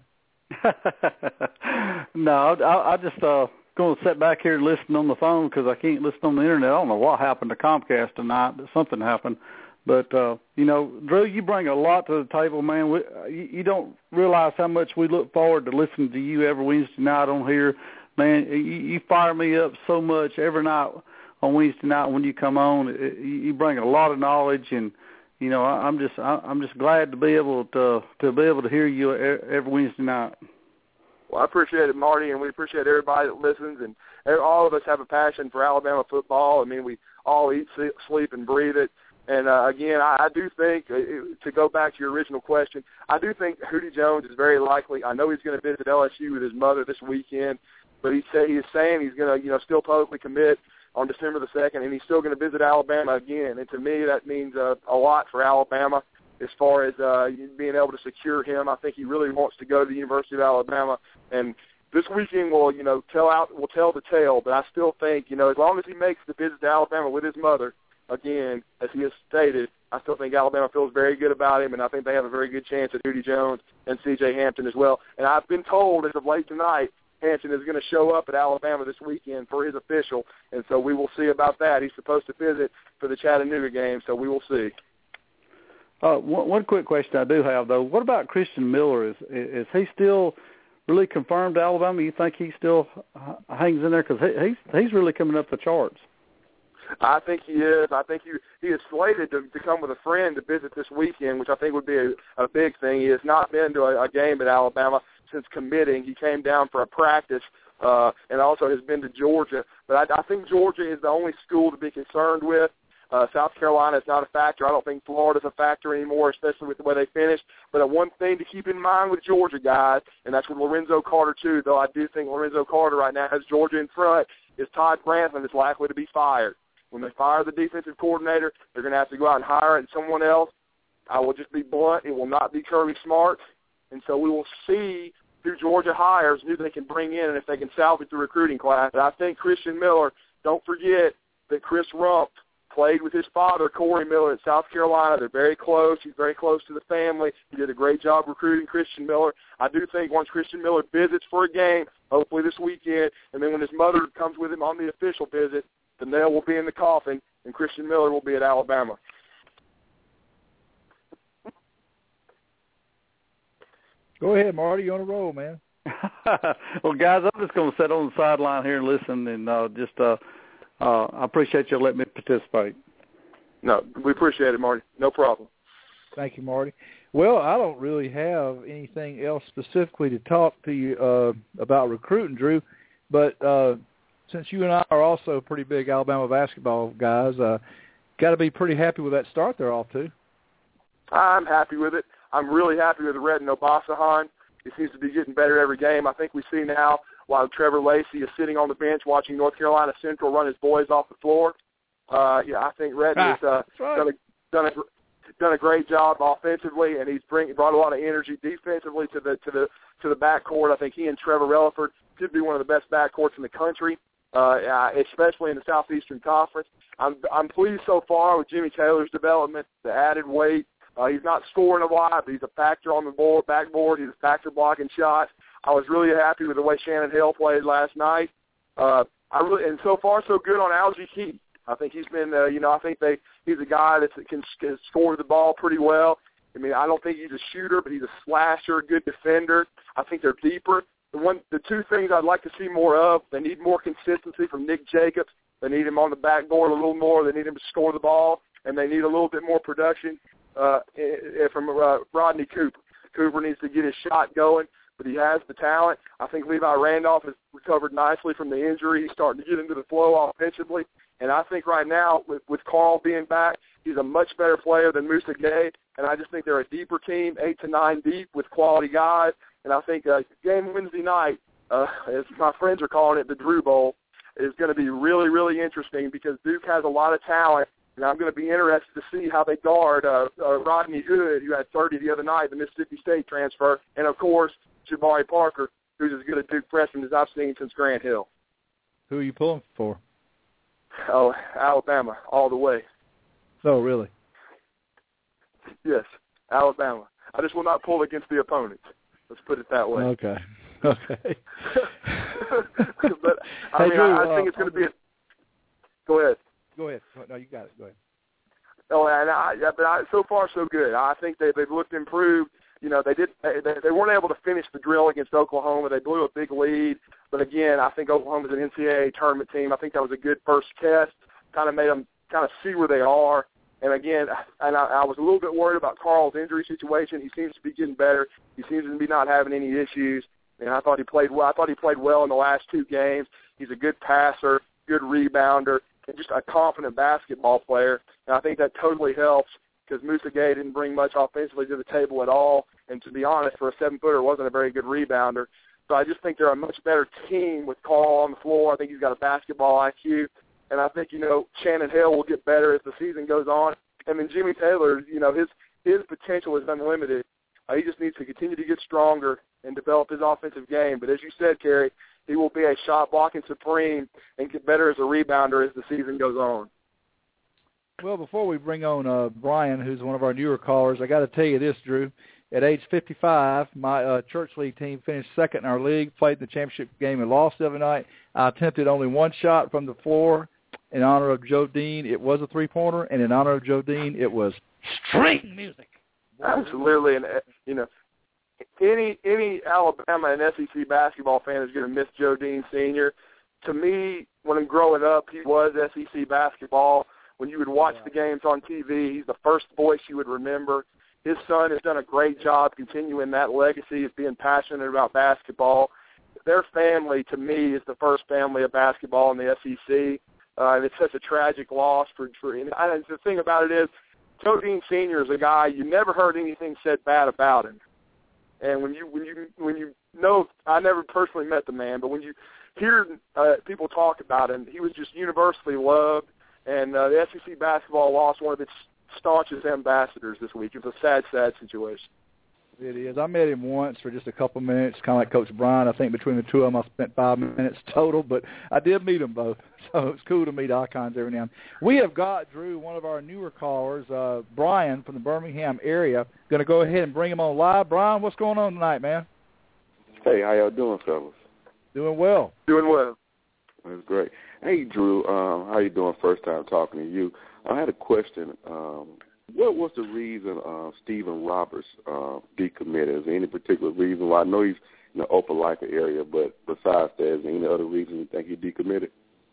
no, I, I just uh, going to sit back here and listen on the phone because I can't listen on the Internet. I don't know what happened to Comcast tonight, but something happened. But, uh, you know, Drew, you bring a lot to the table, man. We, you, you don't realize how much we look forward to listening to you every Wednesday night on here. Man, you, you fire me up so much every night on Wednesday night when you come on. It, you bring a lot of knowledge, and you know I, I'm just I, I'm just glad to be able to to be able to hear you every Wednesday night. Well, I appreciate it, Marty, and we appreciate everybody that listens. And all of us have a passion for Alabama football. I mean, we all eat, sleep, and breathe it. And, uh, again, I, I do think, uh, to go back to your original question, I do think Hootie Jones is very likely. I know he's going to visit L S U with his mother this weekend, but he, say, he is saying he's going to, you know, still publicly commit on December the second, and he's still going to visit Alabama again. And to me, that means uh, a lot for Alabama as far as uh, being able to secure him. I think he really wants to go to the University of Alabama. And this weekend will, you know, tell out will tell the tale, but I still think, you know, as long as he makes the visit to Alabama with his mother, again, as he has stated, I still think Alabama feels very good about him, and I think they have a very good chance at Hootie Jones and C J Hampton as well. And I've been told as of late tonight, Hampton is going to show up at Alabama this weekend for his official, and so we will see about that. He's supposed to visit for the Chattanooga game, so we will see. Uh, one, one quick question I do have, though. What about Christian Miller? Is is he still really confirmed to Alabama? You think he still hangs in there? Because he, he's, he's really coming up the charts. I think he is. I think he he is slated to, to come with a friend to visit this weekend, which I think would be a, a big thing. He has not been to a, a game at Alabama since committing. He came down for a practice uh, and also has been to Georgia. But I, I think Georgia is the only school to be concerned with. Uh, South Carolina is not a factor. I don't think Florida's a factor anymore, especially with the way they finished. But uh, one thing to keep in mind with Georgia, guys, and that's with Lorenzo Carter too, though I do think Lorenzo Carter right now has Georgia in front, is Todd Grantham is likely to be fired. When they fire the defensive coordinator, they're going to have to go out and hire someone else. I will just be blunt. It will not be Kirby Smart. And so we will see who Georgia hires, who they can bring in, and if they can salvage the recruiting class. And I think Christian Miller, don't forget that Chris Rump played with his father, Corey Miller, at South Carolina. They're very close. He's very close to the family. He did a great job recruiting Christian Miller. I do think once Christian Miller visits for a game, hopefully this weekend, and then when his mother comes with him on the official visit, the nail will be in the coffin, and Christian Miller will be at Alabama. Go ahead, Marty. You're on a roll, man. Well, guys, I'm just going to sit on the sideline here and listen, and uh, just uh, uh, I appreciate you letting me participate. No, we appreciate it, Marty. No problem. Thank you, Marty. Well, I don't really have anything else specifically to talk to you uh, about recruiting, Drew, but uh, since you and I are also pretty big Alabama basketball guys, uh, got to be pretty happy with that start they're off to. I'm happy with it. I'm really happy with Redden Obasahan. He seems to be getting better every game. I think we see now while Trevor Lacey is sitting on the bench watching North Carolina Central run his boys off the floor. Uh, yeah, I think Redden ah, has uh, right. done, a, done, a, done a great job offensively, and he's bring, brought a lot of energy defensively to the to the to the backcourt. I think he and Trevor Relaford could be one of the best backcourts in the country. Uh, especially in the Southeastern Conference. I'm, I'm pleased so far with Jimmy Taylor's development, the added weight. Uh, he's not scoring a lot, but he's a factor on the board, backboard. He's a factor blocking shots. I was really happy with the way Shannon Hill played last night. Uh, I really, and so far so good on Algie Keaton. I think he's been, uh, you know, I think they he's a guy that can, can score the ball pretty well. I mean, I don't think he's a shooter, but he's a slasher, good defender. I think they're deeper. The one, the two things I'd like to see more of, they need more consistency from Nick Jacobs. They need him on the backboard a little more. They need him to score the ball, and they need a little bit more production uh, from uh, Rodney Cooper. Cooper needs to get his shot going. but he has the talent. I think Levi Randolph has recovered nicely from the injury. He's starting to get into the flow offensively. And I think right now, with, with Carl being back, he's a much better player than Musa Gay. And I just think they're a deeper team, eight to nine deep with quality guys. And I think uh, game Wednesday night, uh, as my friends are calling it, the Drew Bowl, is going to be really, really interesting because Duke has a lot of talent. And I'm going to be interested to see how they guard uh, uh, Rodney Hood, who had thirty the other night, the Mississippi State transfer, and, of course, Jabari Parker, who's as good a Duke freshman as I've seen since Grant Hill. Who are you pulling for? Oh, Alabama, all the way. Oh, really? Yes, Alabama. I just will not pull against the opponents. Let's put it that way. Okay. Okay. But, I hey, mean, Drew, I, I think uh, it's going to be a – go ahead. Go ahead. No, you got it. Go ahead. Oh, and I, yeah, but I, so far so good. I think they they've looked improved. You know, they did they, they weren't able to finish the drill against Oklahoma. They blew a big lead, but again, I think Oklahoma's an N C double A tournament team. I think that was a good first test. Kind of made them kind of see where they are. And again, and I, I was a little bit worried about Carl's injury situation. He seems to be getting better. He seems to be not having any issues. And I thought he played well. I thought he played well in the last two games. He's a good passer, good rebounder, and just a confident basketball player. And I think that totally helps because Musa Gay didn't bring much offensively to the table at all. And to be honest, for a seven-footer, wasn't a very good rebounder. So I just think they're a much better team with Carl on the floor. I think he's got a basketball I Q. And I think, you know, Shannon Hill will get better as the season goes on. And then Jimmy Taylor, you know, his his potential is unlimited. Uh, he just needs to continue to get stronger and develop his offensive game. But as you said, Kerry, he will be a shot-blocking supreme and get better as a rebounder as the season goes on. Well, before we bring on uh, Brian, who's one of our newer callers, I got to tell you this, Drew. At age fifty-five, my uh, church league team finished second in our league, played the championship game and lost the other night. I attempted only one shot from the floor in honor of Joe Dean. It was a three-pointer, and in honor of Joe Dean, it was string music. Absolutely, and, you know, any any Alabama and S E C basketball fan is going to miss Joe Dean Senior To me, when I'm growing up, he was S E C basketball. When you would watch the games on T V, he's the first voice you would remember. His son has done a great job continuing that legacy of being passionate about basketball. Their family, to me, is the first family of basketball in the S E C, uh, and it's such a tragic loss. For, for and I, the thing about it is, Joe Dean Senior is a guy you never heard anything said bad about him. And when you when you when you know, I never personally met the man, but when you hear uh, people talk about him, he was just universally loved. And uh, the S E C basketball lost one of its staunchest ambassadors this week. It was a sad, sad situation. It is. I met him once for just a couple minutes, kind of like Coach Bryant. I think between the two of them, I spent five minutes total, but I did meet them both. So it's cool to meet icons every now and then. We have got, Drew, one of our newer callers, uh, Brian from the Birmingham area. Going to go ahead and bring him on live. Brian, what's going on tonight, man? Hey, how y'all doing, fellas? Doing well. Doing well. That's great. Hey, Drew, um, how you doing? First time talking to you. I had a question. Um, what was the reason uh, Stephen Roberts uh, decommitted? Is there any particular reason why? I know he's in the Opelika area, but besides that, is there any other reason you think he decommitted?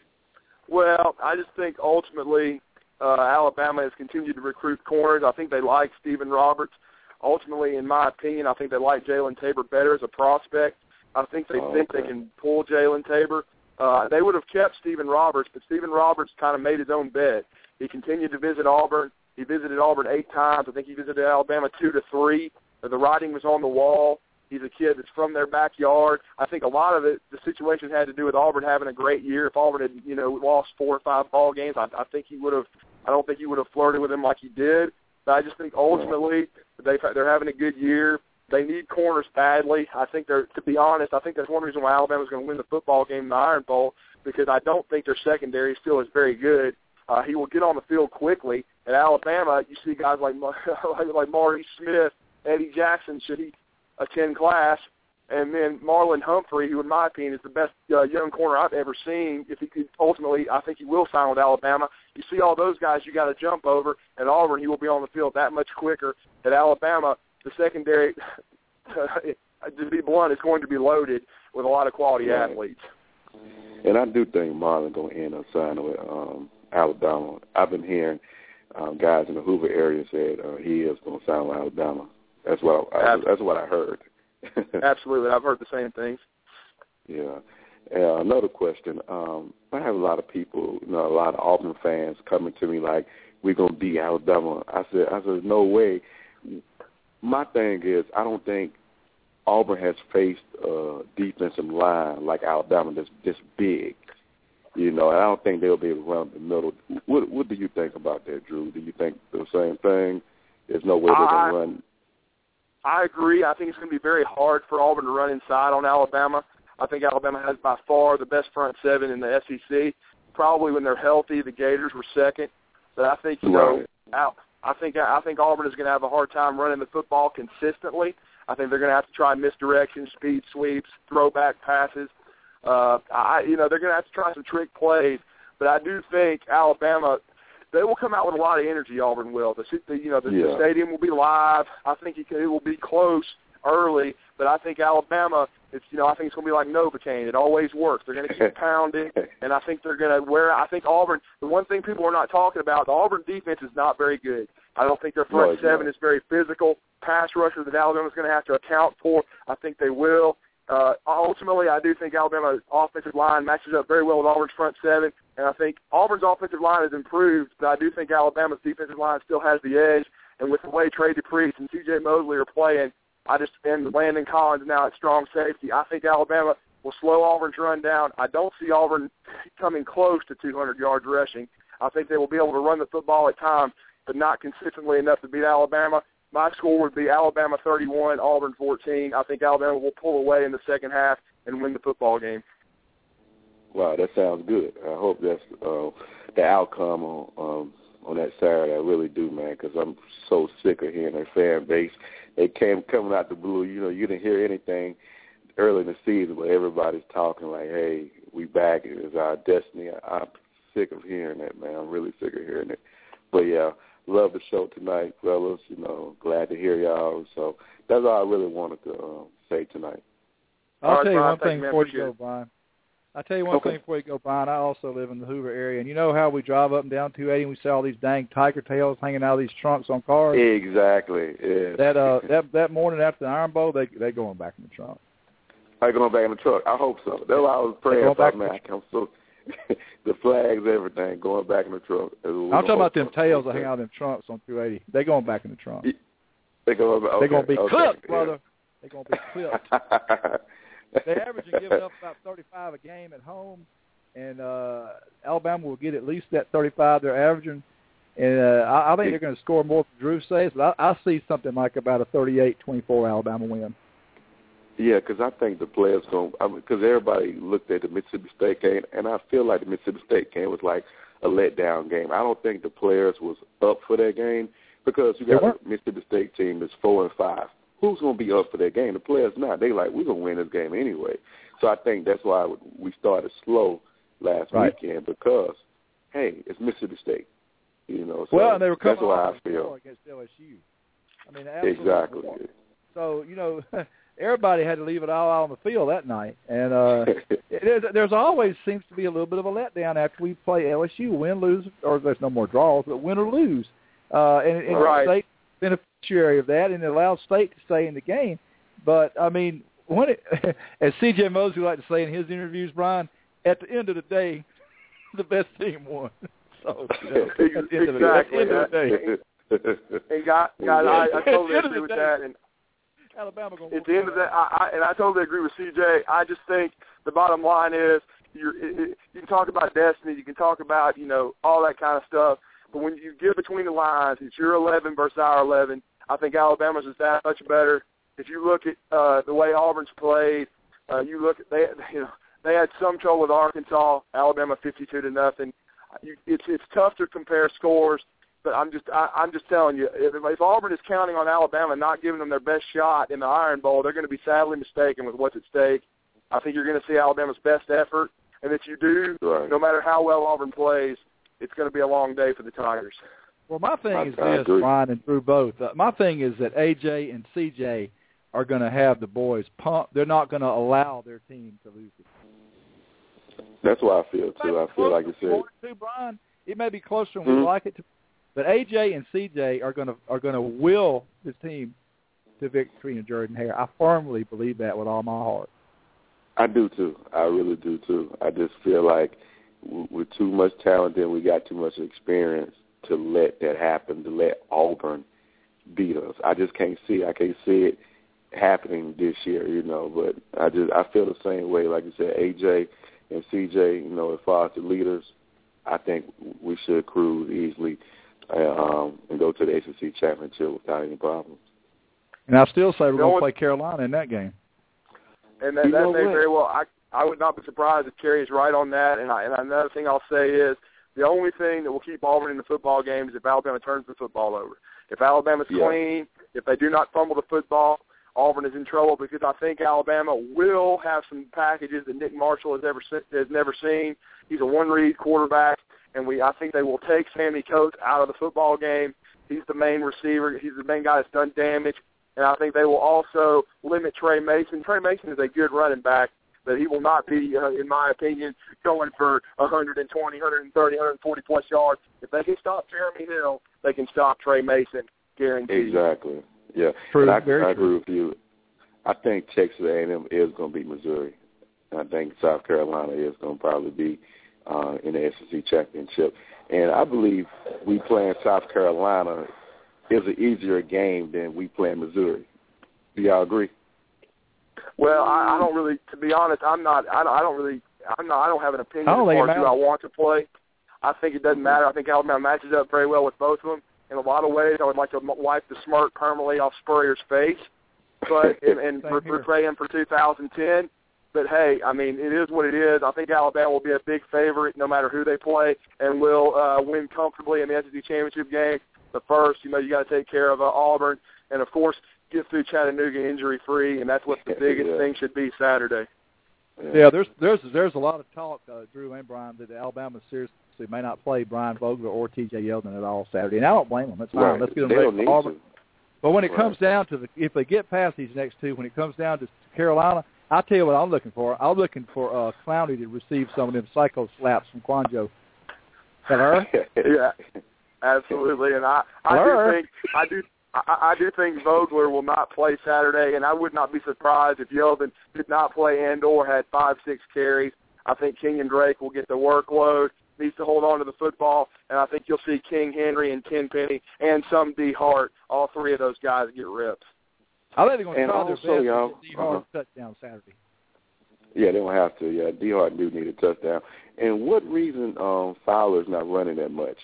Well, I just think ultimately uh, Alabama has continued to recruit corners. I think they like Stephen Roberts. Ultimately, in my opinion, I think they like Jalen Tabor better as a prospect. I think they oh, think okay. they can pull Jalen Tabor. Uh, they would have kept Stephen Roberts, but Stephen Roberts kind of made his own bed. He continued to visit Auburn. He visited Auburn eight times. I think he visited Alabama two to three. The writing was on the wall. He's a kid that's from their backyard. I think a lot of it, the situation had to do with Auburn having a great year. If Auburn had, you know, lost four or five ball games, I, I think he would have. I don't think he would have flirted with him like he did. But I just think ultimately they they're having a good year. They need corners badly. I think they're, to be honest, I think that's one reason why Alabama's going to win the football game in the Iron Bowl, because I don't think their secondary still is very good. Uh, he will get on the field quickly. At Alabama, you see guys like like Maurice Smith, Eddie Jackson, should he attend class, and then Marlon Humphrey, who in my opinion is the best uh, young corner I've ever seen. If he could ultimately, I think he will sign with Alabama. You see all those guys you got to jump over. At Auburn, he will be on the field that much quicker. At Alabama, the secondary, to be blunt, is going to be loaded with a lot of quality right. athletes. And I do think Marlon going to end up signing with um, Alabama. I've been hearing um, guys in the Hoover area said uh, he is going to sign with Alabama. That's what I, I, that's what I heard. Absolutely. I've heard the same things. Yeah. Uh, another question. Um, I have a lot of people, you know, a lot of Auburn fans coming to me like, we're going to beat Alabama. I said, I said, no way. My thing is, I don't think Auburn has faced a defensive line like Alabama that's this big. You know, I don't think they'll be able to run the middle. What, what do you think about that, Drew? Do you think the same thing? There's no way they're going to run. I agree. I think it's going to be very hard for Auburn to run inside on Alabama. I think Alabama has by far the best front seven in the S E C. Probably when they're healthy, the Gators were second. But I think, you know, right. I think I think Auburn is going to have a hard time running the football consistently. I think they're going to have to try misdirection, speed sweeps, throwback passes. Uh, I, you know, they're going to have to try some trick plays. But I do think Alabama, they will come out with a lot of energy. Auburn will. The, the you know, the, yeah. the stadium will be live. I think it, it will be close early. But I think Alabama, it's you know, I think it's going to be like Novocaine. It always works. They're going to keep pounding, and I think they're going to wear. I think Auburn. The one thing people are not talking about, the Auburn defense is not very good. I don't think their front no, seven not. is very physical. Pass rusher that Alabama's going to have to account for. I think they will. Uh, ultimately, I do think Alabama's offensive line matches up very well with Auburn's front seven, and I think Auburn's offensive line has improved, but I do think Alabama's defensive line still has the edge. And with the way Trey DePriest and C J Mosley are playing, I just and Landon Collins now at strong safety, I think Alabama will slow Auburn's run down. I don't see Auburn coming close to two hundred yards rushing. I think they will be able to run the football at times, but not consistently enough to beat Alabama. My score would be Alabama thirty-one, Auburn fourteen. I think Alabama will pull away in the second half and win the football game. Wow, that sounds good. I hope that's uh, the outcome on um, on that Saturday. I really do, man, because I'm so sick of hearing their fan base. They came coming out the blue. You know, you didn't hear anything early in the season, but everybody's talking like, hey, we back. It's our destiny. I'm sick of hearing that, man. I'm really sick of hearing it. But, yeah, love the show tonight, fellas. You know, glad to hear y'all. So that's all I really wanted to um, say tonight. I'll all tell right, you Brian, one thing before you you. go, Brian. I'll tell you one okay. thing before you go, Brian. I also live in the Hoover area, and you know how we drive up and down two eighty and we see all these dang tiger tails hanging out of these trunks on cars? Exactly, yeah. That uh, that that morning after the Iron Bowl, they they going back in the trunk. They're going back in the truck. I hope so. That's what I was praying for, man. I'm so the flags, everything, going back in the truck. I'm talking about them tails that hang out in them trunks on two eighty. They going back in the trunk. They going okay, They're going to be okay, clipped, yeah. brother. They're going to be clipped. They're averaging giving up about thirty-five a game at home, and uh, Alabama will get at least that thirty-five they're averaging. And uh, I, I think they're going to score more than Drew says, but I, I see something like about a thirty-eight twenty-four Alabama win. Yeah, because I think the players going – because everybody looked at the Mississippi State game, and I feel like the Mississippi State game was like a letdown game. I don't think the players was up for that game because you got a Mississippi State team that's four and five. Who's going to be up for that game? The players not. They like, we're going to win this game anyway. So I think that's why we started slow last right. weekend because, hey, it's Mississippi State. You know, so well, and they were coming that's why I feel. Against L S U. I mean, exactly. War. So, you know, everybody had to leave it all out on the field that night. And uh, there's, there's always seems to be a little bit of a letdown after we play L S U, win, lose, or there's no more draws, but win or lose. Uh, and and right. State beneficiary of that, and it allows State to stay in the game. But, I mean, when it, as C J Mosley liked to say in his interviews, Brian, at the end of the day, the best team won. So, you know, at the end exactly. of the, at the end of the day. And God, God, I, I totally agree with day, that. And Alabama gonna at the end of that, I, I, and I totally agree with C J. I just think the bottom line is you're, it, it, you can talk about destiny, you can talk about, you know, all that kind of stuff. But when you get between the lines, it's your eleven versus our eleven. I think Alabama's is that much better. If you look at uh, the way Auburn's played, uh, you look at they, you know, they had some trouble with Arkansas. Alabama fifty-two to nothing. You, it's it's tough to compare scores, but I'm just I, I'm just telling you, if, if Auburn is counting on Alabama not giving them their best shot in the Iron Bowl, they're going to be sadly mistaken with what's at stake. I think you're going to see Alabama's best effort, and if you do, right. no matter how well Auburn plays, it's going to be a long day for the Tigers. Well, my thing I, is I this, agree. Brian and Drew both. Uh, my thing is that A J and C J are going to have the boys pumped. They're not going to allow their team to lose it. That's what I feel, too. I feel like you said. Too, Brian. It may be closer than mm-hmm. we like it to, but A J and C J are going to are going to will this team to victory in Jordan Hare. I firmly believe that with all my heart. I do too. I really do too. I just feel like with too much talent and we got too much experience to let that happen, to let Auburn beat us. I just can't see. I can't see it happening this year, you know. But I just I feel the same way. Like you said, A J and C J, you know, as far as the leaders, I think we should cruise easily uh, um, and go to the A C C championship without any problems. And I still say we're going to play Carolina in that game. And that, that may very well. I I would not be surprised if Kerry is right on that. And I, and another thing I'll say is the only thing that will keep Auburn in the football game is if Alabama turns the football over. If Alabama's yeah. clean, if they do not fumble the football, Auburn is in trouble because I think Alabama will have some packages that Nick Marshall has ever has never seen. He's a one-read quarterback, and we I think they will take Sammy Coates out of the football game. He's the main receiver. He's the main guy that's done damage. And I think they will also limit Trey Mason. Trey Mason is a good running back, but he will not be, uh, in my opinion, going for one hundred twenty, one thirty, one forty plus yards. If they can stop Jeremy Hill, they can stop Trey Mason, guaranteed. Exactly. Yeah. True. I, Very I true. agree with you. I think Texas A and M is going to beat Missouri. And I think South Carolina is going to probably be uh, in the S E C championship. And I believe we playing South Carolina is an easier game than we play in Missouri. Do y'all agree? Well, I, I don't really. To be honest, I'm not. I don't, I don't really. I'm not. I don't have an opinion as far as who I want to play. I think it doesn't matter. I think Alabama matches up very well with both of them. In a lot of ways, I would like to wipe the smirk permanently off Spurrier's face, but and, and portray him for two thousand ten. But hey, I mean, it is what it is. I think Alabama will be a big favorite no matter who they play, and will uh, win comfortably in the S E C championship game. But first, you know, you got to take care of uh, Auburn, and of course, get through Chattanooga injury-free, and that's what the biggest yeah. thing should be Saturday. Yeah. yeah, there's there's there's a lot of talk, uh, Drew and Brian, that Alabama seriously may not play Brian Vogler or T J Yeldon at all Saturday, and I don't blame them. That's fine. Right. Let's get them they ready don't need for Auburn. To. But when it right. comes down to the, if they get past these next two, when it comes down to Carolina, I'll tell you what I'm looking for. I'm looking for uh, Clowney to receive some of them psycho slaps from Quanjo. Hello? Yeah, absolutely. And I, I do think I do I, I do think Vogler will not play Saturday, and I would not be surprised if Yeldon did not play and or had five, six carries. I think Kenyon Drake will get the workload, needs to hold on to the football, and I think you'll see King Henry and Tenpenny and some D. Hart, all three of those guys get rips. I think they're going to try also, their best y'all, to get D. Hart uh-huh. touchdown Saturday. Yeah, they don't have to. Yeah, D. Hart do need a touchdown. And what reason um, Fowler's not running that much?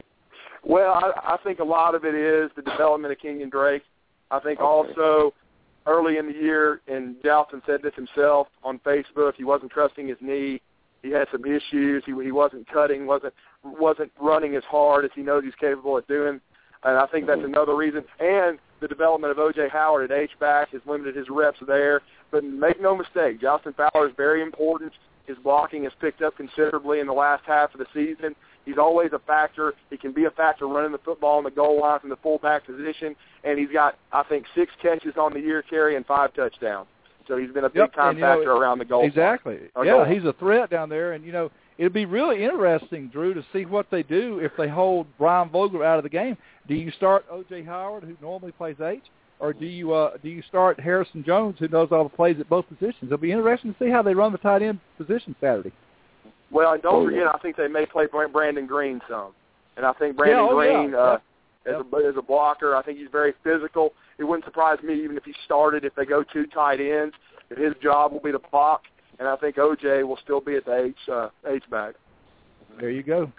Well, I, I think a lot of it is the development of Kenyon Drake. I think okay. also early in the year, and Jalston said this himself on Facebook, he wasn't trusting his knee. He had some issues. He, he wasn't cutting, wasn't wasn't running as hard as he knows he's capable of doing. And I think that's another reason. And the development of O J. Howard at H-back has limited his reps there. But make no mistake, Jalston Fowler is very important. His blocking has picked up considerably in the last half of the season. He's always a factor. He can be a factor running the football on the goal line from the fullback position. And he's got, I think, six catches on the year, Kerry, and five touchdowns. So he's been a big-time yep, factor know, around the goal exactly. line. Exactly. Yeah, he's a threat down there. And, you know, it'll be really interesting, Drew, to see what they do if they hold Brian Vogler out of the game. Do you start O J. Howard, who normally plays H, or do you uh, do you start Harrison Jones, who knows all the plays at both positions? It'll be interesting to see how they run the tight end position Saturday. Well, and don't forget, I think they may play Brandon Green some. And I think Brandon yeah, oh, Green, yeah. uh, yep. as, a, as a blocker, I think he's very physical. It wouldn't surprise me even if he started, if they go two tight ends, that his job will be to block. And I think O J will still be at the H, uh, H-back. There you go.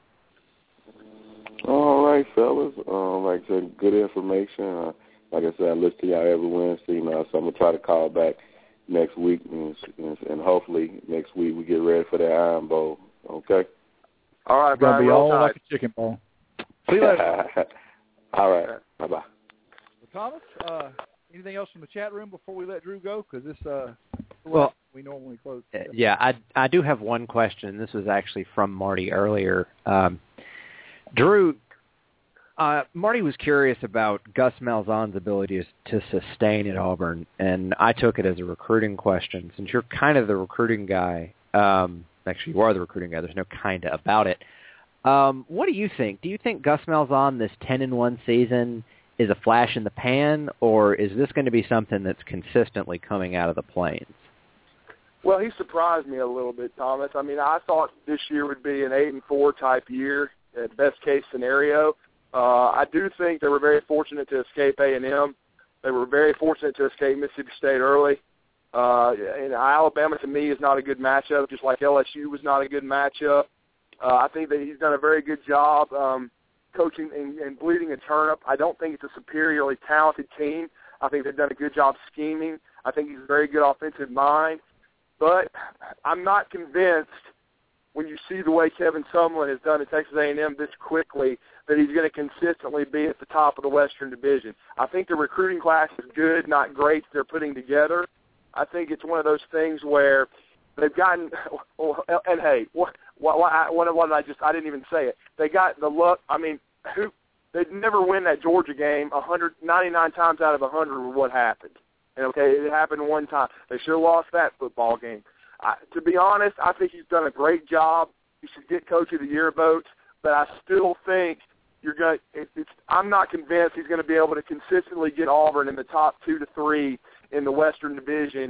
All right, fellas. Um, like I said, good information. Uh, like I said, I listen to y'all every Wednesday, you know, so I'm going to try to call back next week, and, and, and hopefully next week we get ready for that Iron Bowl, okay? All right, It's going to be all tight. like a chicken bone. See you later. All right. Bye-bye. Well, Thomas, uh, anything else from the chat room before we let Drew go? Because this, uh, well, we normally close. Uh, yeah, I I do have one question. This was actually from Marty earlier. Um, Drew, uh, Marty was curious about Gus Malzahn's ability to sustain at Auburn, and I took it as a recruiting question. Since you're kind of the recruiting guy, um, actually you are the recruiting guy, there's no kind of about it. Um, what do you think? Do you think Gus Malzahn, this ten and one season, is a flash in the pan, or is this going to be something that's consistently coming out of the Plains? Well, he surprised me a little bit, Thomas. I mean, I thought this year would be an eight and four type year, at best case scenario. Uh, I do think they were very fortunate to escape A and M. They were very fortunate to escape Mississippi State early. Uh, and Alabama, to me, is not a good matchup, just like L S U was not a good matchup. Uh, I think that he's done a very good job um, coaching and, and bleeding a turnip. I don't think it's a superiorly talented team. I think they've done a good job scheming. I think he's a very good offensive mind. But I'm not convinced when you see the way Kevin Sumlin has done at Texas A and M this quickly that he's going to consistently be at the top of the Western Division. I think the recruiting class is good, not great, they're putting together. I think it's one of those things where they've gotten – and, hey, what, what, what, what did I just – I didn't even say it. They got the luck – I mean, who they'd never win that Georgia game one hundred ninety-nine times out of one hundred with what happened. And, okay, it happened one time. They should have lost that football game. I, to be honest, I think he's done a great job. He should get Coach of the Year votes, but I still think you're going. It, it's. I'm not convinced he's going to be able to consistently get Auburn in the top two to three in the Western Division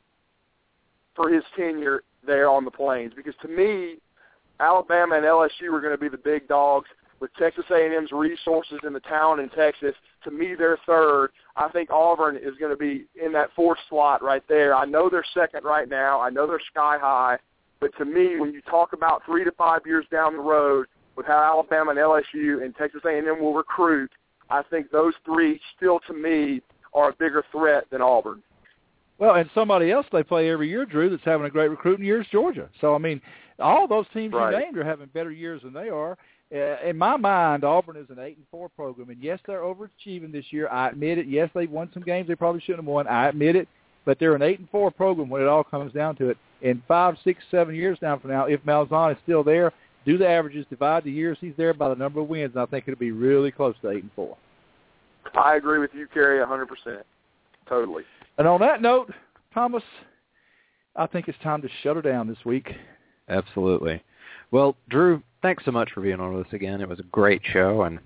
for his tenure there on the Plains. Because to me, Alabama and L S U are going to be the big dogs. With Texas A and M's resources and the talent in Texas, to me they're third. I think Auburn is going to be in that fourth slot right there. I know they're second right now. I know they're sky high. But to me, when you talk about three to five years down the road with how Alabama and L S U and Texas A and M will recruit, I think those three still, to me, are a bigger threat than Auburn. Well, and somebody else they play every year, Drew, that's having a great recruiting year is Georgia. So, I mean, all those teams right. you named are having better years than they are. Uh, in my mind, Auburn is an eight and four program, and yes, they're overachieving this year. I admit it. Yes, they've won some games they probably shouldn't have won. I admit it, but they're an eight and four program when it all comes down to it. In five, six, seven years down from now, if Malzahn is still there, do the averages, divide the years he's there by the number of wins, and I think it'll be really close to eight and four. I agree with you, Kerry, a hundred percent, totally. And on that note, Thomas, I think it's time to shut her down this week. Absolutely. Well, Drew, thanks so much for being on with us again. It was a great show, and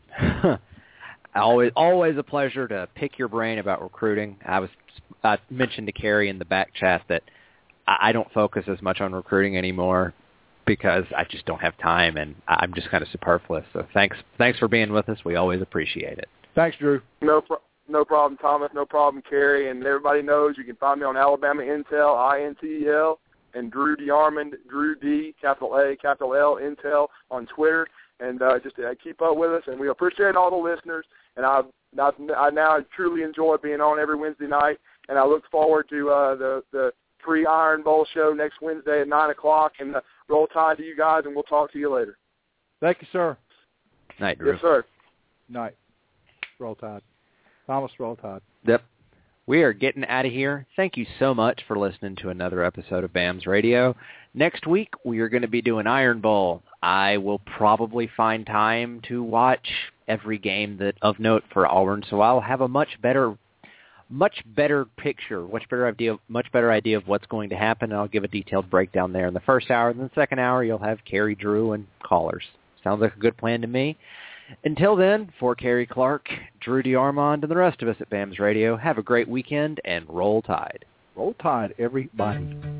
always always a pleasure to pick your brain about recruiting. I was I mentioned to Kerry in the back chat that I don't focus as much on recruiting anymore because I just don't have time, and I'm just kind of superfluous. So thanks thanks for being with us. We always appreciate it. Thanks, Drew. No pro- no problem, Thomas. No problem, Kerry. And everybody knows you can find me on Alabama Intel, I N T E L. And Drew DeArmond, Drew D, capital A, capital L, Intel on Twitter. And uh, just uh, keep up with us. And we appreciate all the listeners. And I, I, I now truly enjoy being on every Wednesday night. And I look forward to uh, the, the pre-Iron Bowl show next Wednesday at nine o'clock. And uh, Roll Tide to you guys, and we'll talk to you later. Thank you, sir. Night, Drew. Yes, sir. Night. Roll Tide. Thomas, Roll Tide. Yep. We are getting out of here. Thank you so much for listening to another episode of B A M S Radio. Next week, we are going to be doing Iron Bowl. I will probably find time to watch every game that of note for Auburn, so I'll have a much better, much better picture, much better idea, much better idea of what's going to happen. And I'll give a detailed breakdown there in the first hour. And then the second hour, you'll have Kerry, Drew, and callers. Sounds like a good plan to me. Until then, for Kerry Clark, Drew DeArmond, and the rest of us at B A M S Radio, have a great weekend and roll tide. Roll Tide, everybody.